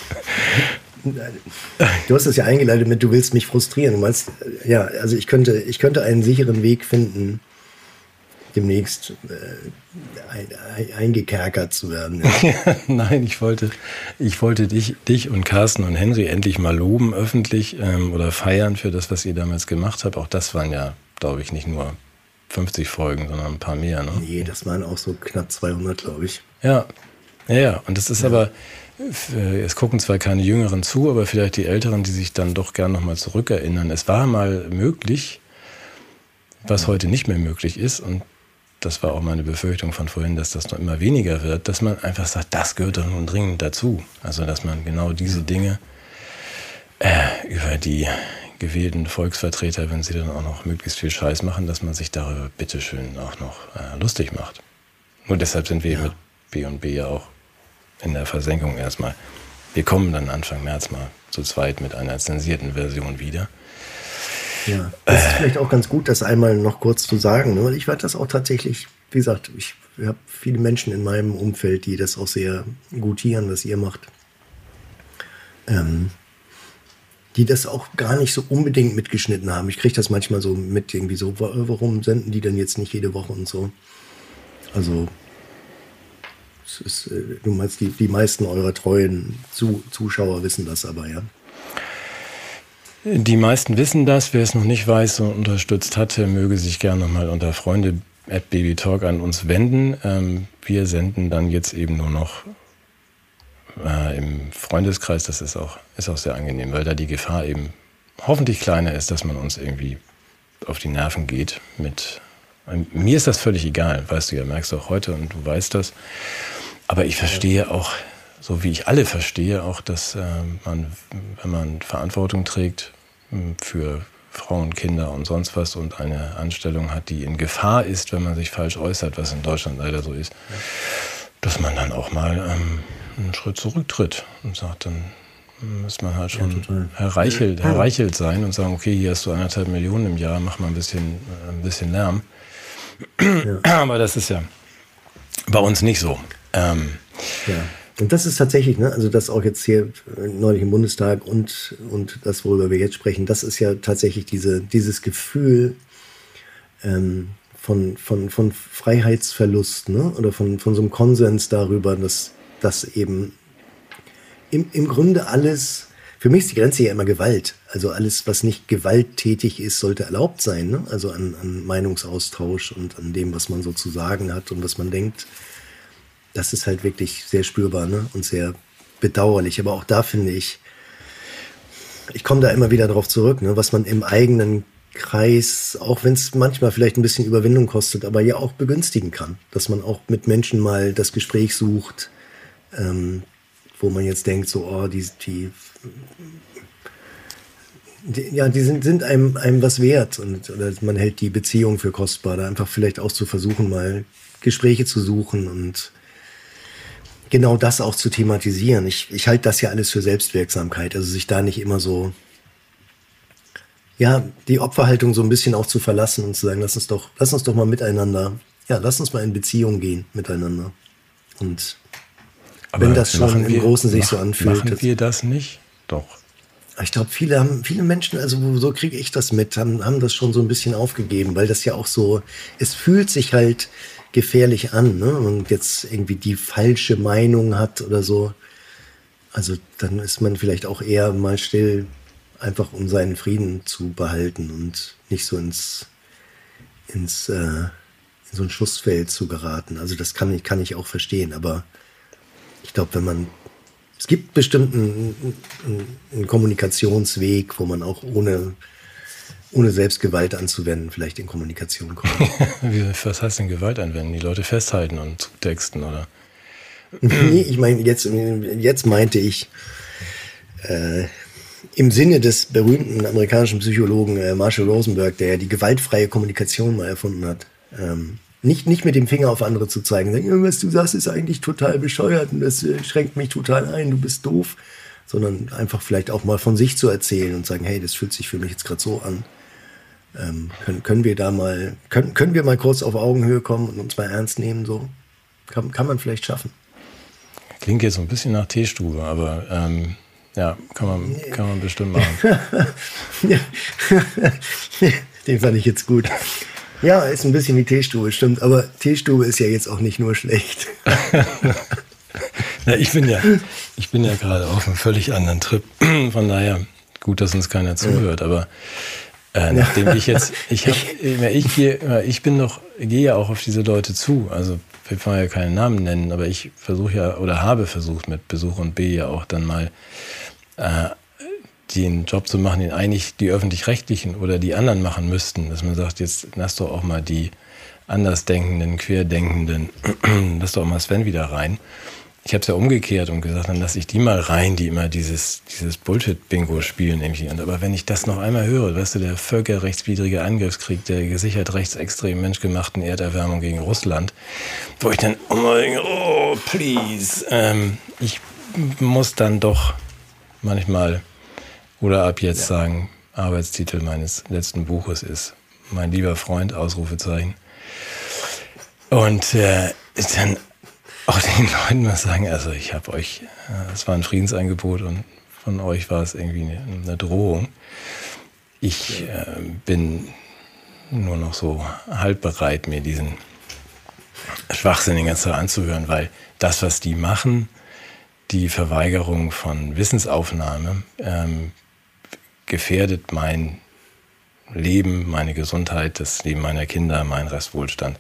Du hast es ja eingeleitet mit, du willst mich frustrieren. Du meinst, ja, also ich könnte, ich könnte einen sicheren Weg finden, demnächst äh, ein, ein, eingekerkert zu werden. Ja. Nein, ich wollte, ich wollte dich, dich und Carsten und Henry endlich mal loben öffentlich ähm, oder feiern für das, was ihr damals gemacht habt. Auch das waren ja, glaube ich, nicht nur fünfzig Folgen, sondern ein paar mehr. Ne? Nee, das waren auch so knapp zweihundert, glaube ich. Ja, ja, ja. Und das ist ja. aber, es gucken zwar keine Jüngeren zu, aber vielleicht die Älteren, die sich dann doch gern nochmal zurückerinnern. Es war mal möglich, was heute nicht mehr möglich ist, und das war auch meine Befürchtung von vorhin, dass das noch immer weniger wird, dass man einfach sagt, das gehört doch nun dringend dazu. Also, dass man genau diese Dinge äh, über die gewählten Volksvertreter, wenn sie dann auch noch möglichst viel Scheiß machen, dass man sich darüber bitteschön auch noch äh, lustig macht. Nur deshalb sind wir ja. mit B und B ja auch in der Versenkung erstmal. Wir kommen dann Anfang März mal zu zweit mit einer zensierten Version wieder. Ja, das ist äh, vielleicht auch ganz gut, das einmal noch kurz zu sagen. Ne? Ich werde das auch tatsächlich, wie gesagt, ich habe viele Menschen in meinem Umfeld, die das auch sehr gutieren, was ihr macht. Ähm, die das auch gar nicht so unbedingt mitgeschnitten haben. Ich kriege das manchmal so mit, irgendwie so, warum senden die denn jetzt nicht jede Woche und so. Also, es ist, du meinst, die, die meisten eurer treuen Zu- Zuschauer wissen das aber, ja? Die meisten wissen das. Wer es noch nicht weiß und unterstützt hatte, möge sich gerne nochmal unter Freunde at babytalk an uns wenden. Ähm, wir senden dann jetzt eben nur noch äh, im Freundeskreis. Das ist auch, ist auch sehr angenehm, weil da die Gefahr eben hoffentlich kleiner ist, dass man uns irgendwie auf die Nerven geht mit... Mir ist das völlig egal, weißt du ja, merkst du auch heute und du weißt das. Aber ich verstehe auch, so wie ich alle verstehe, auch, dass äh, man, wenn man Verantwortung trägt für Frauen, Kinder und sonst was und eine Anstellung hat, die in Gefahr ist, wenn man sich falsch äußert, was in Deutschland leider so ist, dass man dann auch mal ähm, einen Schritt zurücktritt und sagt, dann muss man halt schon ja, herreichelt, herreichelt sein und sagen, okay, hier hast du anderthalb Millionen im Jahr, mach mal ein bisschen, ein bisschen Lärm. Ja. Aber das ist ja bei uns nicht so. Ähm, ja. Und das ist tatsächlich, ne, also das auch jetzt hier neulich im Bundestag und, und das, worüber wir jetzt sprechen, das ist ja tatsächlich diese, dieses Gefühl ähm, von, von, von Freiheitsverlust, ne, oder von, von so einem Konsens darüber, dass, dass eben im, im Grunde alles, für mich ist die Grenze ja immer Gewalt. Also alles, was nicht gewalttätig ist, sollte erlaubt sein. Ne? Also an, an Meinungsaustausch und an dem, was man so zu sagen hat und was man denkt. Das ist halt wirklich sehr spürbar, ne? Und sehr bedauerlich. Aber auch da finde ich, ich komme da immer wieder drauf zurück, ne? Was man im eigenen Kreis, auch wenn es manchmal vielleicht ein bisschen Überwindung kostet, aber ja auch begünstigen kann. Dass man auch mit Menschen mal das Gespräch sucht, ähm, wo man jetzt denkt, so, oh, die, die, die ja, die sind, sind einem, einem was wert und oder man hält die Beziehung für kostbar, da einfach vielleicht auch zu versuchen, mal Gespräche zu suchen und genau das auch zu thematisieren. Ich, ich halte das ja alles für Selbstwirksamkeit, also sich da nicht immer so, ja, die Opferhaltung so ein bisschen auch zu verlassen und zu sagen, lass uns doch, lass uns doch mal miteinander, ja, lass uns mal in Beziehung gehen miteinander und Aber wenn das schon im Großen sich mach, so anfühlt. Machen wir das nicht? Doch. Ich glaube, viele haben, viele Menschen, also so kriege ich das mit, haben, haben das schon so ein bisschen aufgegeben, weil das ja auch so, es fühlt sich halt gefährlich an, ne? Und jetzt irgendwie die falsche Meinung hat oder so. Also dann ist man vielleicht auch eher mal still, einfach um seinen Frieden zu behalten und nicht so ins, ins äh, in so ein Schussfeld zu geraten. Also das kann ich, kann ich auch verstehen, aber ich glaube, wenn man, es gibt bestimmt einen, einen Kommunikationsweg, wo man auch ohne, ohne Selbstgewalt anzuwenden vielleicht in Kommunikation kommt. Was heißt denn Gewalt anwenden? Die Leute festhalten und zutexten, oder? Nee, ich meine, jetzt, jetzt meinte ich, äh, im Sinne des berühmten amerikanischen Psychologen äh, Marshall Rosenberg, der ja die gewaltfreie Kommunikation mal erfunden hat, ähm, Nicht, nicht mit dem Finger auf andere zu zeigen, sagen, was du sagst, ist eigentlich total bescheuert und das schränkt mich total ein, du bist doof, sondern einfach vielleicht auch mal von sich zu erzählen und sagen, hey, das fühlt sich für mich jetzt gerade so an. Ähm, können, können wir da mal, können, können wir mal kurz auf Augenhöhe kommen und uns mal ernst nehmen, so? Kann, kann man vielleicht schaffen. Klingt jetzt so ein bisschen nach Teestube, aber ähm, ja, kann man, kann man bestimmt machen. Den fand ich jetzt gut. Ja, ist ein bisschen wie Teestube, stimmt. Aber Teestube ist ja jetzt auch nicht nur schlecht. Na, ich bin ja, ich bin ja gerade auf einem völlig anderen Trip. Von daher gut, dass uns keiner zuhört. Aber äh, nachdem ich jetzt, ich habe, ich gehe, ich bin noch, gehe ja auch auf diese Leute zu. Also wir wollen ja keinen Namen nennen, aber ich versuche ja oder habe versucht mit Besuch und B ja auch dann mal äh, den Job zu machen, den eigentlich die Öffentlich-Rechtlichen oder die anderen machen müssten. Dass man sagt, jetzt lass doch auch mal die Andersdenkenden, Querdenkenden, lass doch auch mal Sven wieder rein. ich habe es ja umgekehrt und gesagt, dann lasse ich die mal rein, die immer dieses, dieses Bullshit-Bingo spielen. Nämlich. Und aber wenn ich das noch einmal höre, weißt du, der völkerrechtswidrige Angriffskrieg der gesichert rechtsextremen menschgemachten Erderwärmung gegen Russland, wo ich dann immer denke, oh, please. Ähm, ich muss dann doch manchmal oder ab jetzt ja. sagen, Arbeitstitel meines letzten Buches ist Mein lieber Freund, Ausrufezeichen. Und äh, dann auch den Leuten mal sagen, also ich habe euch, es war ein Friedensangebot und von euch war es irgendwie eine, eine Drohung. Ich äh, bin nur noch so halb bereit, mir diesen Schwachsinn den ganzen Tag anzuhören, weil das, was die machen, die Verweigerung von Wissensaufnahme, ähm, gefährdet mein Leben, meine Gesundheit, das Leben meiner Kinder, mein Restwohlstand.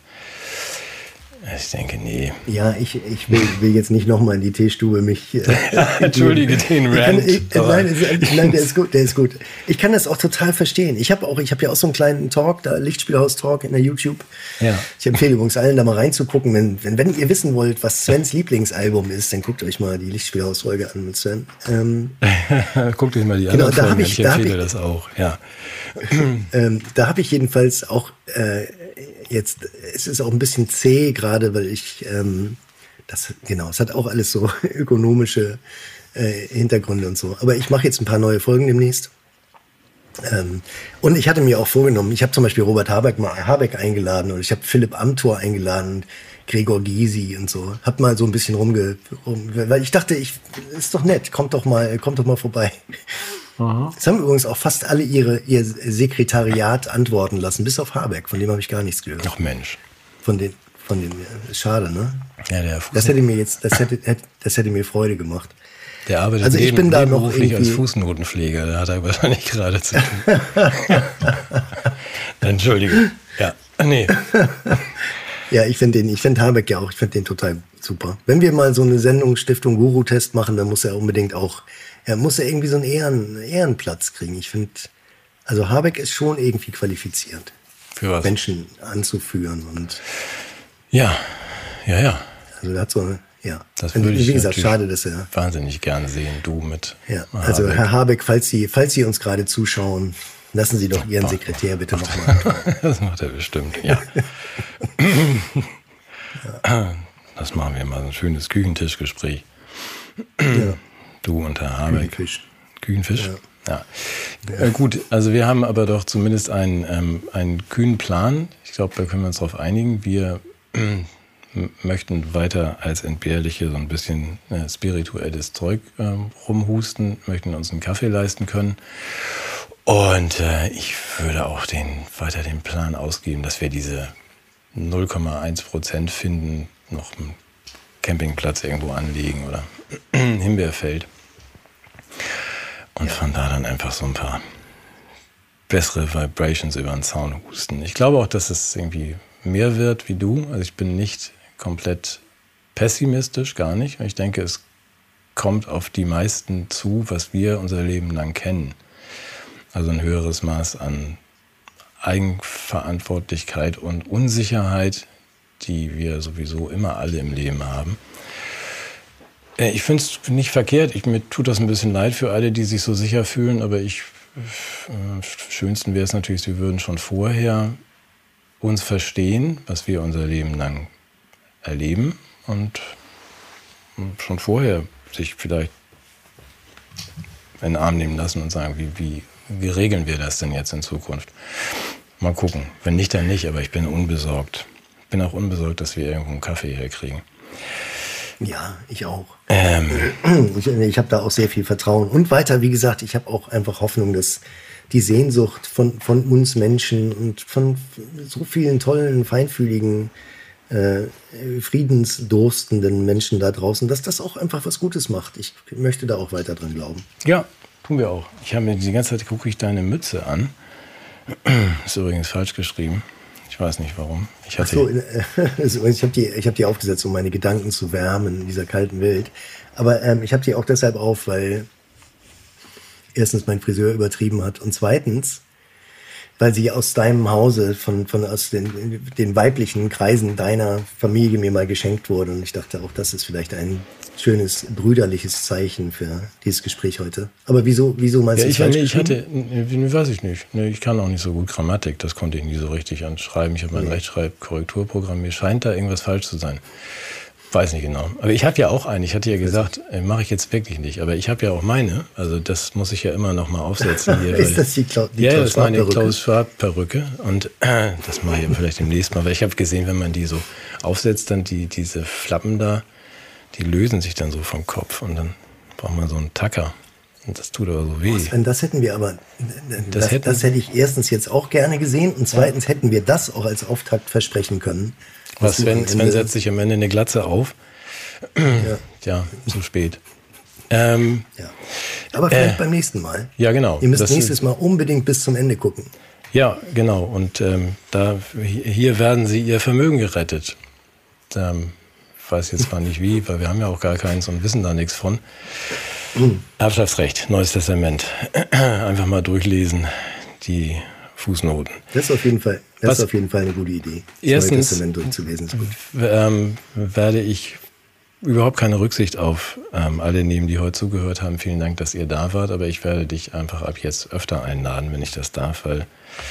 Ich denke, nee. Ja, ich, ich will, will jetzt nicht nochmal in die Teestube mich... Äh, Entschuldige den Rant. Ich kann, ich, nein, ist, nein, der ist gut, der ist gut. Ich kann das auch total verstehen. Ich habe auch, ich habe ja auch so einen kleinen Talk, da Lichtspielhaus-Talk in der YouTube. Ja. Ich empfehle übrigens allen, da mal reinzugucken. Wenn, wenn, wenn ihr wissen wollt, was Svens Lieblingsalbum ist, dann guckt euch mal die Lichtspielhaus-Folge an mit Sven. Ähm, guckt euch mal die genau, anderen da Folgen ich, ich empfehle da das auch, ja. ähm, da habe ich jedenfalls auch äh, jetzt, es ist auch ein bisschen zäh gerade, weil ich, ähm, das, genau, es hat auch alles so ökonomische äh, Hintergründe und so. Aber ich mache jetzt ein paar neue Folgen demnächst. Ähm, und ich hatte mir auch vorgenommen, ich habe zum Beispiel Robert Habeck, mal, Habeck eingeladen und ich habe Philipp Amthor eingeladen und Gregor Gysi und so. Hab mal so ein bisschen rumge... Rum, weil ich dachte, ich ist doch nett, kommt doch mal, kommt doch mal vorbei. Es haben übrigens auch fast alle ihre, ihr Sekretariat antworten lassen, bis auf Habeck, von dem habe ich gar nichts gehört. Ach Mensch. Von den, von den, schade, ne? Ja, der das hätte mir jetzt, das hätte, das hätte mir Freude gemacht. Der arbeitet also ich neben, bin da noch irgendwie als Fußnotenpfleger, da hat er wahrscheinlich gerade zu tun. Entschuldigung. Ja, nee. Ja, ich finde den, ich finde Habeck ja auch, ich finde den total super. Wenn wir mal so eine Sendung Stiftung Guru-Test machen, dann muss er unbedingt auch, er muss ja irgendwie so einen Ehren, Ehrenplatz kriegen. Ich finde, also Habeck ist schon irgendwie qualifiziert. Für was? Menschen anzuführen und. Ja, ja, ja. Also er hat so eine, ja. Das würde ich wie gesagt, schade, dass er. Wahnsinnig gerne sehen, du mit. Ja, also Habeck. Herr Habeck, falls Sie, falls Sie uns gerade zuschauen, lassen Sie doch Ihren Sekretär bitte nochmal. Das macht er bestimmt, ja. Ja. Das machen wir mal, so ein schönes Küchentischgespräch. Ja. Du und Herr Habeck. Küchenfisch. Küchenfisch? Ja. Ja. Äh, gut, also wir haben aber doch zumindest einen, ähm, einen kühnen Plan. Ich glaube, da können wir uns darauf einigen. Wir äh, möchten weiter als Entbehrliche so ein bisschen äh, spirituelles Zeug äh, rumhusten, möchten uns einen Kaffee leisten können. Und äh, ich würde auch den, weiter den Plan ausgeben, dass wir diese null Komma eins Prozent finden, noch einen Campingplatz irgendwo anlegen oder ein Himbeerfeld. Und ja. von da dann einfach so ein paar bessere Vibrations über den Zaun husten. Ich glaube auch, dass es irgendwie mehr wird wie du. Also ich bin nicht komplett pessimistisch, gar nicht. Ich denke, es kommt auf die meisten zu, was wir unser Leben lang kennen. Also ein höheres Maß an Eigenverantwortlichkeit und Unsicherheit, die wir sowieso immer alle im Leben haben. Ich finde es nicht verkehrt. Ich, mir tut das ein bisschen leid für alle, die sich so sicher fühlen, aber ich, äh, schönsten wäre es natürlich, sie würden schon vorher uns verstehen, was wir unser Leben lang erleben und schon vorher sich vielleicht in den Arm nehmen lassen und sagen, wie, wie, wie regeln wir das denn jetzt in Zukunft? Mal gucken. Wenn nicht, dann nicht, aber ich bin unbesorgt. Ich bin auch unbesorgt, dass wir irgendwo einen Kaffee herkriegen. Ja, ich auch. Ähm. Ich, ich habe da auch sehr viel Vertrauen. Und weiter, wie gesagt, ich habe auch einfach Hoffnung, dass die Sehnsucht von, von uns Menschen und von so vielen tollen, feinfühligen, äh, friedensdurstenden Menschen da draußen, dass das auch einfach was Gutes macht. Ich möchte da auch weiter dran glauben. Ja, tun wir auch. Ich habe mir die ganze Zeit, gucke ich deine Mütze an. Ist übrigens falsch geschrieben. Ich weiß nicht warum. Ich hatte Ach so, äh, ich habe die, ich hab die aufgesetzt, um meine Gedanken zu wärmen in dieser kalten Welt. Aber ähm, ich habe die auch deshalb auf, weil erstens mein Friseur übertrieben hat und zweitens weil sie aus deinem Hause, von, von aus den, den weiblichen Kreisen deiner Familie mir mal geschenkt wurde. Und ich dachte auch, das ist vielleicht ein schönes brüderliches Zeichen für dieses Gespräch heute. Aber wieso, wieso meinst ja, du ich, falsch nee, ich hatte, nee, weiß ich nicht. Nee, ich kann auch nicht so gut Grammatik. Das konnte ich nie so richtig anschreiben. Ich habe mein nee. Rechtschreibkorrekturprogramm. Mir scheint da irgendwas falsch zu sein. Weiß nicht genau. Aber ich habe ja auch einen. Ich hatte ja gesagt, äh, mache ich jetzt wirklich nicht. Aber ich habe ja auch meine. Also das muss ich ja immer noch mal aufsetzen. Hier, ist das die, Kla die ja, Klaus das ist meine Klaus Schwab-Perücke. Und äh, das mache ich vielleicht demnächst mal. Weil ich habe gesehen, wenn man die so aufsetzt, dann die, diese Flappen da, die lösen sich dann so vom Kopf. Und dann braucht man so einen Tacker. Und das tut aber so weh. Das hätten wir aber, das, das, hätten, das hätte ich erstens jetzt auch gerne gesehen. Und zweitens ja. hätten wir das auch als Auftakt versprechen können. Was, Sven, Sven setzt sich am Ende eine Glatze auf. Ja, ja zu spät. Ähm, ja. Aber vielleicht äh, beim nächsten Mal. Ja, genau. Ihr müsst das nächstes Mal unbedingt bis zum Ende gucken. Ja, genau. Und ähm, da, hier werden sie ihr Vermögen gerettet. Ähm, weiß jetzt zwar nicht wie, weil wir haben ja auch gar keins und wissen da nichts von. Mhm. Erbschaftsrecht, Neues Testament. Einfach mal durchlesen, die Fußnoten. Das ist auf jeden Fall, das Was, ist auf jeden Fall eine gute Idee. Das erstens, Neue Testament durchzulesen ist gut. Ähm, werde ich überhaupt keine Rücksicht auf ähm, alle nehmen, die heute zugehört haben. Vielen Dank, dass ihr da wart, aber ich werde dich einfach ab jetzt öfter einladen, wenn ich das darf, weil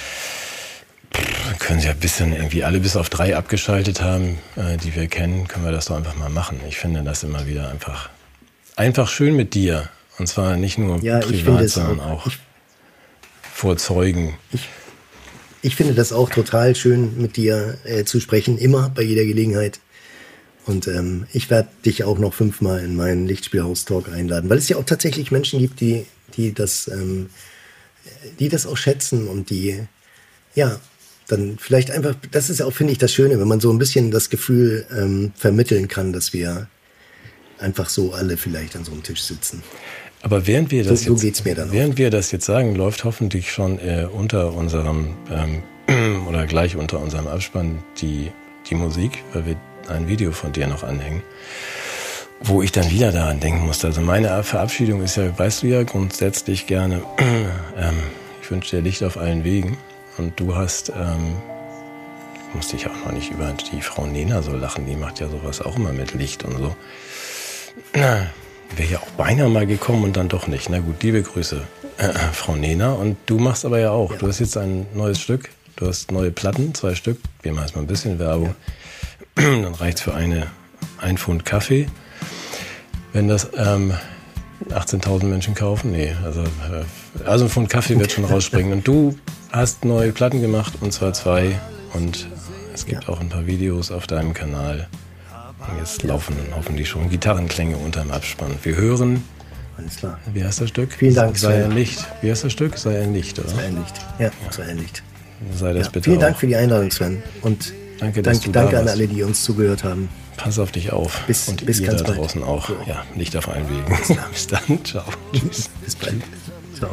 pff, können sie ja ein bisschen irgendwie alle bis auf drei abgeschaltet haben, äh, die wir kennen, können wir das doch einfach mal machen. Ich finde das immer wieder einfach, einfach schön mit dir. Und zwar nicht nur ja, privat, sondern auch, auch ich, vor Zeugen. Ich, ich finde das auch total schön, mit dir äh, zu sprechen, immer, bei jeder Gelegenheit. Und ähm, ich werde dich auch noch fünfmal in meinen Lichtspielhaus-Talk einladen, weil es ja auch tatsächlich Menschen gibt, die, die, das, ähm, die das auch schätzen und die, ja, dann vielleicht einfach, das ist auch, finde ich, das Schöne, wenn man so ein bisschen das Gefühl ähm, vermitteln kann, dass wir einfach so alle vielleicht an so einem Tisch sitzen. Aber während wir das, so, jetzt, so geht's mir dann während wir das jetzt sagen, läuft hoffentlich schon äh, unter unserem ähm, oder gleich unter unserem Abspann die, die Musik, weil wir ein Video von dir noch anhängen, wo ich dann wieder daran denken musste. Also meine Verabschiedung ist ja, weißt du ja, grundsätzlich gerne, ähm, ich wünsche dir Licht auf allen Wegen. Und du hast, ähm, musste ich auch noch nicht über die Frau Nena so lachen, die macht ja sowas auch immer mit Licht und so. Na, wäre ja auch beinahe mal gekommen und dann doch nicht. Na gut, liebe Grüße, äh, Frau Nena. Und du machst aber ja auch. Ja. Du hast jetzt ein neues Stück. Du hast neue Platten, zwei Stück. Wir machen jetzt mal ein bisschen Werbung. Ja. Dann reicht's für eine, ein Pfund Kaffee. Wenn das ähm, achtzehntausend Menschen kaufen, nee. Also, äh, also ein Pfund Kaffee wird schon rausspringen. Und du hast neue Platten gemacht, und zwar zwei. Und es gibt ja auch ein paar Videos auf deinem Kanal. Und jetzt laufen hoffentlich schon Gitarrenklänge unterm Abspann. Wir hören. Alles klar. Wie heißt das Stück? Vielen Dank. Sei ein Licht. Wie heißt das Stück? Sei ein Licht, oder? Sei ein Licht. Ja, sei ein Licht. Sei das ja, bitte Vielen auch. Dank für die Einladung, Sven. Und danke, dass dank, du danke da an warst. alle, die uns zugehört haben. Pass auf dich auf. Bis, und bis ihr ganz da bald. draußen auch. So. Ja, Licht auf allen Wegen. Bis dann. Ciao. Tschüss. Bis bald. Ciao.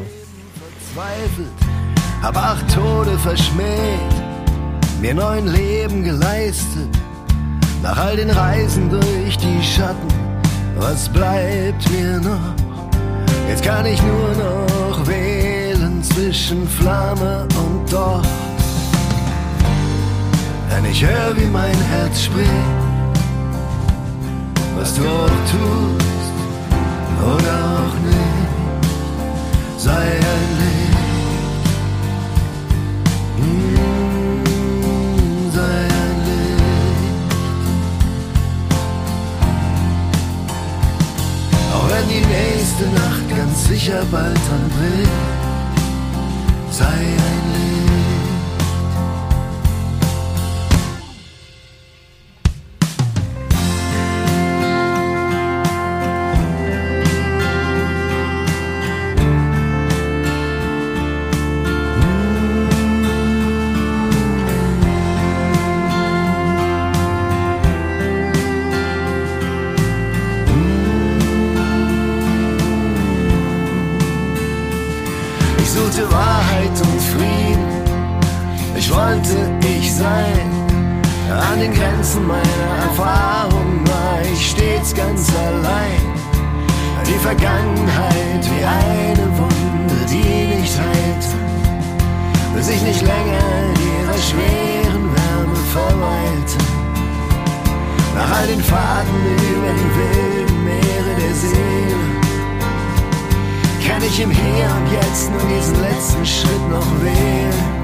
Verzweifelt, hab acht Tode verschmäht, mir neun Leben geleistet. Nach all den Reisen durch die Schatten, was bleibt mir noch? Jetzt kann ich nur noch wählen zwischen Flamme und Docht. Denn ich höre, wie mein Herz spricht, was du auch tust oder auch nicht, sei ein Licht, mmh, sei ein Licht. Auch wenn die nächste Nacht ganz sicher bald anbricht, sei ein Licht. Wahrheit und Frieden, ich wollte ich sein. An den Grenzen meiner Erfahrung war ich stets ganz allein. Die Vergangenheit wie eine Wunde, die nicht heilt. bis ich nicht länger in ihrer schweren Wärme verweilte. Nach all den Fahrten über die wilden Meere der Seele kann ich im Hier und Jetzt nur diesen letzten Schritt noch wählen.